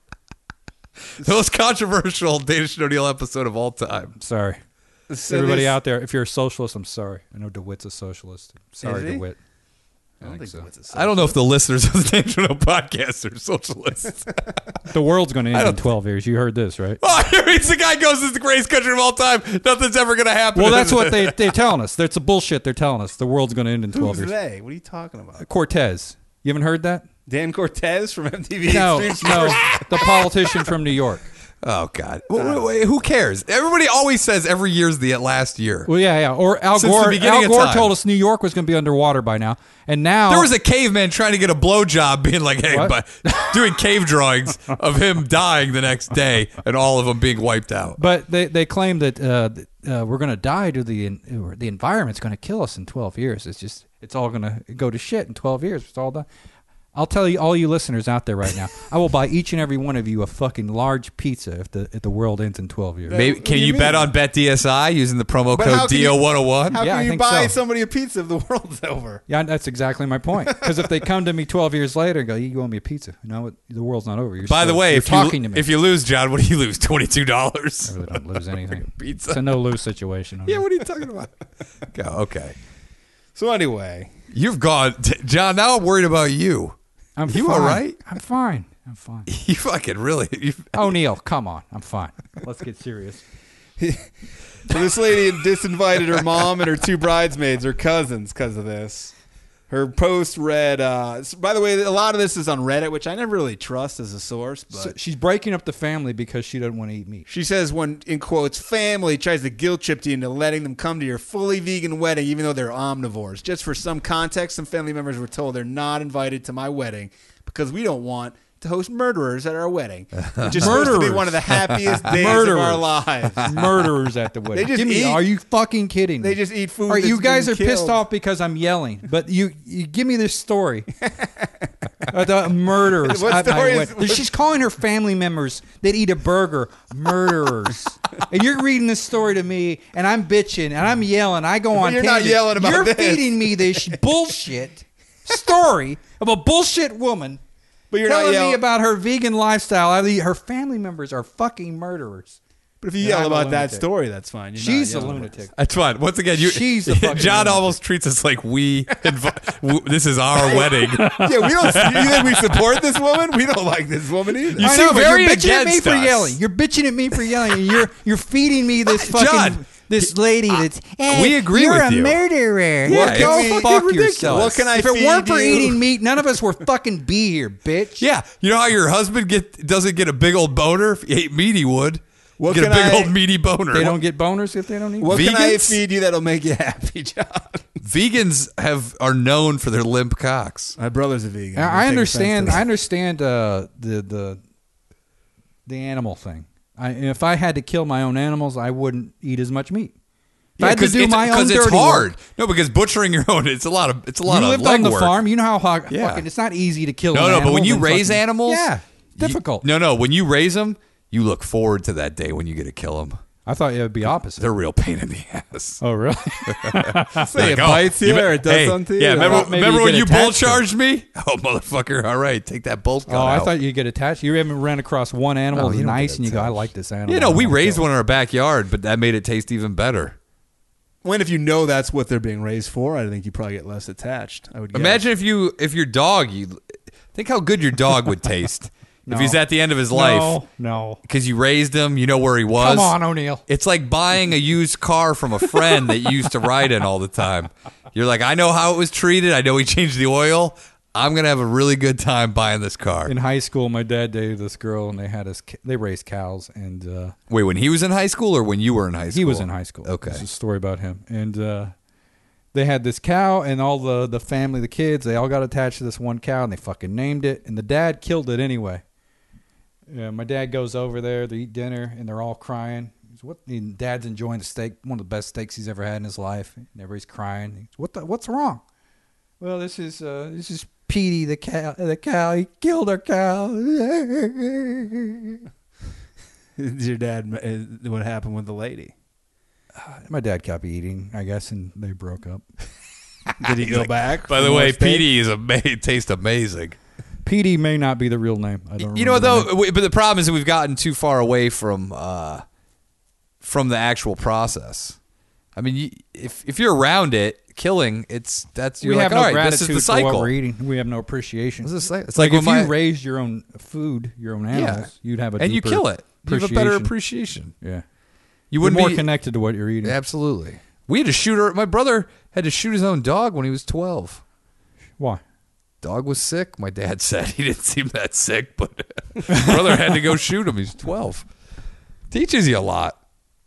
The most controversial Danish and O'Neill episode of all time. Sorry. So Everybody this- out there, if you're a socialist, I'm sorry. I know DeWitt's a socialist. Sorry, Is he? DeWitt. I don't think so. so. It's a I don't know if the listeners of the Danish and O'Neill podcast are socialists. The world's going to end don't in twelve years. You heard this, right? Oh, here he's the guy goes, "This is the greatest country of all time. Nothing's ever going to happen." Well, that's what they, they're telling us. That's the bullshit they're telling us. The world's going to end in twelve Who's years. they? What are you talking about? Cortez. You haven't heard that? Dan Cortez from M T V No, Extreme no. Sports? The politician from New York. Oh God! Wait, wait, wait, who cares? Everybody always says every year's the last year. Well, yeah, yeah. Or Al Since the Gore. beginning Al of Gore time. told us New York was going to be underwater by now, and now There was a caveman trying to get a blowjob, being like, "Hey," What? but doing cave drawings of him dying the next day, and all of them being wiped out. But they, they claim that uh, th- uh, we're going to die to the or the environment's going to kill us in twelve years. It's just it's all going to go to shit in twelve years. It's all done. I'll tell you, all you listeners out there right now, I will buy each and every one of you a fucking large pizza if the if the world ends in twelve years. Maybe What can do you you, bet mean? on Bet D S I using the promo But how code can D you- O one oh one? How Yeah, I can you think buy so. somebody a pizza if the world's over? Yeah, that's exactly my point. Because if they come to me twelve years later and go, "You owe me a pizza," you know what? The world's not over. You're By still- the way, you're if talking you to me, if you lose, John, what do you lose? Twenty two dollars. I really don't lose anything. Pizza. It's a no lose situation. Yeah, what are you talking about? Go, okay, So anyway, you've gone, John. Now I'm worried about you. I'm You fine. all right? I'm fine. I'm fine. You fucking really. You, O'Neill, come on. I'm fine. Let's get serious. so this lady had disinvited her mom and her two bridesmaids, her cousins, because of this. Her post read, uh, by the way, a lot of this is on Reddit, which I never really trust as a source, but So she's breaking up the family because she doesn't want to eat meat. she says when, in quotes, family tries to guilt trip you into letting them come to your fully vegan wedding, even though they're omnivores. Just for some context, some family members were told they're not invited to my wedding because we don't want to host murderers at our wedding, which is supposed to be Murderers. one of the happiest days Murderers. of our lives. Murderers at the wedding. They just Give me, eat- are you fucking kidding me? They just eat food. All right, that's you guys been are pissed killed. off because I'm yelling, but you, you give me this story. Uh, the murderers. What at my story is- wedding. what- She's calling her family members that eat a burger murderers. And you're reading this story to me, and I'm bitching, and I'm yelling. I go on you're not tangent. yelling about You're this. feeding me this bullshit story of a bullshit woman But you're not telling yelling me about her vegan lifestyle. I mean, her family members are fucking murderers. But if you And yell I'm a about that lunatic. story, that's fine. You're She's not a yelling lunatic. That's fine. Once again, you. She's a fucking John lunatic. almost treats us like we. Invi- w- this is our wedding. about it. Yeah, we don't. You think we support this woman? We don't like this woman either. You I seem know, but very you're bitching at me against for us. yelling. You're bitching at me for yelling, and you're you're feeding me this fucking John, this lady that's. "Eh, we agree you're with a you." murderer. Yeah, Well, go it's fuck fucking ridiculous. yourself. What can I If it feed weren't for you? eating meat, none of us would fucking be here, bitch. Yeah, you know how your husband get doesn't get a big old boner? If he ate meat, he would. What get a can big I- old meaty boner. They don't get boners if they don't eat. What meat. can I Vegans? feed you that'll make you happy, John? Vegans have are known for their limp cocks. My brother's a vegan. I Don't take understand. offense to I that. understand uh, the the the animal thing. I, if I had to kill my own animals, I wouldn't eat as much meat. If I had to do it's, my own 'cause it's dirty hard. work. No, because butchering your own, it's a lot of it's a lot You of lived on the legwork. farm. You know how hard, Yeah. fucking. It's not easy to kill. No, an no, but animal when you than raise fucking- animals, yeah, you- difficult. no, no, when you raise them, you look forward to that day when you get to kill them. I thought it would be opposite. They're a real pain in the ass. Oh, really? Say it Like, oh, bites you you or be- it does hey, something to Yeah, you? remember, maybe remember you when get you bull attached to it. charged me? Oh, motherfucker! All right, take that bolt gun Oh, I out. thought you get attached. You haven't ran across one animal No, that's you don't nice, get and you go, "I attached. like this animal." You know, we I wanna raised kill one in our backyard, but that made it taste even better. When if you know that's what they're being raised for, I think you probably get less attached. I would guess. Imagine if you if your dog you think how good your dog would taste No. if he's at the end of his it. life No, no. because you raised him. You know where he was. Come on, O'Neill. It's like buying a used car from a friend that you used to ride in all the time. You're like, I know how it was treated. I know he changed the oil. I'm gonna have a really good time buying this car. In high school, my dad dated this girl, and they had us. They raised cows, and uh, Wait, when he was in high school or when you were in high school? he was in high school. Okay. This is a story about him, and uh, they had this cow, and all the the family, the kids, they all got attached to this one cow, and they fucking named it, and the dad killed it anyway. Yeah, my dad goes over there, they eat dinner, and they're all crying. He's, what? And Dad's enjoying the steak, one of the best steaks he's ever had in his life. And everybody's crying. He's, what the? What's wrong? Well, this is uh, this is Petey the cow. The cow. He killed our cow. Did your dad? uh, What happened with the lady? My dad kept eating, I guess, and they broke up. Did he go back? By for the more way, steak? Petey is ama- tastes amazing. Petey may not be the real name. I don't. You know what remember the though? name. We- But the problem is that we've gotten too far away from uh, from the actual process. I mean, you, if if you're around it, killing, it's that's you're we like, have all no right, gratitude this is the for what cycle. we're eating. We have no appreciation. This is the cycle. It's like, like, if when you my- raised your own food, your own animals, you'd have a and you deeper kill it. You have a better appreciation. appreciation. Yeah, You you're wouldn't more be connected to what you're eating. absolutely. We had to shoot her. My brother had to shoot his own dog when he was twelve. Why? Dog was sick. My dad said he didn't seem that sick, but brother had to go shoot him. He's twelve. Teaches you a lot.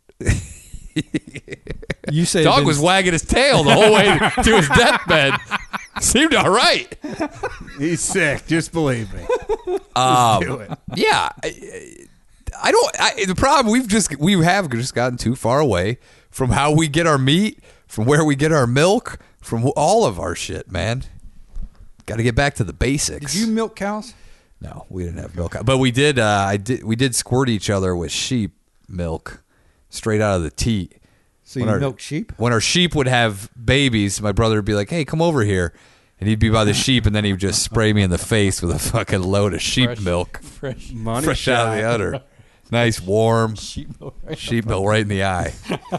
You say Dog Vince- was wagging his tail the whole way to his deathbed. Seemed all right. He's sick. Just believe me. Um, Do it. Yeah, I, I don't. I, the problem we've just we have just gotten too far away from how we get our meat, from where we get our milk, from all of our shit, man. Got to get back to the basics. Did you milk cows? No, we didn't have milk, but we did. Uh, I did. We did squirt each other with sheep milk, straight out of the teat. So When you our- milk sheep? When our sheep would have babies, my brother would be like, "Hey, come over here," and he'd be by the sheep, and then he would just spray me in the face with a fucking load of sheep Fresh- milk, Fresh Money fresh out of the shot. udder. Nice, warm sheep milk. Right? sheep milk right in the eye.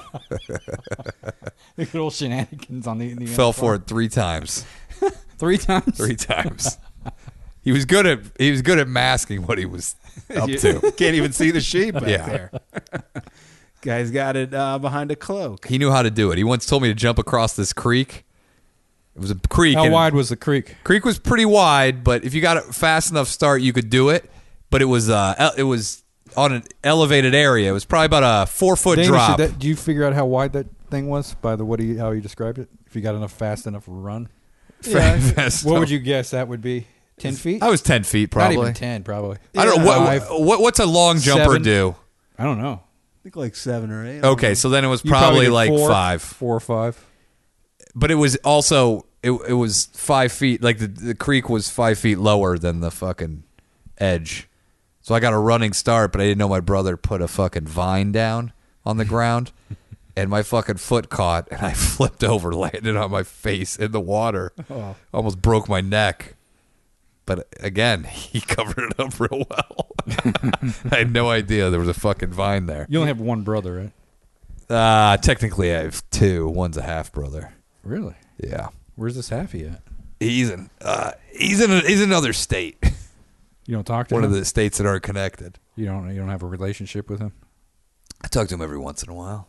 Good old shenanigans on the, the Fell for it three times. three times. Three times. He was good at he was good at masking what he was up You to. can't even see the sheep back Yeah. there. Guy's got it uh, behind a cloak. He knew how to do it. He once told me to jump across this creek. It was a creek. How and- wide was the creek? Creek was pretty wide, but if you got a fast enough start, you could do it. But it was uh, el- it was on an elevated area. It was probably about a four foot Danish, drop. did that, do you figure out how wide that thing was by the what he, how he described it? If you got enough fast enough run, Fast what enough. would you guess that would be? Ten feet? I was ten feet probably. Not even ten, probably. I don't know Five. what, what what's a long jumper Seven. do. I don't know. I think like seven or eight. Okay, so then it was You probably, did like four, five. four or five. But it was also it, it was five feet. Like the the creek was five feet lower than the fucking edge. So I got a running start, but I didn't know my brother put a fucking vine down on the ground, and my fucking foot caught, and I flipped over, landed on my face in the water, Oh. almost broke my neck. But again, he covered it up real well. I had no idea there was a fucking vine there. You only have one brother, right? Uh, technically, I have two. One's a half brother. Really? Yeah. Where's this halfie at? He's in. Uh, he's in. A, he's in another state. You don't talk to One him? of the states that aren't connected. You don't. You don't have a relationship with him. I talk to him every once in a while.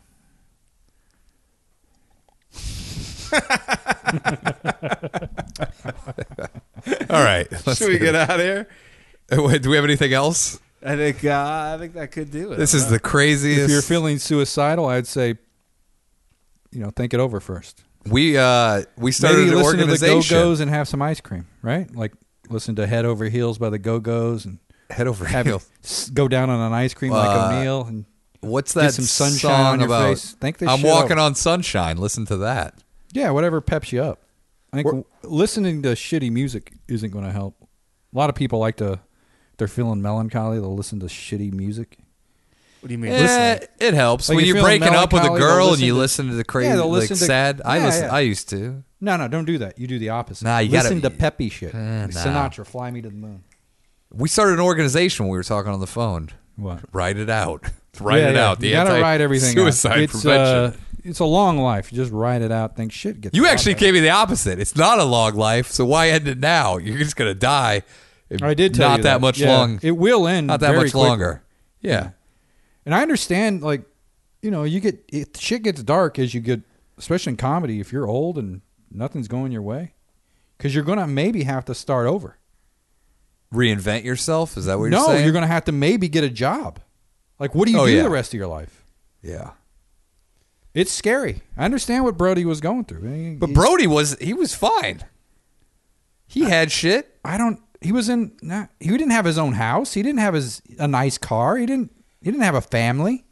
All right. Let's Should we get out of here? Wait, do we have anything else? I think uh, I think that could do it. This is the craziest. If you're feeling suicidal, I'd say, you know, think it over first. we uh we started Maybe an listen to the organization. Go-Go's and have some ice cream, right? Like listen to Head Over Heels by the Go-Go's and Head over have heel. s- go down on an ice cream like Uh, O'Neill and What's get that some sunshine song on your about? face. Think this I'm shit walking over. on sunshine. Listen to that. Yeah, whatever peps you up. I think We're- listening to shitty music isn't going to help. A lot of people like to, if they're feeling melancholy, they'll listen to shitty music. What do you mean? Eh, Listening? it helps Like when you you're feeling breaking up with a melancholy, they'll girl and listen you to- listen to the crazy, Yeah, they'll like listen to- sad. I Yeah, listen. yeah. I used to. No, no, don't do that. You do the opposite. Nah, you Listen gotta- to peppy shit. Eh, nah. Sinatra, Fly Me to the Moon. We started an organization when we were talking on the phone. What? Write it out. Write Yeah, it yeah. out. The You gotta anti- write everything suicide out. It's, prevention. uh, it's a long life. You just write it out. Think shit gets. You a lot actually better. gave me the opposite. It's not a long life, so why end it now? You're just gonna die. I did tell not you that, much Yeah. long. It will end. Not that very much quickly. longer. Yeah. And I understand, like, you know, you get it, shit gets dark as you get, especially in comedy. If you're old and nothing's going your way, because you're gonna maybe have to start over. Reinvent yourself. Is that what you're No, saying? you're gonna have to maybe get a job. Like, what do you Oh, do yeah. the rest of your life? Yeah. It's scary. I understand what Brody was going through. He- But he- Brody was he was fine. He had shit. I don't. He was in. Not, he didn't have his own house. He didn't have his a nice car. He didn't. He didn't have a family.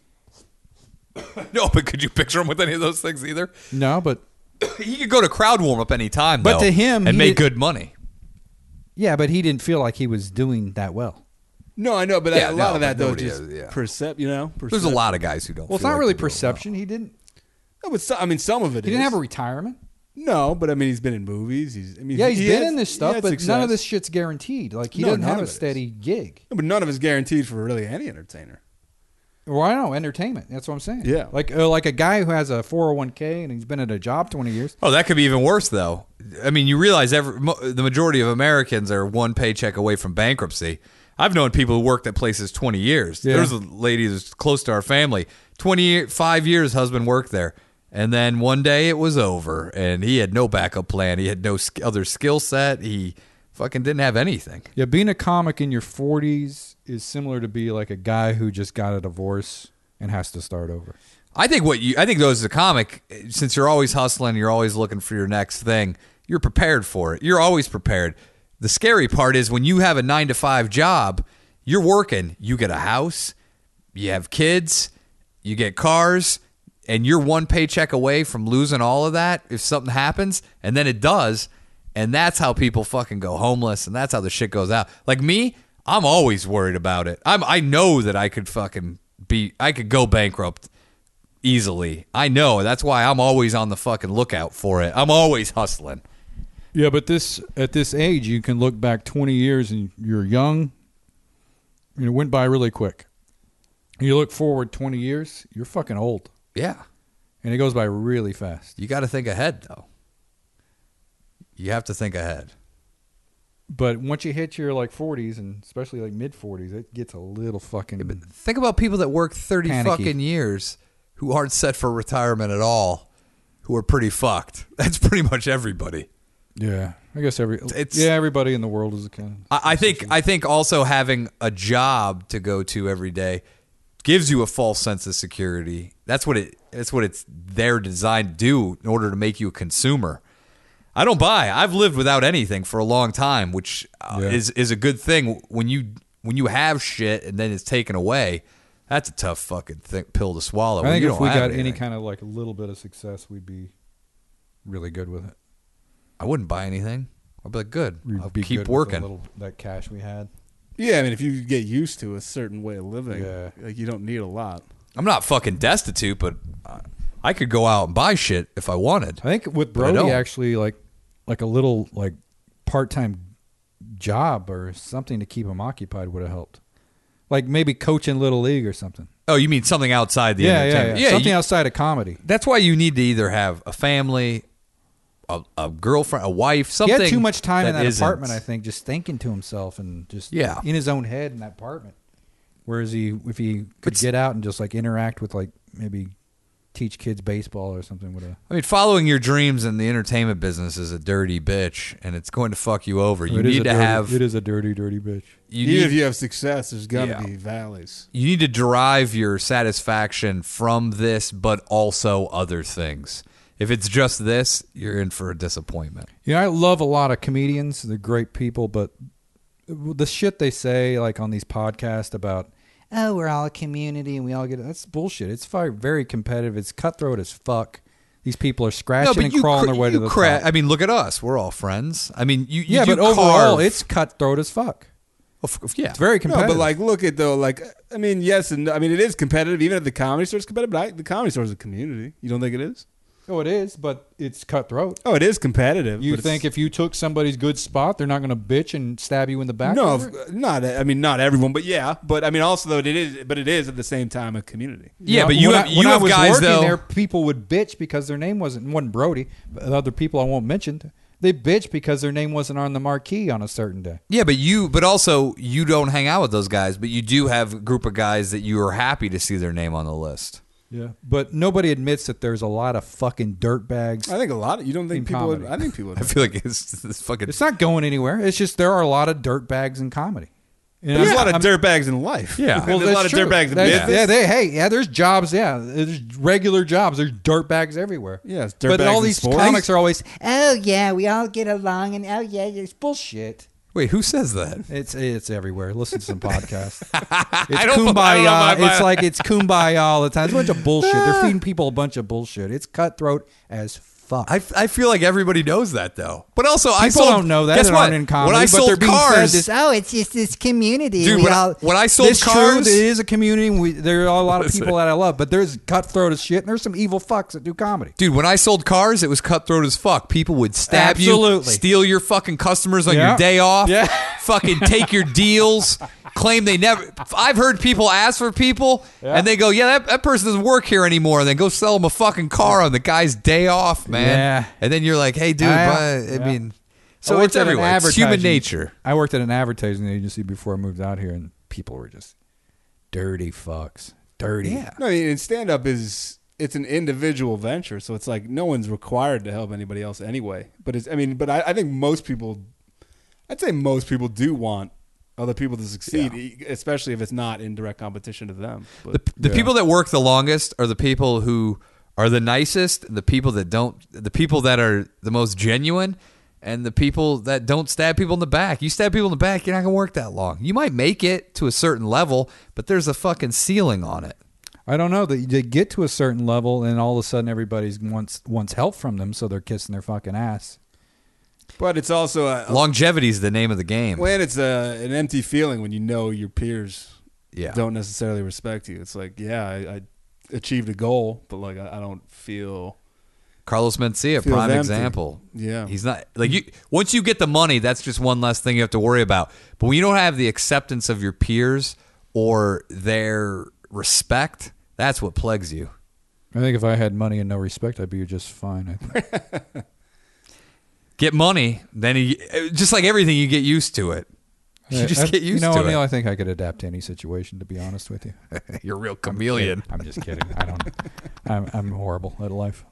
No, but could you picture him with any of those things either? No, but He could go to crowd warm up any time, But though, to him, and he make did- good money. yeah, but he didn't feel like he was doing that well. No, I know, but Yeah, a lot no, of that but though nobody just is, yeah. percep. You know, There's a percep- lot of guys who don't. Well, it's feel not like really they're doing perception. He didn't. No, but so, I mean, some of it. He didn't is. have a retirement. No, but I mean, he's been in movies. He's. I mean, Yeah, he's he been had- in this he stuff, had but success. none of this shit's guaranteed. Like he No, doesn't none have of a it is. steady gig. No, but none of it's guaranteed for really any entertainer. Well, I know entertainment. That's what I'm saying. Yeah. like uh, like a guy who has a four oh one k and he's been at a job twenty years. Oh, that could be even worse, though. I mean, you realize every, mo- the majority of Americans are one paycheck away from bankruptcy. I've known people who worked at places twenty years. Yeah. There's a lady that's close to our family. twenty-five years husband worked there. And then one day it was over, and he had no backup plan. He had no sk- other skill set. He fucking didn't have anything. Yeah, being a comic in your forties is similar to be like a guy who just got a divorce and has to start over. I think what you I think though as a comic, since you're always hustling, you're always looking for your next thing, you're prepared for it. You're always prepared. The scary part is when you have a nine to five job, you're working, you get a house, you have kids, you get cars, and you're one paycheck away from losing all of that if something happens, and then it does, and that's how people fucking go homeless, and that's how the shit goes out. Like me, I'm always worried about it. I'm I know that I could fucking be I could go bankrupt easily. I know. That's why I'm always on the fucking lookout for it. I'm always hustling. Yeah, but this at this age, you can look back twenty years and you're young, and it went by really quick. You look forward twenty years, you're fucking old, Yeah. and it goes by really fast. You got to think ahead though. You have to think ahead. But once you hit your like forties, and especially like mid forties, it gets a little fucking. Think about people that work thirty Panicky. fucking years who aren't set for retirement at all, who are pretty fucked. That's pretty much everybody. Yeah, I guess every It's- yeah everybody in the world is a kind of. I, I think I think also having a job to go to every day gives you a false sense of security. That's what it that's what it's they're designed to do in order to make you a consumer. I don't buy. I've lived without anything for a long time, which uh, Yeah. is is a good thing. When you when you have shit and then it's taken away, that's a tough fucking thing, pill to swallow. I when think you if don't we have got any anything. kind of like a little bit of success, we'd be really good with it. I wouldn't buy anything. I'd be like, good. We'd I'll be keep good with the working. little, that cash we had. Yeah, I mean, if you get used to a certain way of living, Yeah. like you don't need a lot. I'm not fucking destitute, but I- I could go out and buy shit if I wanted. I think with But I Brody, don't. actually, like like a little like part time job or something to keep him occupied would have helped. Like maybe coaching little league or something. Oh, you mean something outside the Yeah, yeah, entertainment? yeah. Something you- outside of comedy. That's why you need to either have a family, a, a girlfriend, a wife, He something. had too much time in that isn't- apartment, I think, just thinking to himself and just Yeah. in his own head in that apartment. Whereas he, if he could But- get out and just like interact with like maybe teach kids baseball or something, would have. I mean, following your dreams in the entertainment business is a dirty bitch, and it's going to fuck you over. You It is need a to dirty- have. It is a dirty, dirty bitch. You Even need, if you have success, there's gonna Yeah. be valleys. you need to derive your satisfaction from this, but also other things. If it's just this, you're in for a disappointment. You know, I love a lot of comedians. They're great people, but the shit they say, like on these podcasts about, oh, we're all a community and we all get it. That's bullshit. It's fi- very competitive. It's cutthroat as fuck. These people are scratching and crawling cra- their way to you the cra- top. I mean, look at us. We're all friends. I mean, you, you yeah, do but overall, carve- it's cutthroat as fuck. Of- of- yeah. It's very No, competitive. but like, look at though, like, I mean, yes, and I mean, it is competitive. Even at the Comedy Store, it's competitive. But I, the Comedy Store is a community. You don't think it is? oh, it is, but it's cutthroat. Oh, it is competitive. You but think it's, if you took somebody's good spot, they're not going to bitch and stab you in the back? no, over it? of- not. I mean, not everyone, but yeah. But I mean, also though, it is. But it is at the same time a community. Yeah, know, but you when have I, you when have I was guys working though. there, people would bitch because their name wasn't wasn't Brody, but the other people I won't mention. They bitch because their name wasn't on the marquee on a certain day. Yeah, but you, but also you don't hang out with those guys, but you do have a group of guys that you are happy to see their name on the list. Yeah, but nobody admits that there's a lot of fucking dirtbags. I think a lot. Of, you don't think In people? Would, comedy. I think people. Would I feel like it's, it's fucking. It's not going anywhere. It's just there are a lot of dirtbags in comedy. You know, There's a lot I'm- of dirtbags in life. Yeah. Well, there's a lot of that's true. dirtbags in That's- business. Yeah, they, hey, yeah, there's jobs. Yeah, there's regular jobs. There's dirtbags everywhere. Yeah, it's but dirtbags all in these sports. comics are always, oh yeah, we all get along, and oh yeah, it's bullshit. Wait, who says that? It's it's everywhere. Listen to some podcasts. It's I don't- kumbaya. I don't know my- my- It's like it's kumbaya all the time. It's a bunch of bullshit. They're feeding people a bunch of bullshit. It's cutthroat as fuck. I, I feel like everybody knows that though. But also, I People sold, don't know that. Guess that what? aren't in comedy, when I but sold they're being cars, fed this, oh, it's just this community. Dude, We when I- all- when I sold this cars- true, it is a community. And we, there are a lot of Listen. people that I love, but there's cutthroat as shit, and there's some evil fucks that do comedy. dude, when I sold cars, it was cutthroat as fuck. People would stab you, Absolutely. steal your fucking customers on Yeah. your day off, Yeah. fucking take your deals, claim they never. I've heard people ask for people, Yeah. and they go, "Yeah, that, that person doesn't work here anymore," and then go sell them a fucking car on the guy's day off, man. Yeah. And then you're like, "Hey, dude, I- but, I yeah. mean." I So worked it's at an everywhere. It's human advertising- nature. I worked at an advertising agency before I moved out here, and people were just dirty fucks. Dirty. Yeah. No, I mean, stand up is it's an individual venture, so it's like no one's required to help anybody else anyway. But it's, I mean, but I, I think most people, I'd say most people do want other people to succeed, e- especially if it's not in direct competition to them. But The, the people that work the longest are the people who are the nicest, the people that don't, the people that are the most genuine, and the people that don't stab people in the back. You stab people in the back, you're not going to work that long. You might make it to a certain level, but there's a fucking ceiling on it. I don't know. They, they get to a certain level, and all of a sudden everybody's wants wants help from them, so they're kissing their fucking ass. but it's also a, Longevity is the name of the game. when it's a, an empty feeling when you know your peers Yeah. don't necessarily respect you. It's like, yeah, I, I achieved a goal, but like I, I don't feel. Carlos Mencia, Feels prime empty. example. Yeah. He's not like you. Once you get the money, that's just one less thing you have to worry about. But when you don't have the acceptance of your peers or their respect, that's what plagues you. I think if I had money and no respect, I'd be just fine. I think. Get money, then you, just like everything, you get used to it. You just I- get used you know, to O'Neill, it. I think I could adapt to any situation. To be honest with you, You're a real chameleon. I'm just kidding. I don't. I'm, I'm horrible at life.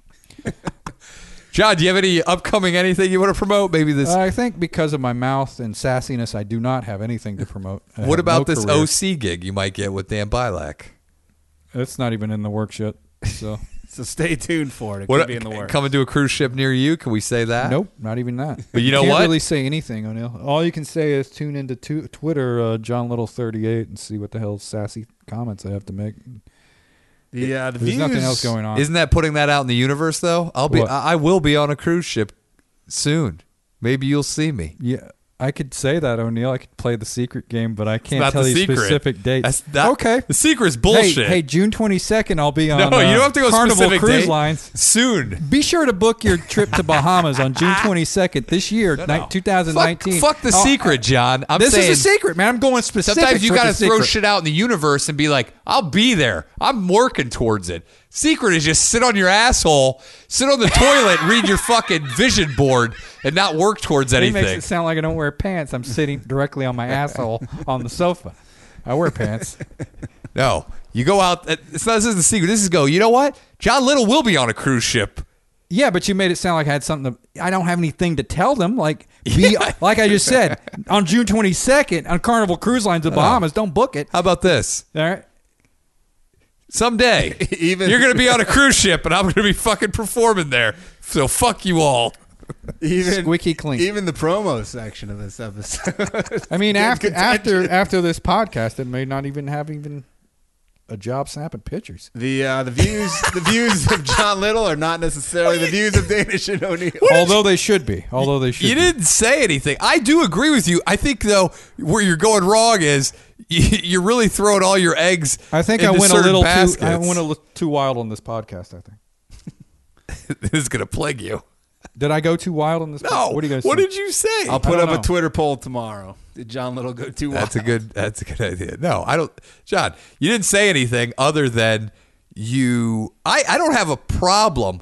John, do you have any upcoming anything you want to promote? Maybe this. I think because of my mouth and sassiness, I do not have anything to promote. I what have about no this career. O C gig you might get with Dan Bilak? It's not even in the works yet. So So stay tuned for it. It What could be in the works. coming to a cruise ship near you? Can we say that? nope, not even that. But you know can't what? really say anything, O'Neill. All you can say is tune into tu- Twitter, uh, John Little thirty-eight, and see what the hell sassy comments I have to make. The, uh, the There's views, nothing else going on. Isn't that putting that out in the universe though? I'll be. What? I I will be on a cruise ship soon. Maybe you'll see me. Yeah, I could say that, O'Neill. I could play the secret game, but I It's can't not tell the you secret. specific dates. That's not, okay. The secret's Hey, bullshit. hey, June twenty-second, I'll be on no, uh, you don't have to go Carnival specific Cruise date. Lines. Soon. Be sure to book your trip to Bahamas on June twenty-second this year, No, ni- no. twenty nineteen. Fuck, fuck the Oh, secret, John. I'm this saying is a secret, man. I'm going specific. sometimes you with got to the throw secret. shit out in the universe and be like, I'll be there. I'm working towards it. Secret is just sit on your asshole, sit on the toilet, read your fucking vision board, and not work towards It anything. makes it sound like I don't wear pants. I'm sitting directly on my asshole on the sofa. I wear pants. No, you go out. It's not, this is the secret. This is go. You know what? John Little will be on a cruise ship. Yeah, but you made it sound like I had something to, I don't have anything to tell them. Like be, like I just said, on June twenty-second on Carnival Cruise Lines to Bahamas, don't book it. How about this? All right. Someday, Even- you're going to be on a cruise ship, and I'm going to be fucking performing there. So fuck you all. even, Squeaky clean. Even the promo section of this episode. I mean, Get after contention. after after this podcast, it may not even have even a job snapping pictures. The uh, the views the views of John Little are not necessarily the views of Danish and O'Neill. Although they should be. Although they should You be. didn't say anything. I do agree with you. I think, though, where you're going wrong is you're really throwing all your eggs I think I into went a certain little baskets. too I went a little too wild on this podcast, I think. This is going to plague you. Did I go too wild on this? No. podcast? What are you guys What say? did you say? I'll put I up don't a know. Twitter poll tomorrow. Did John Little go too wild? That's a good. That's a good idea. No, I don't. John, you didn't say anything other than you. I. I don't have a problem.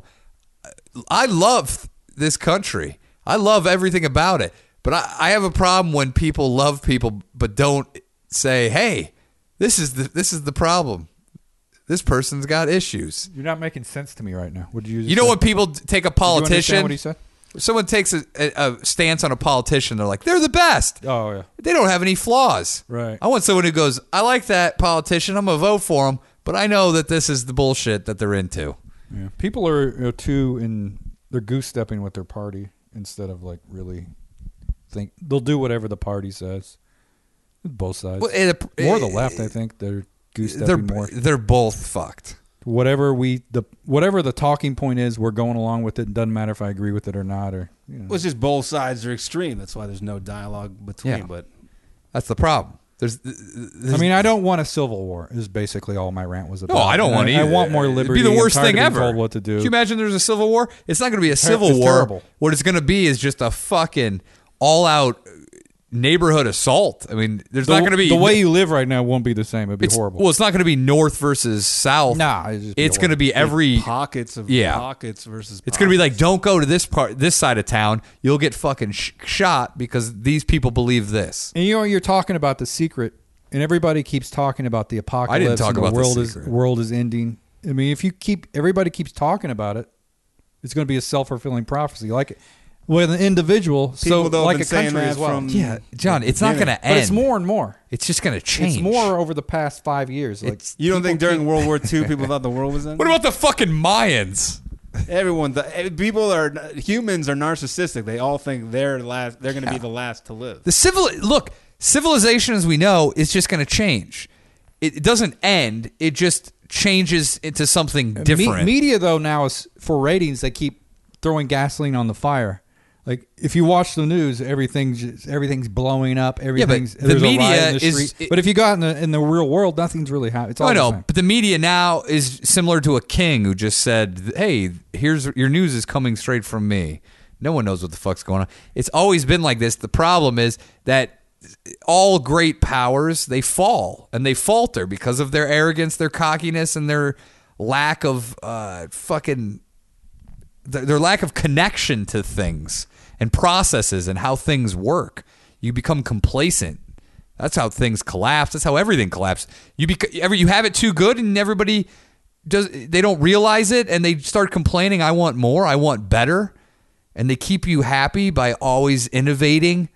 I love this country. I love everything about it. But I, I have a problem when people love people but don't say, "Hey, this is the this is the problem. This person's got issues." You're not making sense to me right now. What did you? Just You know say? when people take a Did you understand politician, what he said? someone takes a, a, a stance on a politician, they're like, they're the best. Oh yeah. They don't have any flaws. Right. I want someone who goes, I like that politician. I'm going to vote for him, but I know that this is the bullshit that they're into. Yeah. People are, are too in. They're goose stepping with their party instead of like really think they'll do whatever the party says. Both sides. Well, it- more the left, I think. They're goose They're, stepping more. they're both fucked. Whatever we the whatever the talking point is, we're going along with it. It doesn't matter if I agree with it or not, or you know. Well, it's just both sides are extreme. That's why there's no dialogue between. Yeah. But That's the problem. There's, there's I mean, I don't want a civil war. Is basically all my rant was about. no, I don't And want I, either. I want more liberty. It'd be the worst I'm tired thing of being ever. Told what to do. Could you imagine there's a civil war? It's not going to be a civil it's war. terrible. What it's going to be is just a fucking all-out neighborhood assault. I mean, there's the, not going to be the way you live right now won't be the same. It'd be it's, horrible. Well, it's not going to be north versus south. Nah, it'd just be it's going to horrible. be every. pockets of Yeah. pockets versus It's going to be like, pockets. don't go to this part, this side of town. You'll get fucking sh- shot because these people believe this. And you know, you're talking about the secret, and everybody keeps talking about the apocalypse. I didn't talk and about the The world is Secret. world is ending. I mean, if you keep everybody keeps talking about it, it's going to be a self fulfilling prophecy, like it with an individual. People, so though, have like been a saying country that as well. from- Yeah, John, it's not going to end. But it's more and more. It's just going to change. It's more over the past five years. Like It's- You don't people think during keep- World War Two people thought the world was ending? What about the fucking Mayans? Everyone? Th- people are humans are narcissistic. They all think they're last. They're going to be the last to live. The civil look, civilization as we know is just going to change. It, it doesn't end. It just changes into something Me- different. media though now is for ratings. They keep throwing gasoline on the fire. Like if you watch the news, everything's just, everything's blowing up. Everything's the there's a riot media in the is- street. But if you go out in the in the real world, nothing's really happening. It's all I the know, same. but the media now is similar to a king who just said, "Hey, here's your news is coming straight from me." No one knows what the fuck's going on. It's always been like this. The problem is that all great powers, they fall and they falter because of their arrogance, their cockiness, and their lack of uh, fucking their, their lack of connection to things and processes and how things work. You become complacent. That's how things collapse. That's how everything collapses. You bec- ever you have it too good, and everybody does. They don't realize it, and they start complaining. I want more. I want better, and they keep you happy by always innovating.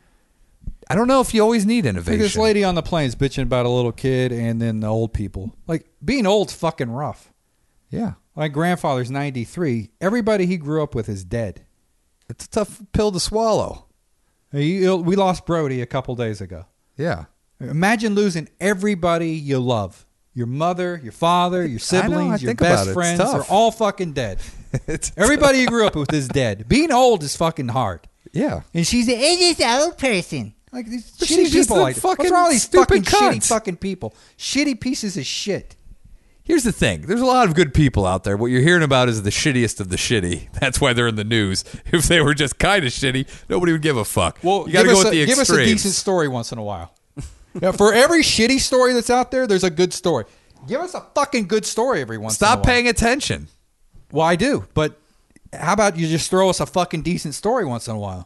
I don't know if you always need Like innovation. this lady on the plane's bitching about a little kid and then the old people. Like being old's fucking rough. Yeah, My grandfather's ninety-three. Everybody he grew up with is dead. it's a tough pill to swallow. He- We lost Brody a couple days ago. Yeah, Imagine losing everybody you love. Your mother, your father, your siblings, I your think about best it. It's friends. tough. They're all fucking dead. it's Everybody you grew up with is dead. Being old is fucking hard. Yeah, And she's a, it's just an old person. Like these But shitty she's just people a like that. fucking What's wrong with these stupid fucking shitty cunt? fucking people? Shitty pieces of shit. here's the thing. There's a lot of good people out there. What you're hearing about is the shittiest of the shitty. That's why they're in the news. If they were just kind of shitty, nobody would give a fuck. Well, you got to give go us with a, the give us extremes. a decent story once in a while. Yeah, for every shitty story that's out there, there's a good story. Give us a fucking good story every once in a Stop while. paying attention. Well, I do, but how about you just throw us a fucking decent story once in a while?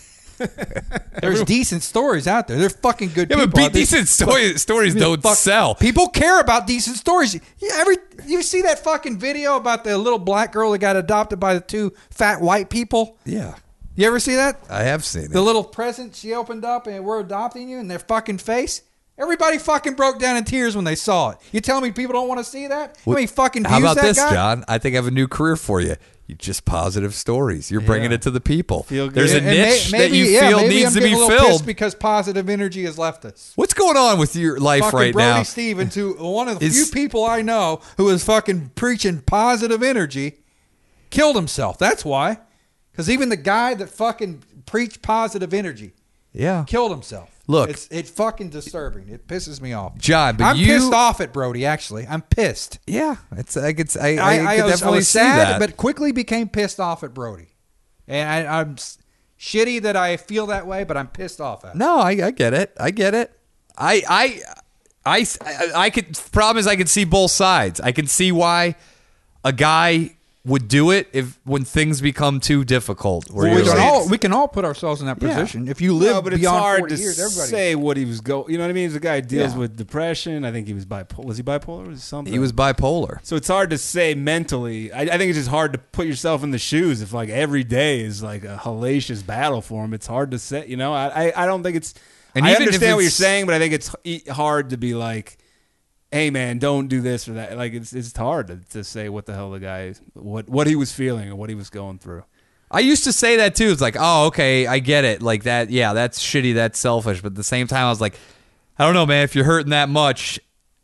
There's decent stories out there. They're fucking good Yeah, people. but be out there. decent story, stories don't Fuck- sell. People care about decent stories. You every you see that fucking video about the little black girl that got adopted by the two fat white people? Yeah, You ever see that? I have seen it. The little present she opened up and we're adopting you in their fucking face. Everybody fucking broke down in tears when they saw it. You telling me people don't want to see that? How many fucking views How about that this, guy? John? I think I have a new career for you. You just positive stories. You're bringing it to the people. Feel good. There's a And may- niche maybe, that you yeah, feel maybe needs I'm to be getting a little pissed filled. because positive energy has left us. What's going on with your life Fucking right Brody now? Stevens, who one of the Is- few people I know who is fucking preaching positive energy, killed himself. That's why. Because even the guy that fucking preached positive energy Yeah. killed himself. Look. it's it's fucking disturbing. It pisses me off, John, but I'm you- pissed off at Brody. Actually, I'm pissed. Yeah. It's I could I, I, I, I, could was, I definitely was see sad, that. but quickly became pissed off at Brody, and I, I'm s- shitty that I feel that way, but I'm pissed off at him. No, I, I get it. I get it. I, I, I, I, I could. Problem is, I can see both sides. I can see why a guy would do it if when things become too difficult. Where Well, we you're can like, all we can all put ourselves in that Yeah. position. If you live No, but it's beyond hard forty to years, everybody. say what he was going. You know what I mean? The guy deals Yeah. with depression. I think he was bipolar. Was he bipolar? Was he something? he was bipolar. So it's hard to say mentally. I, I think it's just hard to put yourself in the shoes if like every day is like a hellacious battle for him. It's hard to say. You know, I I, I don't think it's. And I even if understand what you're it's- saying, but I think it's e- hard to be like, hey man, don't do this or that. Like it's it's hard to, to say what the hell the guy what what he was feeling or what he was going through. I used to say that too. It's like, oh, okay, I get it. Like that, yeah, that's shitty, that's selfish. But at the same time, I was like, I don't know, man. If you're hurting that much,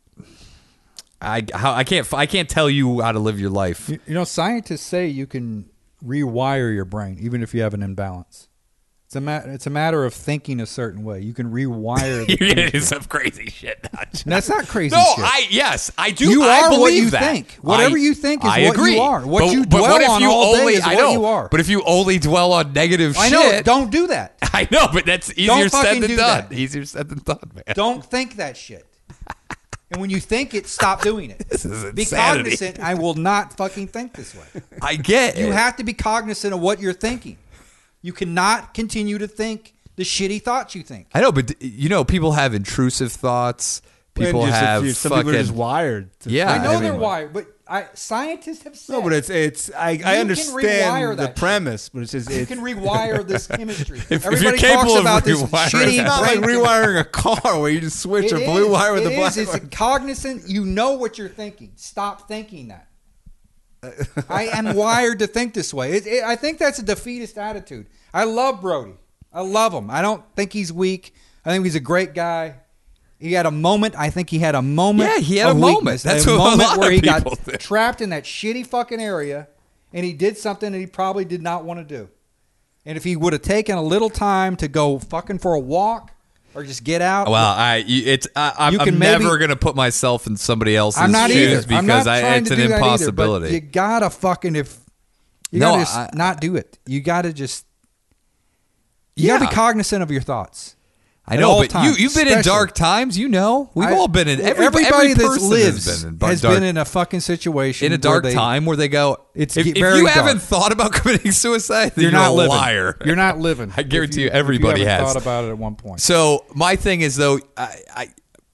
I how, I can't I can't tell you how to live your life. You, you know, scientists say you can rewire your brain even if you have an imbalance. It's a ma- it's a matter of thinking a certain way. You can rewire. The You're getting chemistry. some crazy shit. Now, John. That's not crazy. No, shit. I yes, I do. You I are what believe you that. think. Whatever I- you think is I what you agree. are. What But- you but dwell what if on you all day only, is I what know, you are. But if you only dwell on negative I shit, know. Don't do that. I know, but that's easier Don't said fucking than do done. that. Easier said than done, man. Don't think that shit. And when you think it, stop doing it. This is Be insanity. cognizant. I will not fucking think this way. I get You it. have to be cognizant of what you're thinking. You cannot continue to think the shitty thoughts you think. I know, but you know, people have intrusive thoughts. People And just, have if you- some fucking. people are just wired. To Yeah, I know I they're mean- wired, but I, scientists have said No, but it's it's I, I can rewire understand the that shit. premise, but it's just you it's can rewire this chemistry. If- if Everybody you're capable talks of about this rewiring shitty that. not like brain- rewiring a car where you just switch It a blue is. wire with It a black is. wire. It's cognizant. You know what you're thinking. Stop thinking that. I am wired to think this way. It, it, I think that's a defeatist attitude. I love Brody. I love him. I don't think he's weak. I think he's a great guy. He had a moment. I think he had a moment. Yeah, he had of a moment. weakness. That's a what a moment lot where of he people got do. trapped in that shitty fucking area, and he did something that he probably did not want to do. And if he would have taken a little time to go fucking for a walk or just get out, Well, I you- it's I, I'm, You can I'm maybe- never gonna put myself in somebody else's I'm not shoes either. because I'm not I, trying it's to an do that either, impossibility. but you gotta fucking if you No, gotta just I- not do it. You gotta just you gotta Yeah. be cognizant of your thoughts. I at know, all but times, you you've been in especially. dark times. You know, we've I- all been in. Every, everybody every that person lives has been in, has dark, been in a fucking situation in a where dark they- time where they go. It's if, get if very you dark. haven't thought about committing suicide, then You're you're, not a living. liar. You're not living. I guarantee If you, if everybody haven't has thought about it at one point. So my thing is though, I, I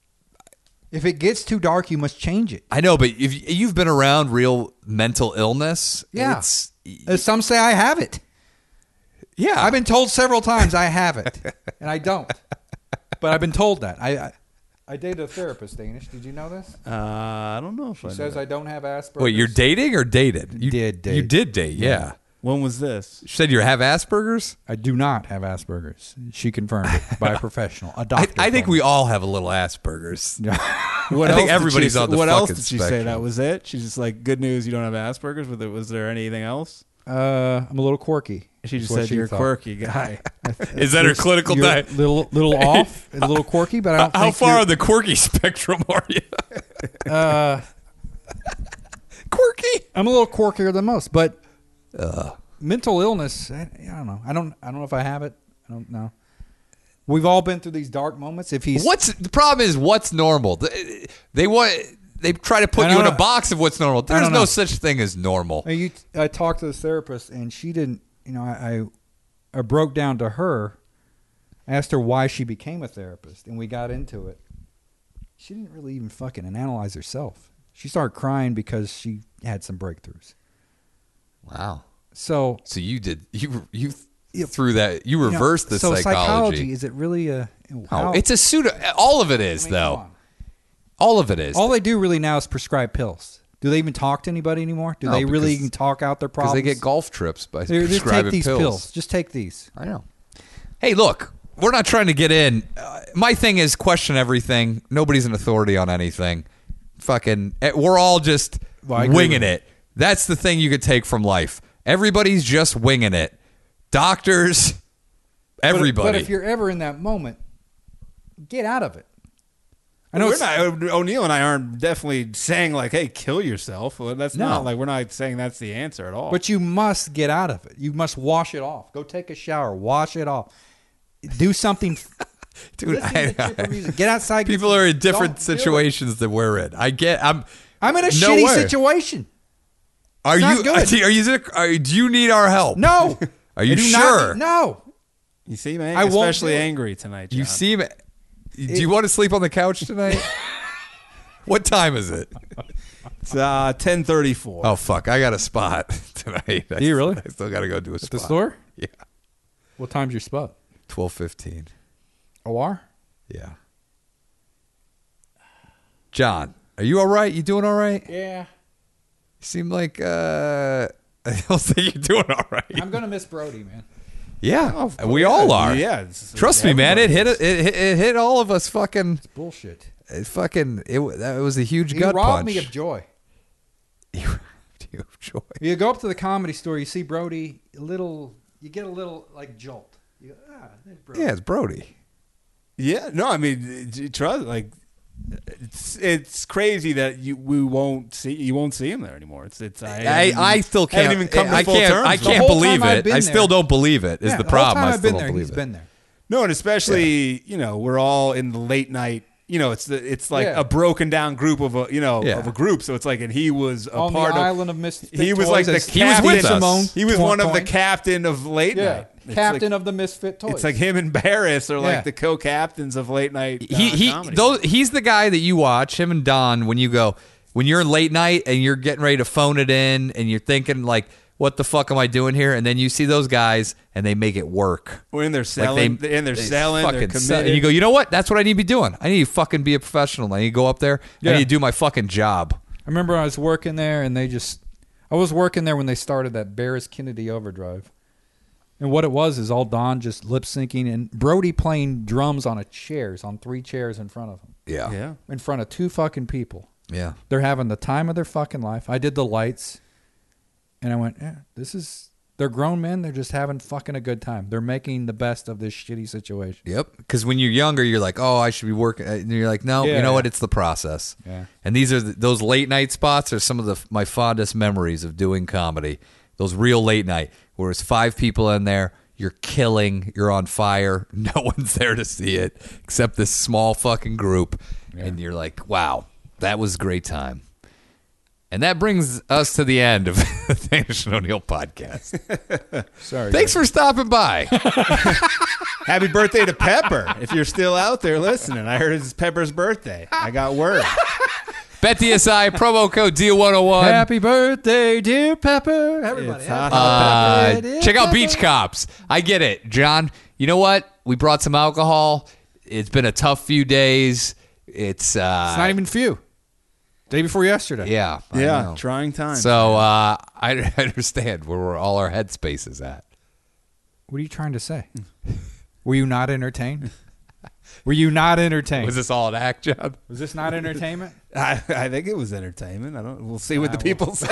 If it gets too dark, you must change it. I know, but if you've been around real mental illness, Yeah. it's As some say, I have it. yeah. I've been told several times I have it, and I don't. But I've been told that. I I, I dated a therapist, Danish. Did you know this? Uh, I don't know if She I says know. I don't have Asperger's. Wait, you're dating or dated? You Did date. You did date, yeah. When was this? She said you have Asperger's. I do not have Asperger's. She confirmed it by a professional, a I, doctor. I think told we me. all have a little Asperger's. What I think else did everybody's she, on the What else fucking did she say? spectrum. That was it. She's just like, good news, you don't have Asperger's. Was there, was there anything else? Uh, I'm a little quirky. She is just what said you're a thought. quirky guy. Is that her clinical You're diet? a little, little off, a little quirky, but I don't How think far you're- on the quirky spectrum are you? Uh, Quirky? I'm a little quirkier than most, but mental illness. I, I don't know. I don't. I don't know if I have it. I don't know. We've all been through these dark moments. If he's What's the problem is what's normal? They, they want they try to put I you don't in a know. box of what's normal. There's don't no know. such thing as normal. Uh, You, I talked to this therapist, and she didn't. You know, I, I, I broke down to her, asked her why she became a therapist, and we got into it. She didn't really even fucking analyze herself. She started crying because she had some breakthroughs. Wow. So So you did you you Yeah. through that you you know, reversed the so psychology. Is it really a? Oh, How- it's a pseudo. All of it is, I mean, though. come on. All of it is. All they do really now is prescribe pills. Do they even talk to anybody anymore? Do No, they really because- even talk out their Because problems? they get golf trips by They're- Just prescribing take these pills. pills. Just take these. I know. Hey, look, we're not trying to get in. Uh, my thing is question everything. Nobody's an authority on anything. Fucking, eh, we're all just Well, I agree winging with it. That's the thing you could take from life. Everybody's just winging it. Doctors, But- everybody. But, if you're ever in that moment, get out of it. I know we're it's- not. O'Neill and I aren't definitely saying like, "Hey, kill yourself." Well, that's No. not like we're not saying that's the answer at all. But you must get out of it. You must wash it off. Go take a shower. Wash it off. Do something. Dude, Listen to I- chipper music. Get outside. get people some- are in different Don't do it. situations than we're in. I get. I'm. I'm in a No shitty way. situation. Are not you? good. Are you? Are, do you need our help? No. Are you I do not sure? need- no. you seem ang- I won't especially do it. angry tonight. You John. seem. Do you want to sleep on the couch tonight? What time is it? It's uh, ten thirty-four. Oh fuck! I got a spot tonight. I Do you really? I still got to go do a At spot. the store? Yeah, What time's your spot? twelve fifteen. O R? Yeah. John, are you all right? You doing all right? You Yeah. seem like uh, I don't think you're doing all right. I'm going to miss Brody, man. Yeah, we all are. Yeah. it's- Trust me, man. It everybody hit is. it, it, it hit all of us. Fucking, Bullshit. it fucking. It that was a huge He gut robbed punch. me of joy. You have joy. You go up to the comedy store, you see Brody, a little, you get a little, like, jolt. You go, ah, there's Brody. Yeah, it's Brody. Yeah, no, I mean, it- trust like it's it's crazy that you we won't see you won't see him there anymore. It's it's I, I, haven't I even- still can't. haven't even come to I full can't. terms I with it. can't whole believe time I've it. been I there- still don't believe it. Is Yeah, the the whole problem? time I I've still been don't there, believe he's it. been there. No, and especially you know we're all in the late night. You know, it's the it's like Yeah. a broken down group of a you know Yeah. of a group. So it's like, and he was a On the part of. island of Misfit he was Toys like the as captain. He was with us. Simone He was one of the Coin. captain of late Yeah, night. It's captain like, of the Misfit Toys. It's like him and Barris are like Yeah. the co-captains of late night. Uh, He he. comedy. Those, he's the guy that you watch. Him and Don. When you go, when you're in late night and you're getting ready to phone it in, and you're thinking like, "What the fuck am I doing here?" And then you see those guys, and they make it work. when they're Like selling, they, and they're they selling, they're fucking committed. sell- and you go, you know what? That's what I need to be doing. I need to fucking be a professional. I need to go up there. I Yeah. need to do my fucking job. I remember I was working there, and they just, I was working there when they started that Barris Kennedy Overdrive. And what it was is all Don just lip syncing and Brody playing drums on a chairs, on three chairs in front of him, Yeah, yeah. in front of two fucking people. yeah. They're having the time of their fucking life. I did the lights, and I went, yeah, this is, they're grown men. They're just having fucking a good time. They're making the best of this shitty situation. Yep. Because when you're younger, you're like, oh, I should be working. And you're like, no, Yeah, you know yeah. what? It's the process. Yeah. And these are the, those late night spots are some of the my fondest memories of doing comedy. Those real late night where it's five people in there. You're killing. You're on fire. No one's there to see it except this small fucking group. And you're like, wow, that was a great time. And that brings us to the end of the Danish and O'Neill podcast. Sorry. Thanks for stopping by. Happy birthday to Pepper! If you're still out there listening, I heard it's Pepper's birthday. I got word. BetDSI promo code D one oh one. Happy birthday, dear Pepper. Everybody. It's happy Uh, birthday, dear check out Pepper. Beach Cops. I get it, John. You know what? We brought some alcohol. It's been a tough few days. It's uh, It's not even few. Day before yesterday. yeah, I Yeah, know. trying times. So uh, I understand where we're, all our headspace is at. What are you trying to say? Were you not entertained? Were you not entertained? Was this all an act, John? Was this not entertainment? I, I think it was entertainment. I don't. We'll see what the people say.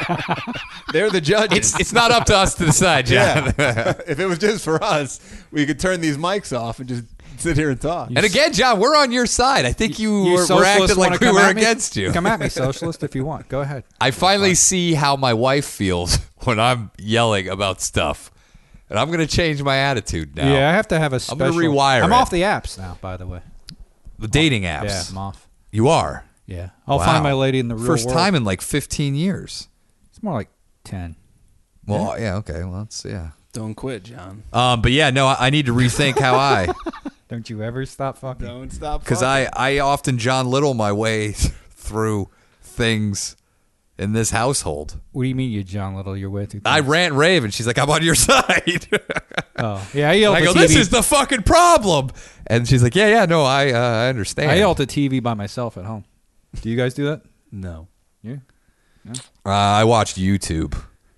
They're the judges. It's it's not up to us to decide, John. yeah. If it was just for us, we could turn these mics off and just sit here and talk. And again, John, we're on your side. I think you, You were, were socialists acting wanna like we come were at me? against you. Come at me, socialist, if you want. Go ahead. I finally see how my wife feels when I'm yelling about stuff. And I'm going to change my attitude now. Yeah, I have to have a I'm special. gonna rewire I'm it. off the apps now, by the way. The dating apps. Yeah, I'm off. You are? Yeah. I'll Wow. find my lady in the real First world. time in like fifteen years. It's more like ten. Well, yeah, okay. Well, that's, yeah. Don't quit, John. Um, but yeah, no, I, I need to rethink how I, Don't you ever stop fucking. Don't stop. because I, I often John Little my way through things in this household. What do you mean you John Little? You're way too. I rant rave, and she's like, I'm on your side. Oh, yeah. I And yelled I at go, the this T V. is the fucking problem. And she's like, yeah, yeah, no, I uh, I understand. I yell at the T V by myself at home. Do you guys do that? No. Yeah. Uh, I watched YouTube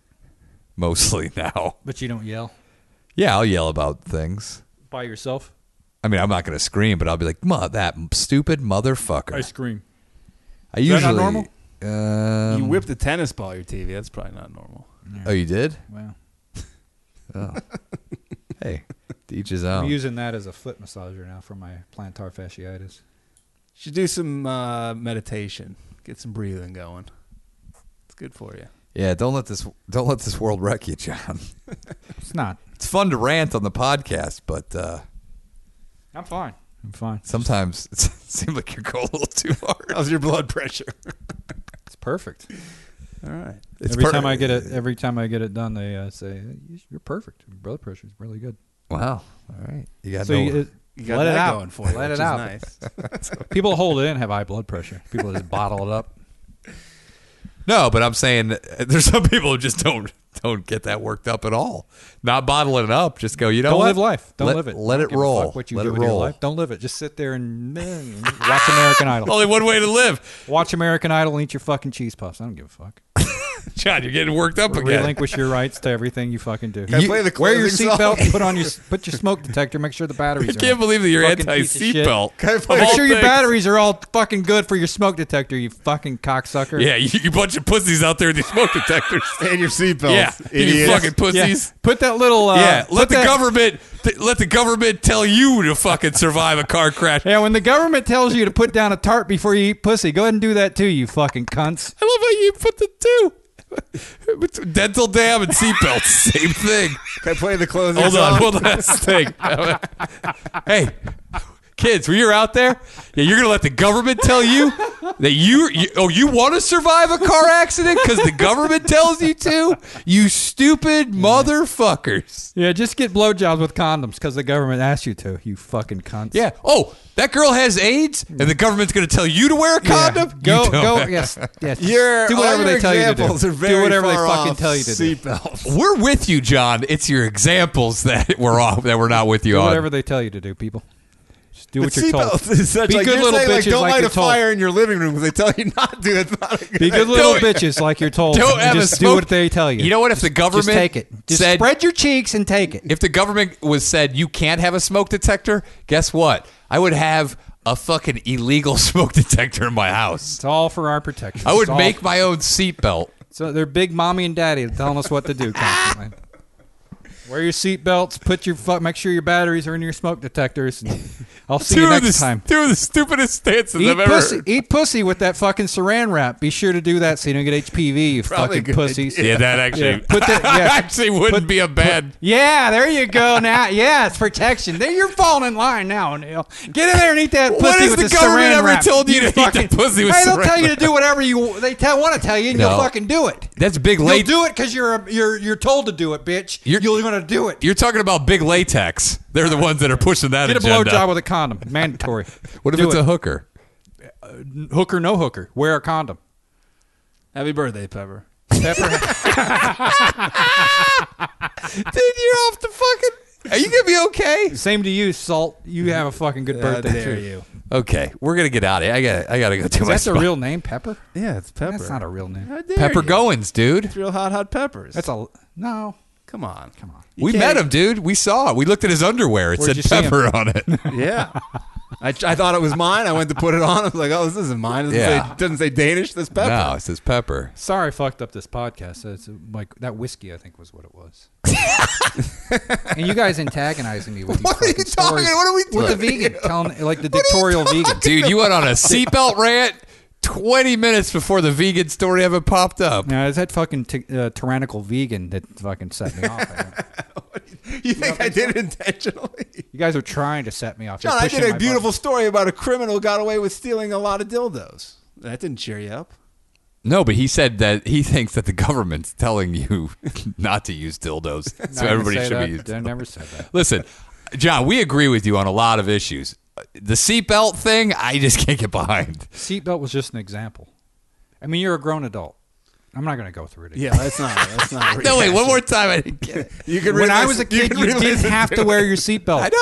mostly now. But you don't yell Yeah, I'll yell about things. by yourself? I mean, I'm not going to scream, but I'll be like, "Ma, that stupid motherfucker." I scream. I that usually. not normal? Um, You whipped a tennis ball at your T V. That's probably not normal. Oh, you did? Wow. Oh. Hey, to each his I'm own. using that as a foot massager now for my plantar fasciitis. Should do some uh, meditation. Get some breathing going. It's good for you. Yeah, don't let this don't let this world wreck you, John. It's not. It's fun to rant on the podcast, but uh, I'm fine. I'm fine. sometimes it seems like you're going a little too hard. How's your blood pressure? It's perfect. All right. It's every per- time I get it, every time I get it done, they uh, say you're perfect. Your blood pressure is really good. Wow. All right. You got So no. you, it, You got let that it out. going for you, Let which it is out. Nice. People hold it in have high blood pressure. People just bottle it up. No, but I'm saying uh, there's some people who just don't don't get that worked up at all. Not bottling it up. Just go. You know Don't what? live life. Don't let, live it. Let Don't it give a roll. fuck what you let do it with roll. your life. Don't live it. Just sit there and eh, watch American Idol. Only one way to live. Watch American Idol and eat your fucking cheese puffs. I don't give a fuck. John, you're getting worked up again. Relinquish your rights to everything you fucking do. Can I play the Wear your closing song? seatbelt. Put on your put your smoke detector. Make sure the batteries. I are can't on. believe that you're Fucking anti piece of shit. seatbelt. Can I play Of Make all sure your things. batteries are all fucking good for your smoke detector. You fucking cocksucker. Yeah, you, you bunch of pussies out there with your smoke detectors. And your seatbelt. Yeah, you idiots. fucking Yeah. pussies. Put that little. Uh, Yeah, put let the that- government th- let the government tell you to fucking survive a car crash. Yeah, when the government tells you to put down a tarp before you eat pussy, go ahead and do that too, you fucking cunts. I love how you put the two. Dental dam and seatbelts, same thing. Can I play the closing Hold song? on, hold on, that's the thing. Hey, kids, when you're out there, yeah, you're gonna let the government tell you that you, you oh, you want to survive a car accident because the government tells you to? You stupid motherfuckers. Yeah, just get blowjobs with condoms because the government asked you to, you fucking cunts. Yeah. Oh, that girl has AIDS, and the government's gonna tell you to wear a Yeah. condom. Go, You go, don't. yes, yes. Your, do whatever all your they tell you to do. examples Are very Do whatever they far fucking off tell you to do. Seatbelts. We're with you, John. It's your examples that we're off that we're not with you Do on. whatever they tell you to do, people. Just do But what you're told. seatbelts is such Be like good you're little saying, like, bitches don't like light you're a told. fire in your living room because they tell you not to. It's not a good Be good idea. little Don't- bitches like you're told. Don't and have a just do smoke- what they tell you. You know what? If the government just take it. Just said, spread your cheeks and take it. if the government was said you can't have a smoke detector, guess what? I would have a fucking illegal smoke detector in my house. It's all for our protection. I would It's all- make my own seatbelt. So they're big mommy and daddy telling us what to do constantly. Wear your seatbelts. Put your fu- make sure your batteries are in your smoke detectors. And I'll see Two you of next the, time. Two of the stupidest stances Eat I've ever pussy, heard. eat pussy with that fucking saran wrap. Be sure to do that so you don't get H P V. You Probably a fucking good pussies. Yeah, that actually Yeah, put that- yeah. actually wouldn't Put- be a bad. Yeah, there you go. Now, yeah, it's protection. There, you're falling in line now, Neil. Get in there and eat that pussy What has with the the government saran ever wrap. told you to eat the fucking, pussy with Hey, they'll saran tell you to wrap? do whatever you they tell, want to tell you, and No. you'll fucking do it. That's big You'll late. do it because you're a, you're you're told to do it, bitch. You're- You're, going to do it. You're talking about big latex. They're the ones that are pushing that Get a agenda. blowjob with a condom, mandatory. What if Do it's it. a hooker? hooker, no hooker? Wear a condom. Happy birthday, Pepper. Pepper. Dude, you're off the fucking. Are you gonna be okay? Same to you, Salt. You have a fucking good How birthday dare too. you? Okay, we're gonna get out of here. I got. I gotta go do Is my. that the spot. real name, Pepper? Yeah, it's Pepper. That's not a real name. How dare Pepper you? Goins, dude. It's real hot, hot peppers. That's a no. Come on. Come on. You We can't- met him, dude. We saw it. We looked at his underwear. It Where'd said you see him? Pepper on it. Yeah. I, I thought it was mine. I went to put it on. I was like, oh, this isn't mine. It doesn't, Yeah. say, doesn't say Danish. This Pepper. No, it says Pepper. Sorry, I fucked up this podcast. It's like that whiskey, I think, was what it was. And you guys antagonizing me with these What are you fucking talking- stories. what are we with the doing? vegan, telling like the dictatorial vegan. Dude, you went on a seatbelt rant twenty minutes before the vegan story ever popped up. Yeah, it's that fucking t- uh, tyrannical vegan that fucking set me off. I think. You think I did it intentionally? You guys are trying to set me off. You're John, I pushing did a my beautiful story about a criminal who got away with stealing a lot of dildos. That didn't cheer you up. No, but he said that he thinks that the government's telling you not to use dildos, buttons. so I didn't everybody say should that. be using. I never said that. Listen, John, we agree with you on a lot of issues. The seatbelt thing, I just can't get behind. Seatbelt was just an example. I mean, you're a grown adult. I'm not going to go through it again. Yeah, that's not. That's not. No, wait, one more time. I didn't get it. You can When I re-listen- was a kid, can you, didn't re-listen have to wear your seatbelt. I know.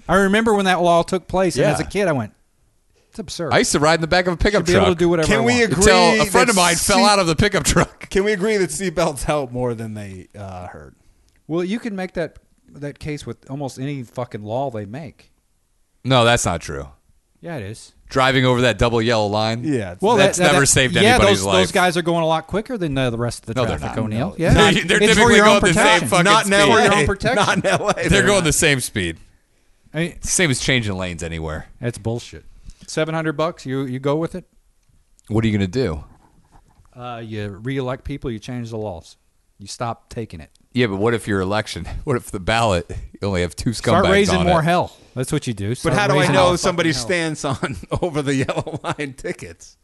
I remember when that law took place, and Yeah. as a kid, I went, "It's absurd." I used to ride in the back of a pickup should be truck. able to do whatever. Can I we want. agree? Until a friend of that mine fell seat- out of the pickup truck. Can we agree that seatbelts help more than they uh, hurt? Well, you can make that that case with almost any fucking law they make. No, that's not true. Yeah, it is. Driving over that double yellow line. Yeah. Well, That's that, that, never that- saved yeah, anybody's those, life. Those guys are going a lot quicker than uh, the rest of the No, they're traffic, not. O'Neill. No. Yeah, They're- It's they're for typically your own going the same protection. fucking not in speed. L For A. your own protection. Not in L A. They're They're going not. the same speed. I mean, It's the same as changing lanes anywhere. that's bullshit. Seven hundred bucks. You you go with it. What are you going to do? Uh, you re-elect people. You change the laws. You stop taking it. Yeah, but what if your election? What if the ballot you only have two scumbags Start raising on more it? hell. That's what you do. But Start how do I raising know all somebody's fucking hell. stance on over the yellow line tickets?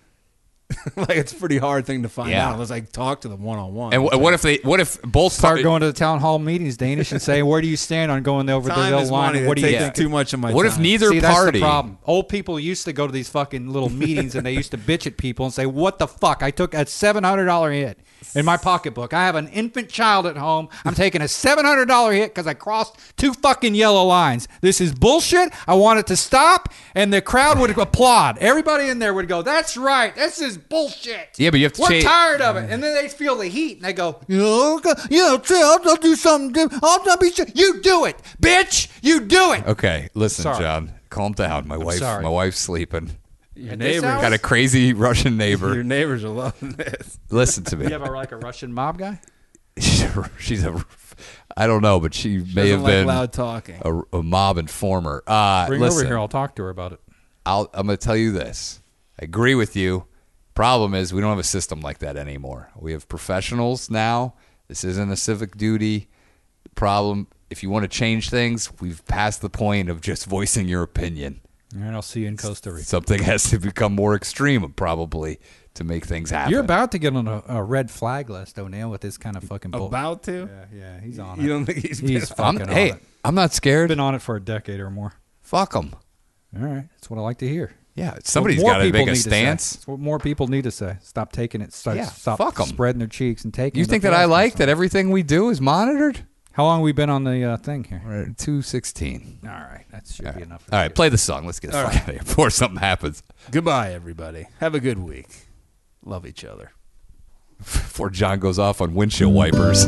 Like it's a pretty hard thing to find Yeah. out unless I talk to them one on one. And wh- what if they? What if both Start parties? going to the town hall meetings, Danish, and say, "Where do you stand on going over the time yellow is line? money. What do It you takes think?" too much of my What time. if neither See, party? that's the problem. Old people used to go to these fucking little meetings, and they used to bitch at people and say, "What the fuck? I took a seven hundred dollar hit in my pocketbook. I have an infant child at home. I'm taking a seven hundred dollar hit because I crossed two fucking yellow lines. This is bullshit. I want it to stop." And the crowd would applaud. Everybody in there would go, "That's right. This is bullshit." Yeah, but you have to We're change- tired of it. And then they feel the heat, and they go, "You know, yeah, I'll, I'll do something. different. I'll, I'll be sure. You do it, bitch. You do it." Okay, listen, Sorry. John, calm down. My wife, sorry. my wife's sleeping. Your At this neighbors, hour? Got a crazy Russian neighbor. your neighbors are loving this. Listen to me. You have a, like a Russian mob guy? She's a, she's a, I don't know, but she may Doesn't have like been loud talking. a, a mob informer. Uh, Bring her listen, over here. I'll talk to her about it. I'll, I'm going to tell you this. I agree with you. Problem is, we don't have a system like that anymore. We have professionals now. This isn't a civic duty. The problem, if you want to change things, we've passed the point of just voicing your opinion. All right, I'll see you in Costa Rica. Something has to become more extreme, probably, to make things happen. You're about to get on a, a red flag list, O'Neill, with this kind of fucking bull. About to? Yeah, yeah, he's on You it. don't think he's, He's been I'm, fucking on hey, it. I'm not scared. Been on it for a decade or more. Fuck them. All right, that's what I like to hear. Yeah, somebody's What more got to people make a need to say. stance. That's what more people need to say. Stop taking it. Start, Yeah, stop fuck 'em. spreading their cheeks and taking. You the think that I pills like and that stuff. everything we do is monitored? How long have we been on the uh, thing here? We're at two sixteen. All right, that should All be right. enough. All right, play the song. Let's get the All fuck right. out of here before something happens. Goodbye, everybody. Have a good week. Love each other. Before John goes off on windshield wipers.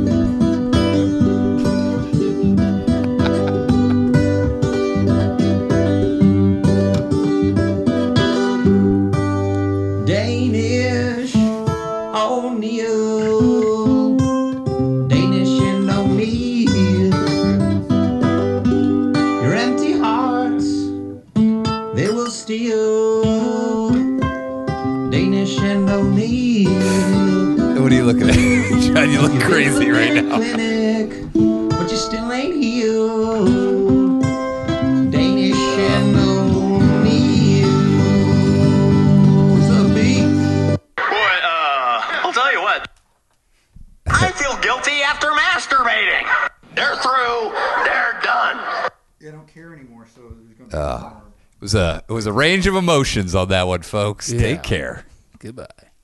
Danish O'Neill, Danish and O'Neill. Your empty hearts, they will steal. Danish and O'Neill. What are you looking at? John, you look crazy right Been in a now. clinic, but you still ain't healed. Danish and O'Neill. What's up, B? Boy, uh, I'll tell you what. I feel guilty after masturbating. They're through. They're done. I don't care anymore. So It was a it was a range of emotions on that one, folks. Yeah. Take care. Goodbye.